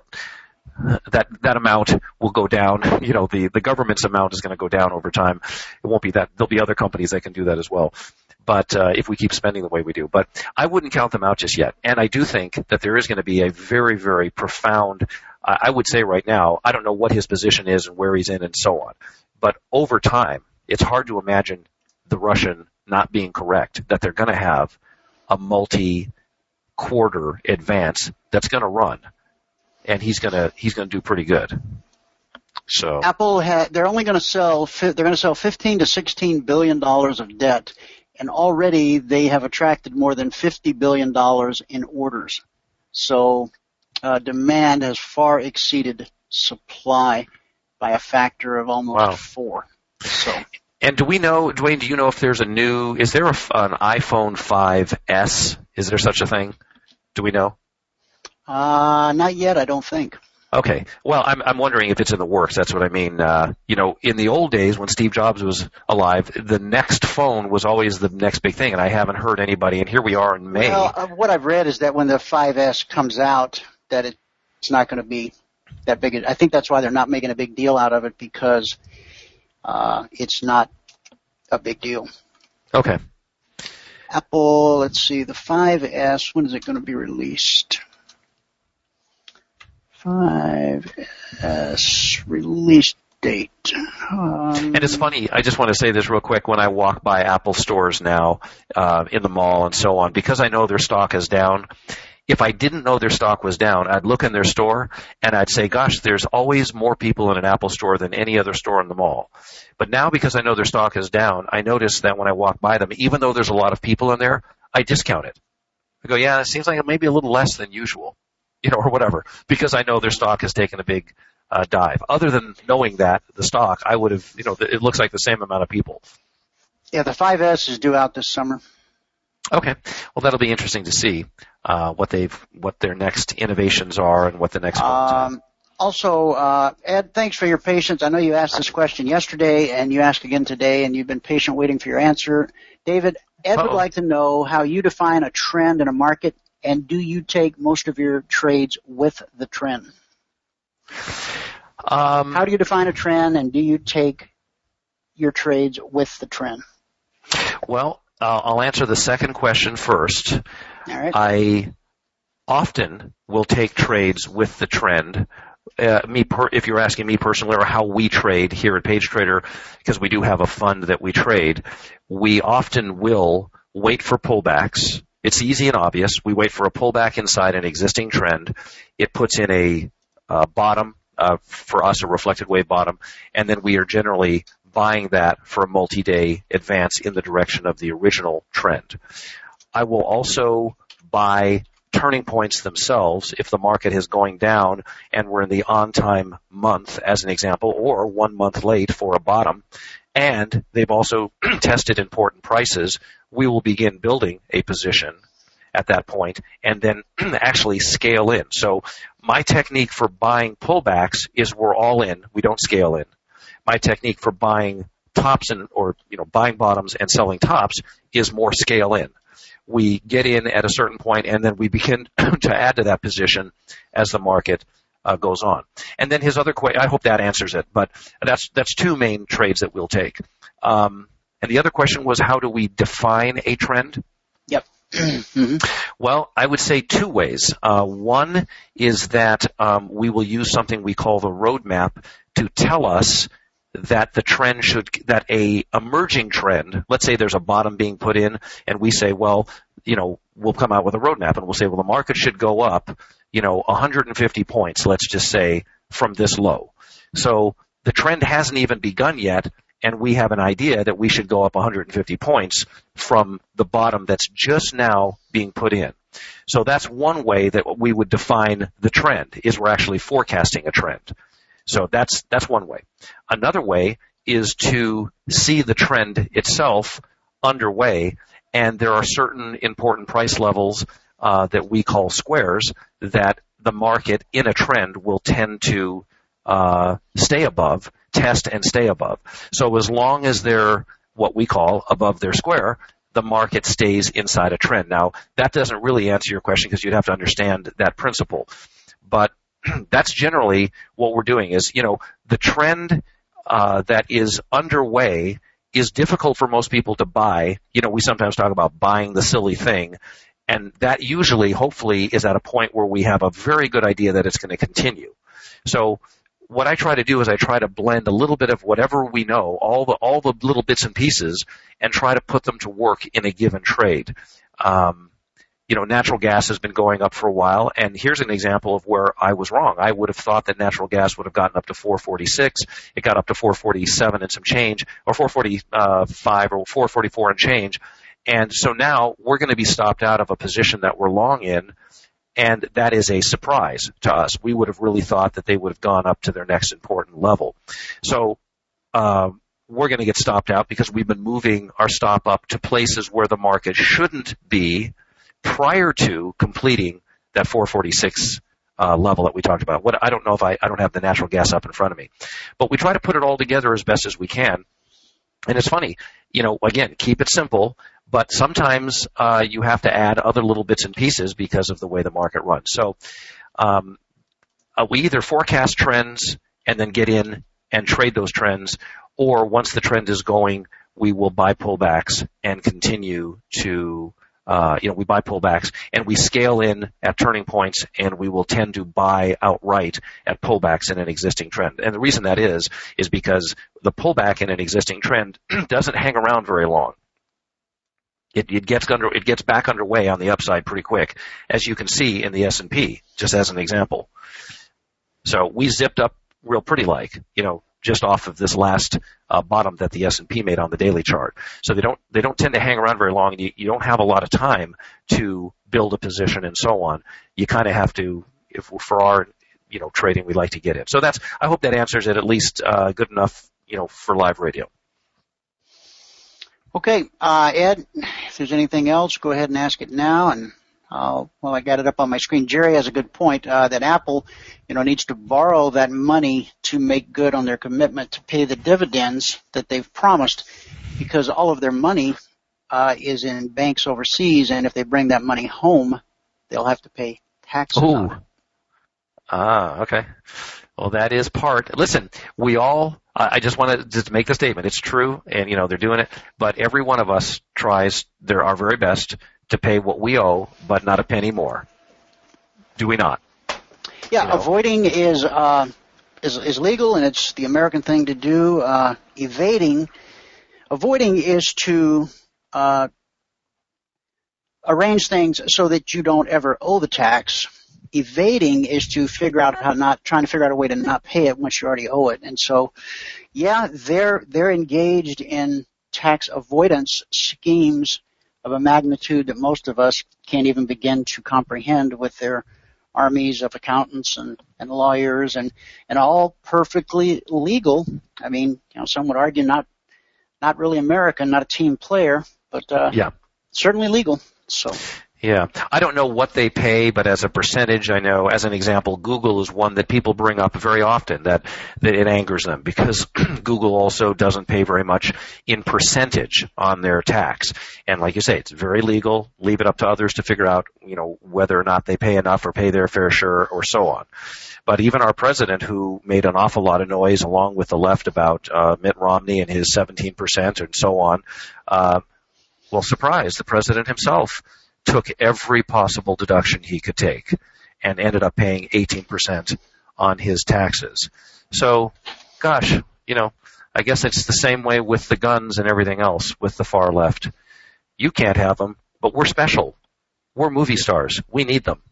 Speaker 7: that, that amount will go down. You know, the, the government's amount is going to go down over time. It won't be that. There'll be other companies that can do that as well. But, uh, if we keep spending the way we do. But I wouldn't count them out just yet. And I do think that there is going to be a very, very profound, I would say right now, I don't know what his position is and where he's in and so on. But over time, it's hard to imagine the Russian not being correct, that they're going to have a multi-quarter advance that's going to run. And he's going to, he's going to do pretty good. So
Speaker 5: Apple ha- they're only going to sell, fi- they're going to sell fifteen to sixteen billion dollars of debt. And already they have attracted more than fifty billion dollars in orders. So uh, demand has far exceeded supply by a factor of almost
Speaker 7: Wow.
Speaker 5: four. So,
Speaker 7: and do we know, Dwayne, do you know if there's a new, is there a, an iPhone five S? Is there such a thing? Do we know?
Speaker 5: uh, not yet, I don't think.
Speaker 7: Okay. Well, I'm I'm wondering if it's in the works. That's what I mean. Uh, you know, in the old days when Steve Jobs was alive, the next phone was always the next big thing, and I haven't heard anybody. And here we are in May.
Speaker 5: Well, uh, what I've read is that when the five S comes out, that it, it's not going to be that big. I think that's why they're not making a big deal out of it, because uh, it's not a big deal.
Speaker 7: Okay.
Speaker 5: Apple, let's see, the five S, when is it going to be released? five S release date. Um,
Speaker 7: and it's funny, I just want to say this real quick. When I walk by Apple stores now uh, in the mall and so on, because I know their stock is down, if I didn't know their stock was down, I'd look in their store and I'd say, gosh, there's always more people in an Apple store than any other store in the mall. But now because I know their stock is down, I notice that when I walk by them, even though there's a lot of people in there, I discount it. I go, yeah, it seems like it may be a little less than usual. You know, or whatever, because I know their stock has taken a big uh, dive. Other than knowing that, the stock, I would have, you know, it looks like the same amount of people.
Speaker 5: Yeah, the five S is due out this summer.
Speaker 7: Okay. Well, that'll be interesting to see uh, what they've, what their next innovations are and what the next ones are.
Speaker 5: Um, also, uh, Ed, thanks for your patience. I know you asked this question yesterday and you asked again today, and you've been patient waiting for your answer. David, Ed Uh-oh. would like to know how you define a trend in a market. And do you take most of your trades with the trend?
Speaker 7: Um,
Speaker 5: How do you define a trend, and do you take your trades with the trend?
Speaker 7: Well, uh, I'll answer the second question first.
Speaker 5: All right.
Speaker 7: I often will take trades with the trend. Uh, me, per, if you're asking me personally, or how we trade here at Page Trader, because we do have a fund that we trade, we often will wait for pullbacks. It's easy and obvious. We wait for a pullback inside an existing trend. It puts in a uh, bottom, uh, for us, a reflected wave bottom, and then we are generally buying that for a multi-day advance in the direction of the original trend. I will also buy turning points themselves if the market is going down and we're in the on-time month, as an example, or one month late for a bottom, and they've also tested important prices. We will begin building a position at that point and then actually scale in. So my technique for buying pullbacks is we're all in. We don't scale in. My technique for buying tops and, or, you know, buying bottoms and selling tops is more scale in. We get in at a certain point and then we begin to add to that position as the market uh, goes on. And then his other question, I hope that answers it, but that's, that's two main trades that we'll take. Um, And the other question was, how do we define a trend?
Speaker 5: Yep. Mm-hmm.
Speaker 7: Well, I would say two ways. Uh, one is that um, we will use something we call the roadmap to tell us that the trend should, that a emerging trend, let's say there's a bottom being put in, and we say, well, you know, we'll come out with a roadmap, and we'll say, well, the market should go up, you know, one hundred fifty points, let's just say, from this low. So the trend hasn't even begun yet, and we have an idea that we should go up one hundred fifty points from the bottom that's just now being put in. So that's one way that we would define the trend, is we're actually forecasting a trend. So that's that's one way. Another way is to see the trend itself underway, and there are certain important price levels uh, that we call squares that the market in a trend will tend to uh, stay above, test and stay above. So as long as they're what we call above their square, the market stays inside a trend. Now, that doesn't really answer your question because you'd have to understand that principle. But that's generally what we're doing is, you know, the trend uh, that is underway is difficult for most people to buy. You know, we sometimes talk about buying the silly thing. And that usually, hopefully, is at a point where we have a very good idea that it's going to continue. So what I try to do is I try to blend a little bit of whatever we know, all the all the little bits and pieces, and try to put them to work in a given trade. Um, you know, natural gas has been going up for a while, and here's an example of where I was wrong. I would have thought that natural gas would have gotten up to four forty-six. It got up to four forty-seven and some change, or four forty-five or four forty-four and change. And so now we're going to be stopped out of a position that we're long in, and that is a surprise to us. We would have really thought that they would have gone up to their next important level. So uh, we're going to get stopped out because we've been moving our stop up to places where the market shouldn't be prior to completing that four forty-six uh, level that we talked about. What I don't know if I, I don't have the natural gas up in front of me, but we try to put it all together as best as we can. And it's funny, you know, again, keep it simple, but sometimes uh, you have to add other little bits and pieces because of the way the market runs. So um, uh, we either forecast trends and then get in and trade those trends, or once the trend is going, we will buy pullbacks and continue to, uh, you know, we buy pullbacks and we scale in at turning points, and we will tend to buy outright at pullbacks in an existing trend. And the reason that is, is because the pullback in an existing trend doesn't hang around very long. It, it gets under, it gets back underway on the upside pretty quick, as you can see in the S and P, just as an example. So we zipped up real pretty like, you know, just off of this last uh, bottom that the S and P made on the daily chart. So they don't they don't tend to hang around very long, and you, you don't have a lot of time to build a position and so on. You kind of have to, if for our you know trading, we like to get in. So that's, I hope that answers it at least uh, good enough, you know, for live radio.
Speaker 5: Okay, uh, Ed, if there's anything else, go ahead and ask it now. And uh, well, I got it up on my screen. Jerry has a good point uh, that Apple, you know, needs to borrow that money to make good on their commitment to pay the dividends that they've promised, because all of their money uh, is in banks overseas, and if they bring that money home, they'll have to pay taxes
Speaker 7: Ooh.
Speaker 5: on it.
Speaker 7: Ah, okay. Well, that is part. Listen, we all, I just want to just make the statement. It's true, and, you know, they're doing it, but every one of us tries their, our very best to pay what we owe, but not a penny more. Do we not?
Speaker 5: Yeah,
Speaker 7: You know?
Speaker 5: avoiding is, uh, is is legal, and it's the American thing to do. Uh, evading, avoiding is to uh, arrange things so that you don't ever owe the tax. Evading is to figure out how not, trying to figure out a way to not pay it once you already owe it. And so, yeah, they're they're engaged in tax avoidance schemes of a magnitude that most of us can't even begin to comprehend, with their armies of accountants and, and lawyers, and, and all perfectly legal. I mean, you know, some would argue not not really American, not a team player, but uh,
Speaker 7: Yeah.
Speaker 5: certainly legal. So.
Speaker 7: Yeah. I don't know what they pay, but as a percentage, I know, as an example, Google is one that people bring up very often, that, that it angers them, because Google also doesn't pay very much in percentage on their tax. And like you say, it's very legal. Leave it up to others to figure out, you know, whether or not they pay enough or pay their fair share or so on. But even our president, who made an awful lot of noise along with the left about uh, Mitt Romney and his seventeen percent and so on, uh, well, surprise, the president himself took every possible deduction he could take and ended up paying eighteen percent on his taxes. So, gosh, you know, I guess it's the same way with the guns and everything else with the far left. You can't have them, but we're special. We're movie stars. We need them.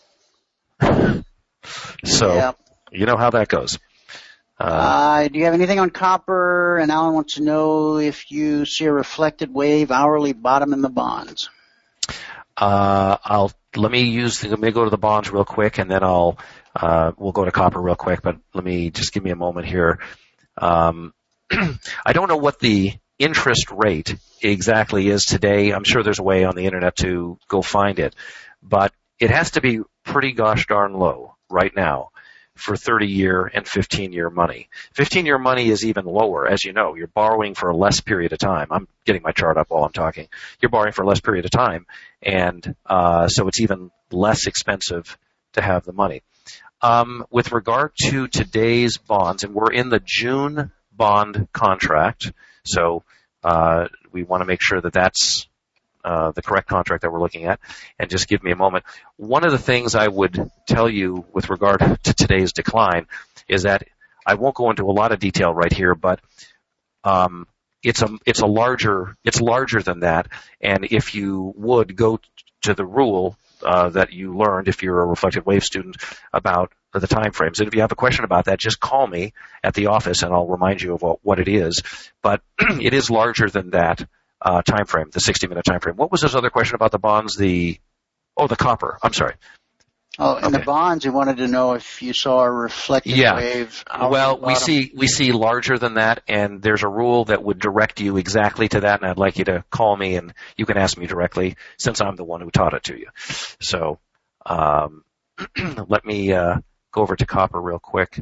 Speaker 7: So,
Speaker 5: Yeah.
Speaker 7: you know how that goes. Uh,
Speaker 5: Uh, do you have anything on copper? And Alan wants to know if you see a reflected wave hourly bottom in the bonds.
Speaker 7: Uh, I'll let me use the, let me go to the bonds real quick, and then I'll uh, we'll go to copper real quick. But let me just give me a moment here. Um, I don't know what the interest rate exactly is today. I'm sure there's a way on the internet to go find it, but it has to be pretty gosh darn low right now for thirty-year and fifteen-year money. fifteen-year money is even lower, as you know. You're borrowing for a less period of time. I'm getting my chart up while I'm talking. You're borrowing for a less period of time, and uh, so it's even less expensive to have the money. Um, with regard to today's bonds, and we're in the June bond contract, so uh, we want to make sure that that's Uh, the correct contract that we're looking at, and just give me a moment. One of the things I would tell you with regard to today's decline is that I won't go into a lot of detail right here, but um, it's a it's a larger it's larger than that. And if you would go to the rule uh, that you learned if you're a reflected wave student about the time frames, and if you have a question about that, just call me at the office and I'll remind you of what, what it is. But it is larger than that. Uh, time frame, the sixty minute time frame. What was this other question about the bonds? The oh, the copper. I'm sorry.
Speaker 5: Oh, in
Speaker 7: Okay.
Speaker 5: the bonds, you wanted to know if you saw a reflected
Speaker 7: Yeah.
Speaker 5: wave. hourly
Speaker 7: Well, we
Speaker 5: bottom.
Speaker 7: see we see larger than that, and there's a rule that would direct you exactly to that. And I'd like you to call me, and you can ask me directly, since I'm the one who taught it to you. So, um, let me uh, go over to copper real quick.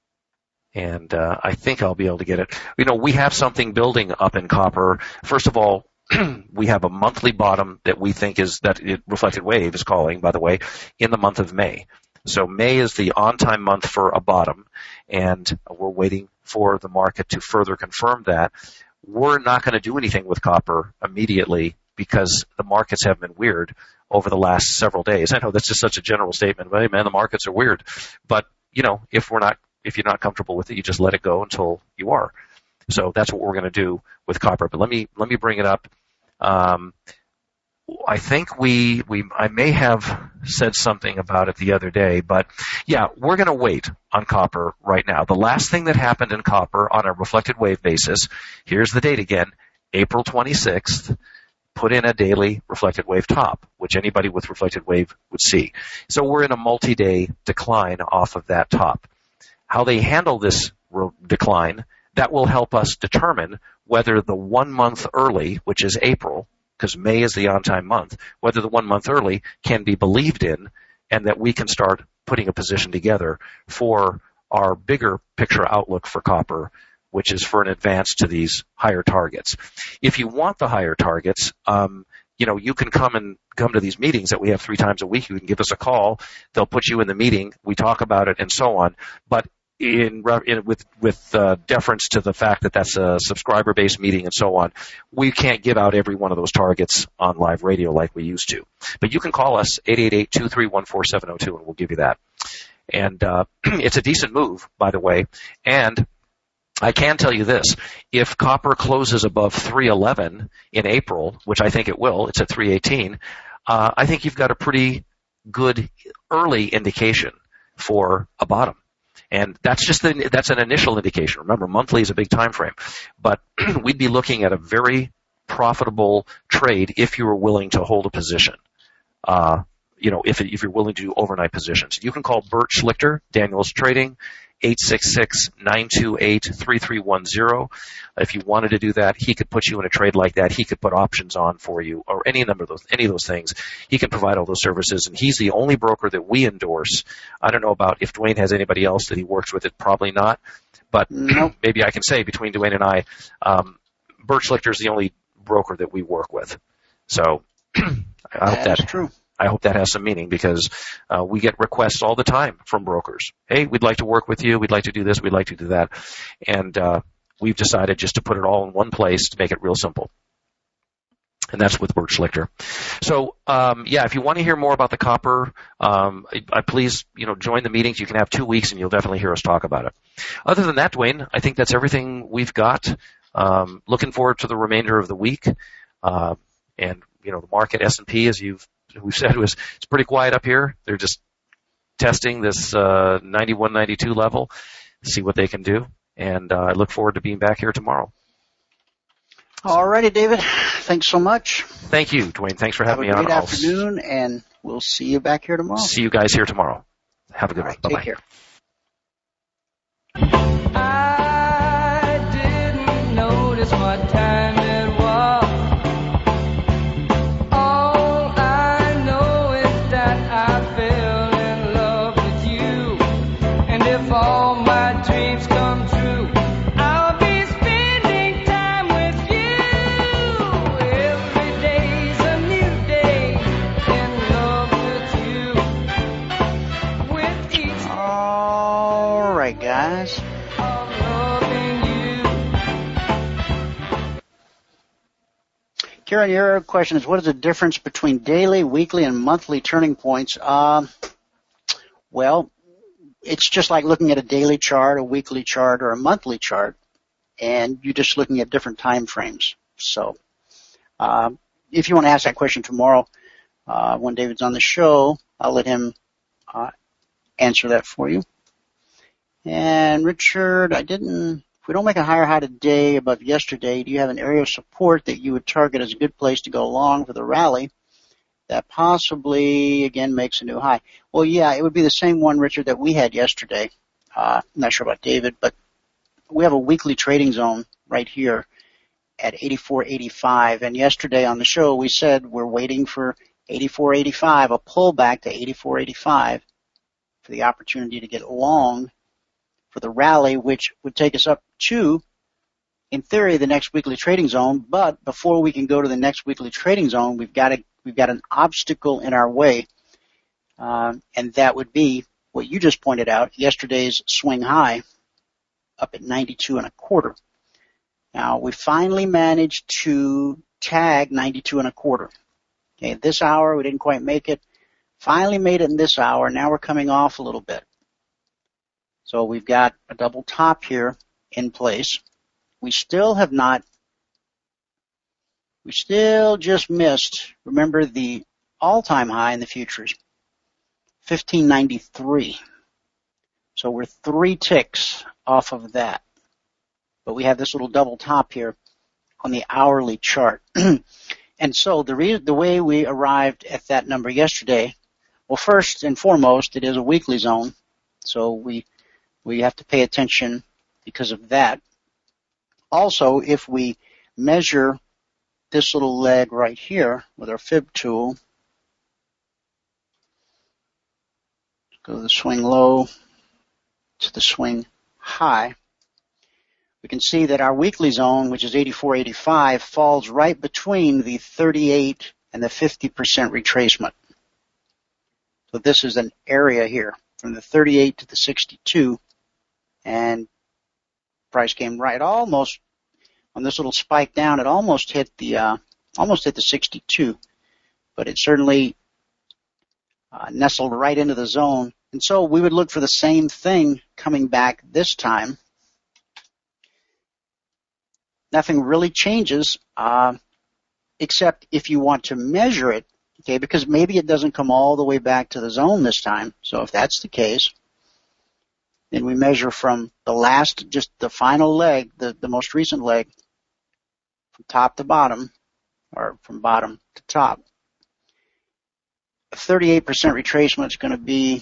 Speaker 7: And uh, I think I'll be able to get it. You know, we have something building up in copper. First of all, we have a monthly bottom that we think is, that it, Reflected Wave is calling, by the way, in the month of May. So May is the on-time month for a bottom, and we're waiting for the market to further confirm that. We're not going to do anything with copper immediately because the markets have been weird over the last several days. I know that's just such a general statement, but hey, man, the markets are weird. But, you know, if we're not, if you're not comfortable with it, you just let it go until you are. So that's what we're going to do with copper. But let me, let me bring it up. Um, I think we, we, I may have said something about it the other day, but yeah, we're going to wait on copper right now. The last thing that happened in copper on a reflected wave basis, here's the date again, April twenty-sixth, put in a daily reflected wave top, which anybody with reflected wave would see. So we're in a multi-day decline off of that top. How they handle this re- decline, that will help us determine whether the one month early, which is April, because May is the on-time month, whether the one month early can be believed in and that we can start putting a position together for our bigger picture outlook for copper, which is for an advance to these higher targets. If you want the higher targets, um, you know, you can come and come to these meetings that we have three times a week. You can give us a call. They'll put you in the meeting. We talk about it and so on. But in, in with with uh, deference to the fact that that's a subscriber-based meeting and so on, we can't give out every one of those targets on live radio like we used to. But you can call us, eight eight eight, two three one, four seven zero two, and we'll give you that. And uh, it's a decent move, by the way. And I can tell you this, if copper closes above three eleven in April, which I think it will, it's at three eighteen, uh, I think you've got a pretty good early indication for a bottom. And that's just the, that's an initial indication. Remember, monthly is a big time frame. But we'd be looking at a very profitable trade if you were willing to hold a position. Uh, you know, if, if you're willing to do overnight positions. You can call Bert Schlichter, Daniels Trading, eight six six, nine two eight, three three one zero. If you wanted to do that, he could put you in a trade like that. He could put options on for you or any number of those, any of those things. He can provide all those services, and he's the only broker that we endorse. I don't know about if Dwayne has anybody else that he works with. It probably not, but nope. Maybe I can say between Dwayne and I, um, Bert Schlichter is the only broker that we work with. So I hope
Speaker 5: That's
Speaker 7: that
Speaker 5: true.
Speaker 7: I hope that has some meaning because uh, we get requests all the time from brokers. Hey, we'd like to work with you. We'd like to do this. We'd like to do that. And uh, we've decided just to put it all in one place to make it real simple. And that's with Bert Schlichter. So, um, yeah, if you want to hear more about the copper, um, I, I please, you know, join the meetings. You can have two weeks and you'll definitely hear us talk about it. Other than that, Dwayne, I think that's everything we've got. Um, looking forward to the remainder of the week. Uh, and, you know, the market S and P, as you've we've said, was it's pretty quiet up here. They're just testing this uh, ninety-one, ninety-two level, see what they can do. And uh, I look forward to being back here tomorrow.
Speaker 5: All righty, David. Thanks so much.
Speaker 7: Thank you, Dwayne. Thanks for having
Speaker 5: me on.
Speaker 7: Have
Speaker 5: a great afternoon, and we'll see you back here tomorrow.
Speaker 7: See you guys here tomorrow. Have a good
Speaker 5: All right,
Speaker 7: one. Bye-bye.
Speaker 5: Take care.
Speaker 2: I didn't notice what time it was. All my dreams come true, I'll be spending time with you. Every day's a new day in love with you. With each
Speaker 5: All right, guys.
Speaker 2: of loving you.
Speaker 5: Karen, your question is, what is the difference between daily, weekly, and monthly turning points? Um, well, it's just like looking at a daily chart, a weekly chart, or a monthly chart, and you're just looking at different time frames. So um, if you want to ask that question tomorrow uh, when David's on the show, I'll let him uh, answer that for you. And Richard, I didn't, if we don't make a higher high today above yesterday, do you have an area of support that you would target as a good place to go long for the rally that possibly, again, makes a new high? Well, yeah, it would be the same one, Richard, that we had yesterday. Uh, I'm not sure about David, but we have a weekly trading zone right here at eighty-four eighty-five. And yesterday on the show, we said we're waiting for eighty-four eighty-five, a pullback to eighty-four eighty-five. for the opportunity to get long for the rally, which would take us up to, in theory, the next weekly trading zone. But before we can go to the next weekly trading zone, we've got a, we've got an obstacle in our way, um, and that would be what you just pointed out, yesterday's swing high up at ninety-two and a quarter. Now, we finally managed to tag ninety-two and a quarter. Okay, this hour, we didn't quite make it. Finally made it in this hour. Now we're coming off a little bit. So we've got a double top here in place. We still have not, we still just missed, remember the all-time high in the futures, fifteen ninety-three. So we're three ticks off of that. But we have this little double top here on the hourly chart. And so the re- the way we arrived at that number yesterday, well, first and foremost, it is a weekly zone. So we we have to pay attention because of that. Also, if we measure this little leg right here with our fib tool, go to the swing low to the swing high, we can see that our weekly zone, which is eighty-four eighty-five, falls right between the thirty-eight and the fifty percent retracement. So this is an area here from the thirty-eight to the sixty-two, and price came right almost on this little spike down. It almost hit the uh, almost hit the sixty-two, but it certainly uh, nestled right into the zone. And so we would look for the same thing coming back this time. Nothing really changes, uh, except if you want to measure it, okay, because maybe it doesn't come all the way back to the zone this time. So if that's the case, then we measure from the last, just the final leg, the, the most recent leg, from top to bottom, or from bottom to top. A thirty-eight percent retracement is going to be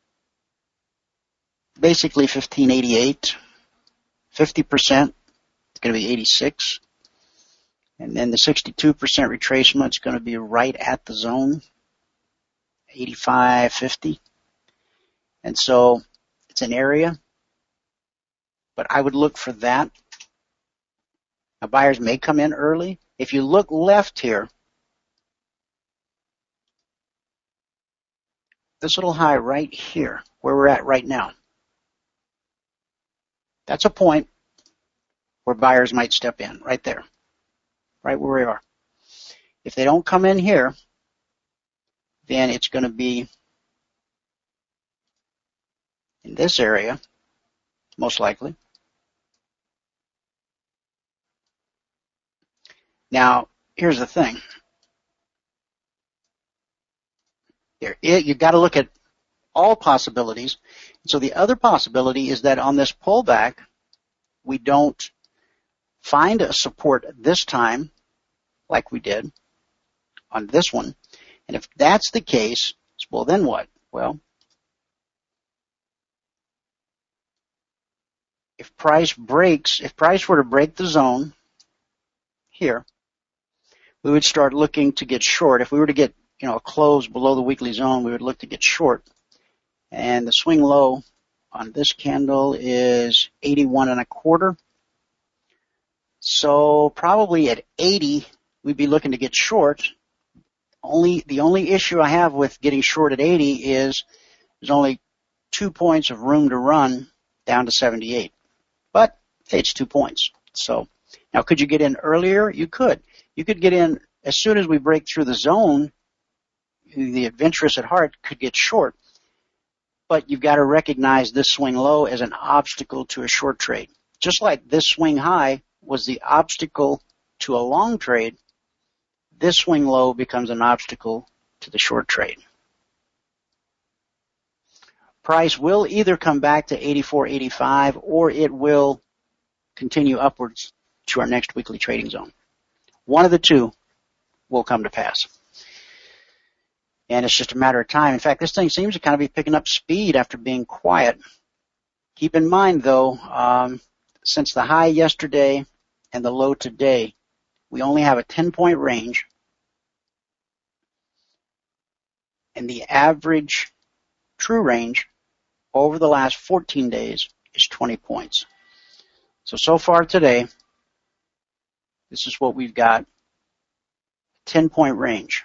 Speaker 5: basically fifteen eighty-eight. fifty percent is going to be eighty-six. And then the sixty-two percent retracement is going to be right at the zone, eighty-five fifty. And so it's an area, but I would look for that. Now, buyers may come in early. If you look left here, this little high right here, where we're at right now, that's a point where buyers might step in, right there, right where we are. If they don't come in here, then it's going to be in this area, most likely. Now, here's the thing. There, it, you've got to look at all possibilities. So the other possibility is that on this pullback, we don't find a support this time like we did on this one. And if that's the case, well, then what? Well, if price breaks, if price were to break the zone here, we would start looking to get short. If we were to get, you know, a close below the weekly zone, we would look to get short. And the swing low on this candle is eighty-one and a quarter. So probably at eighty, we'd be looking to get short. Only, the only issue I have with getting short at eighty is there's only two points of room to run down to seventy-eight. But, hey, it's two points. So, now could you get in earlier? You could. You could get in as soon as we break through the zone. The adventurous at heart could get short. But you've got to recognize this swing low as an obstacle to a short trade. Just like this swing high was the obstacle to a long trade, this swing low becomes an obstacle to the short trade. Price will either come back to eighty-four eighty-five or it will continue upwards to our next weekly trading zone. One of the two will come to pass. And it's just a matter of time. In fact, this thing seems to kind of be picking up speed after being quiet. Keep in mind, though, um, since the high yesterday and the low today, we only have a ten-point range. And the average true range over the last fourteen days is twenty points. So, so far today, this is what we've got, ten-point range.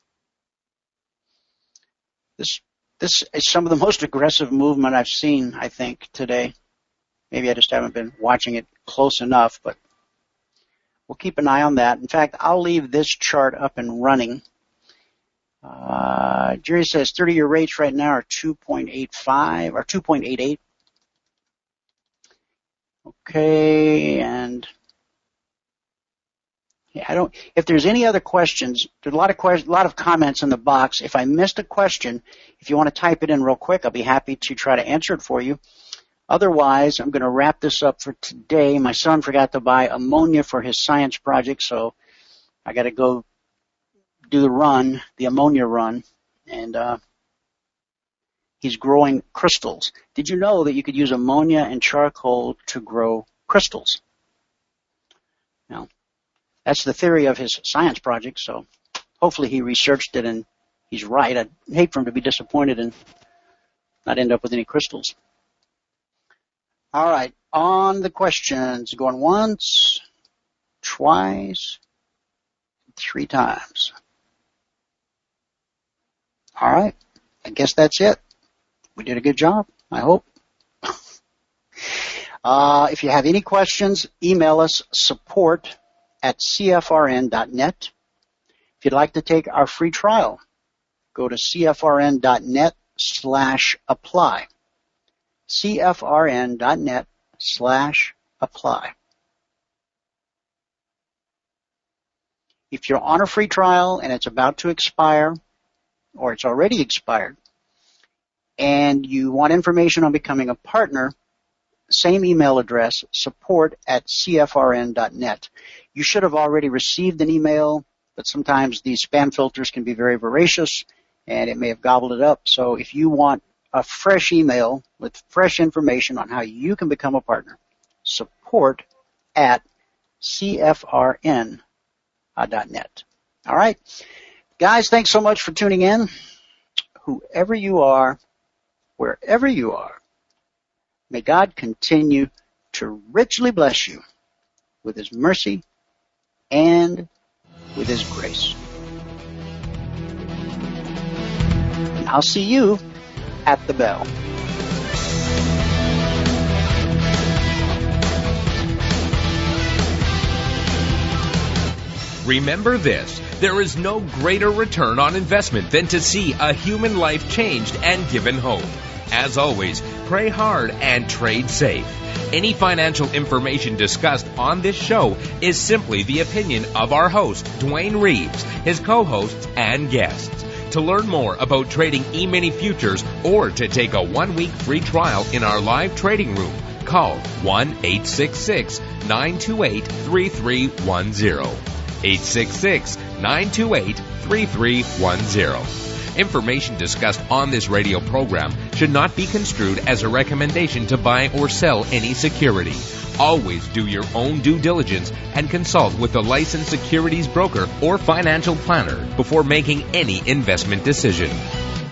Speaker 5: This, this is some of the most aggressive movement I've seen, I think, today. Maybe I just haven't been watching it close enough, but we'll keep an eye on that. In fact, I'll leave this chart up and running. Uh, Jerry says thirty-year rates right now are two point eight five, or two point eight eight. Okay, and yeah, I don't, if there's any other questions, there's a lot of questions, a lot of comments in the box. If I missed a question, if you want to type it in real quick, I'll be happy to try to answer it for you. Otherwise, I'm going to wrap this up for today. My son forgot to buy ammonia for his science project, so I got to go do the run, the ammonia run, and uh, he's growing crystals. Did you know that you could use ammonia and charcoal to grow crystals? Now, that's the theory of his science project, so hopefully he researched it and he's right. I'd hate for him to be disappointed and not end up with any crystals. All right, on the questions, going once, twice, three times. All right, I guess that's it. We did a good job, I hope. uh, if you have any questions, email us support at C F R N dot net. If you'd like to take our free trial, go to C F R N dot net slash apply. C F R N dot net slash apply. If you're on a free trial and it's about to expire, or it's already expired, and you want information on becoming a partner, same email address, support at C F R N dot net. You should have already received an email, but sometimes these spam filters can be very voracious, and it may have gobbled it up. So if you want a fresh email with fresh information on how you can become a partner, support at C F R N dot net. All right. Guys, thanks so much for tuning in. Whoever you are, wherever you are, may God continue to richly bless you with His mercy and with His grace. And I'll see you at the bell.
Speaker 1: Remember this, there is no greater return on investment than to see a human life changed and given hope. As always, pray hard and trade safe. Any financial information discussed on this show is simply the opinion of our host, Dwayne Reeves, his co-hosts, and guests. To learn more about trading E-mini futures or to take a one-week free trial in our live trading room, call one eight six six, nine two eight, three three one zero. eight six six, nine two eight, three three one zero. Information discussed on this radio program should not be construed as a recommendation to buy or sell any security. Always do your own due diligence and consult with a licensed securities broker or financial planner before making any investment decision.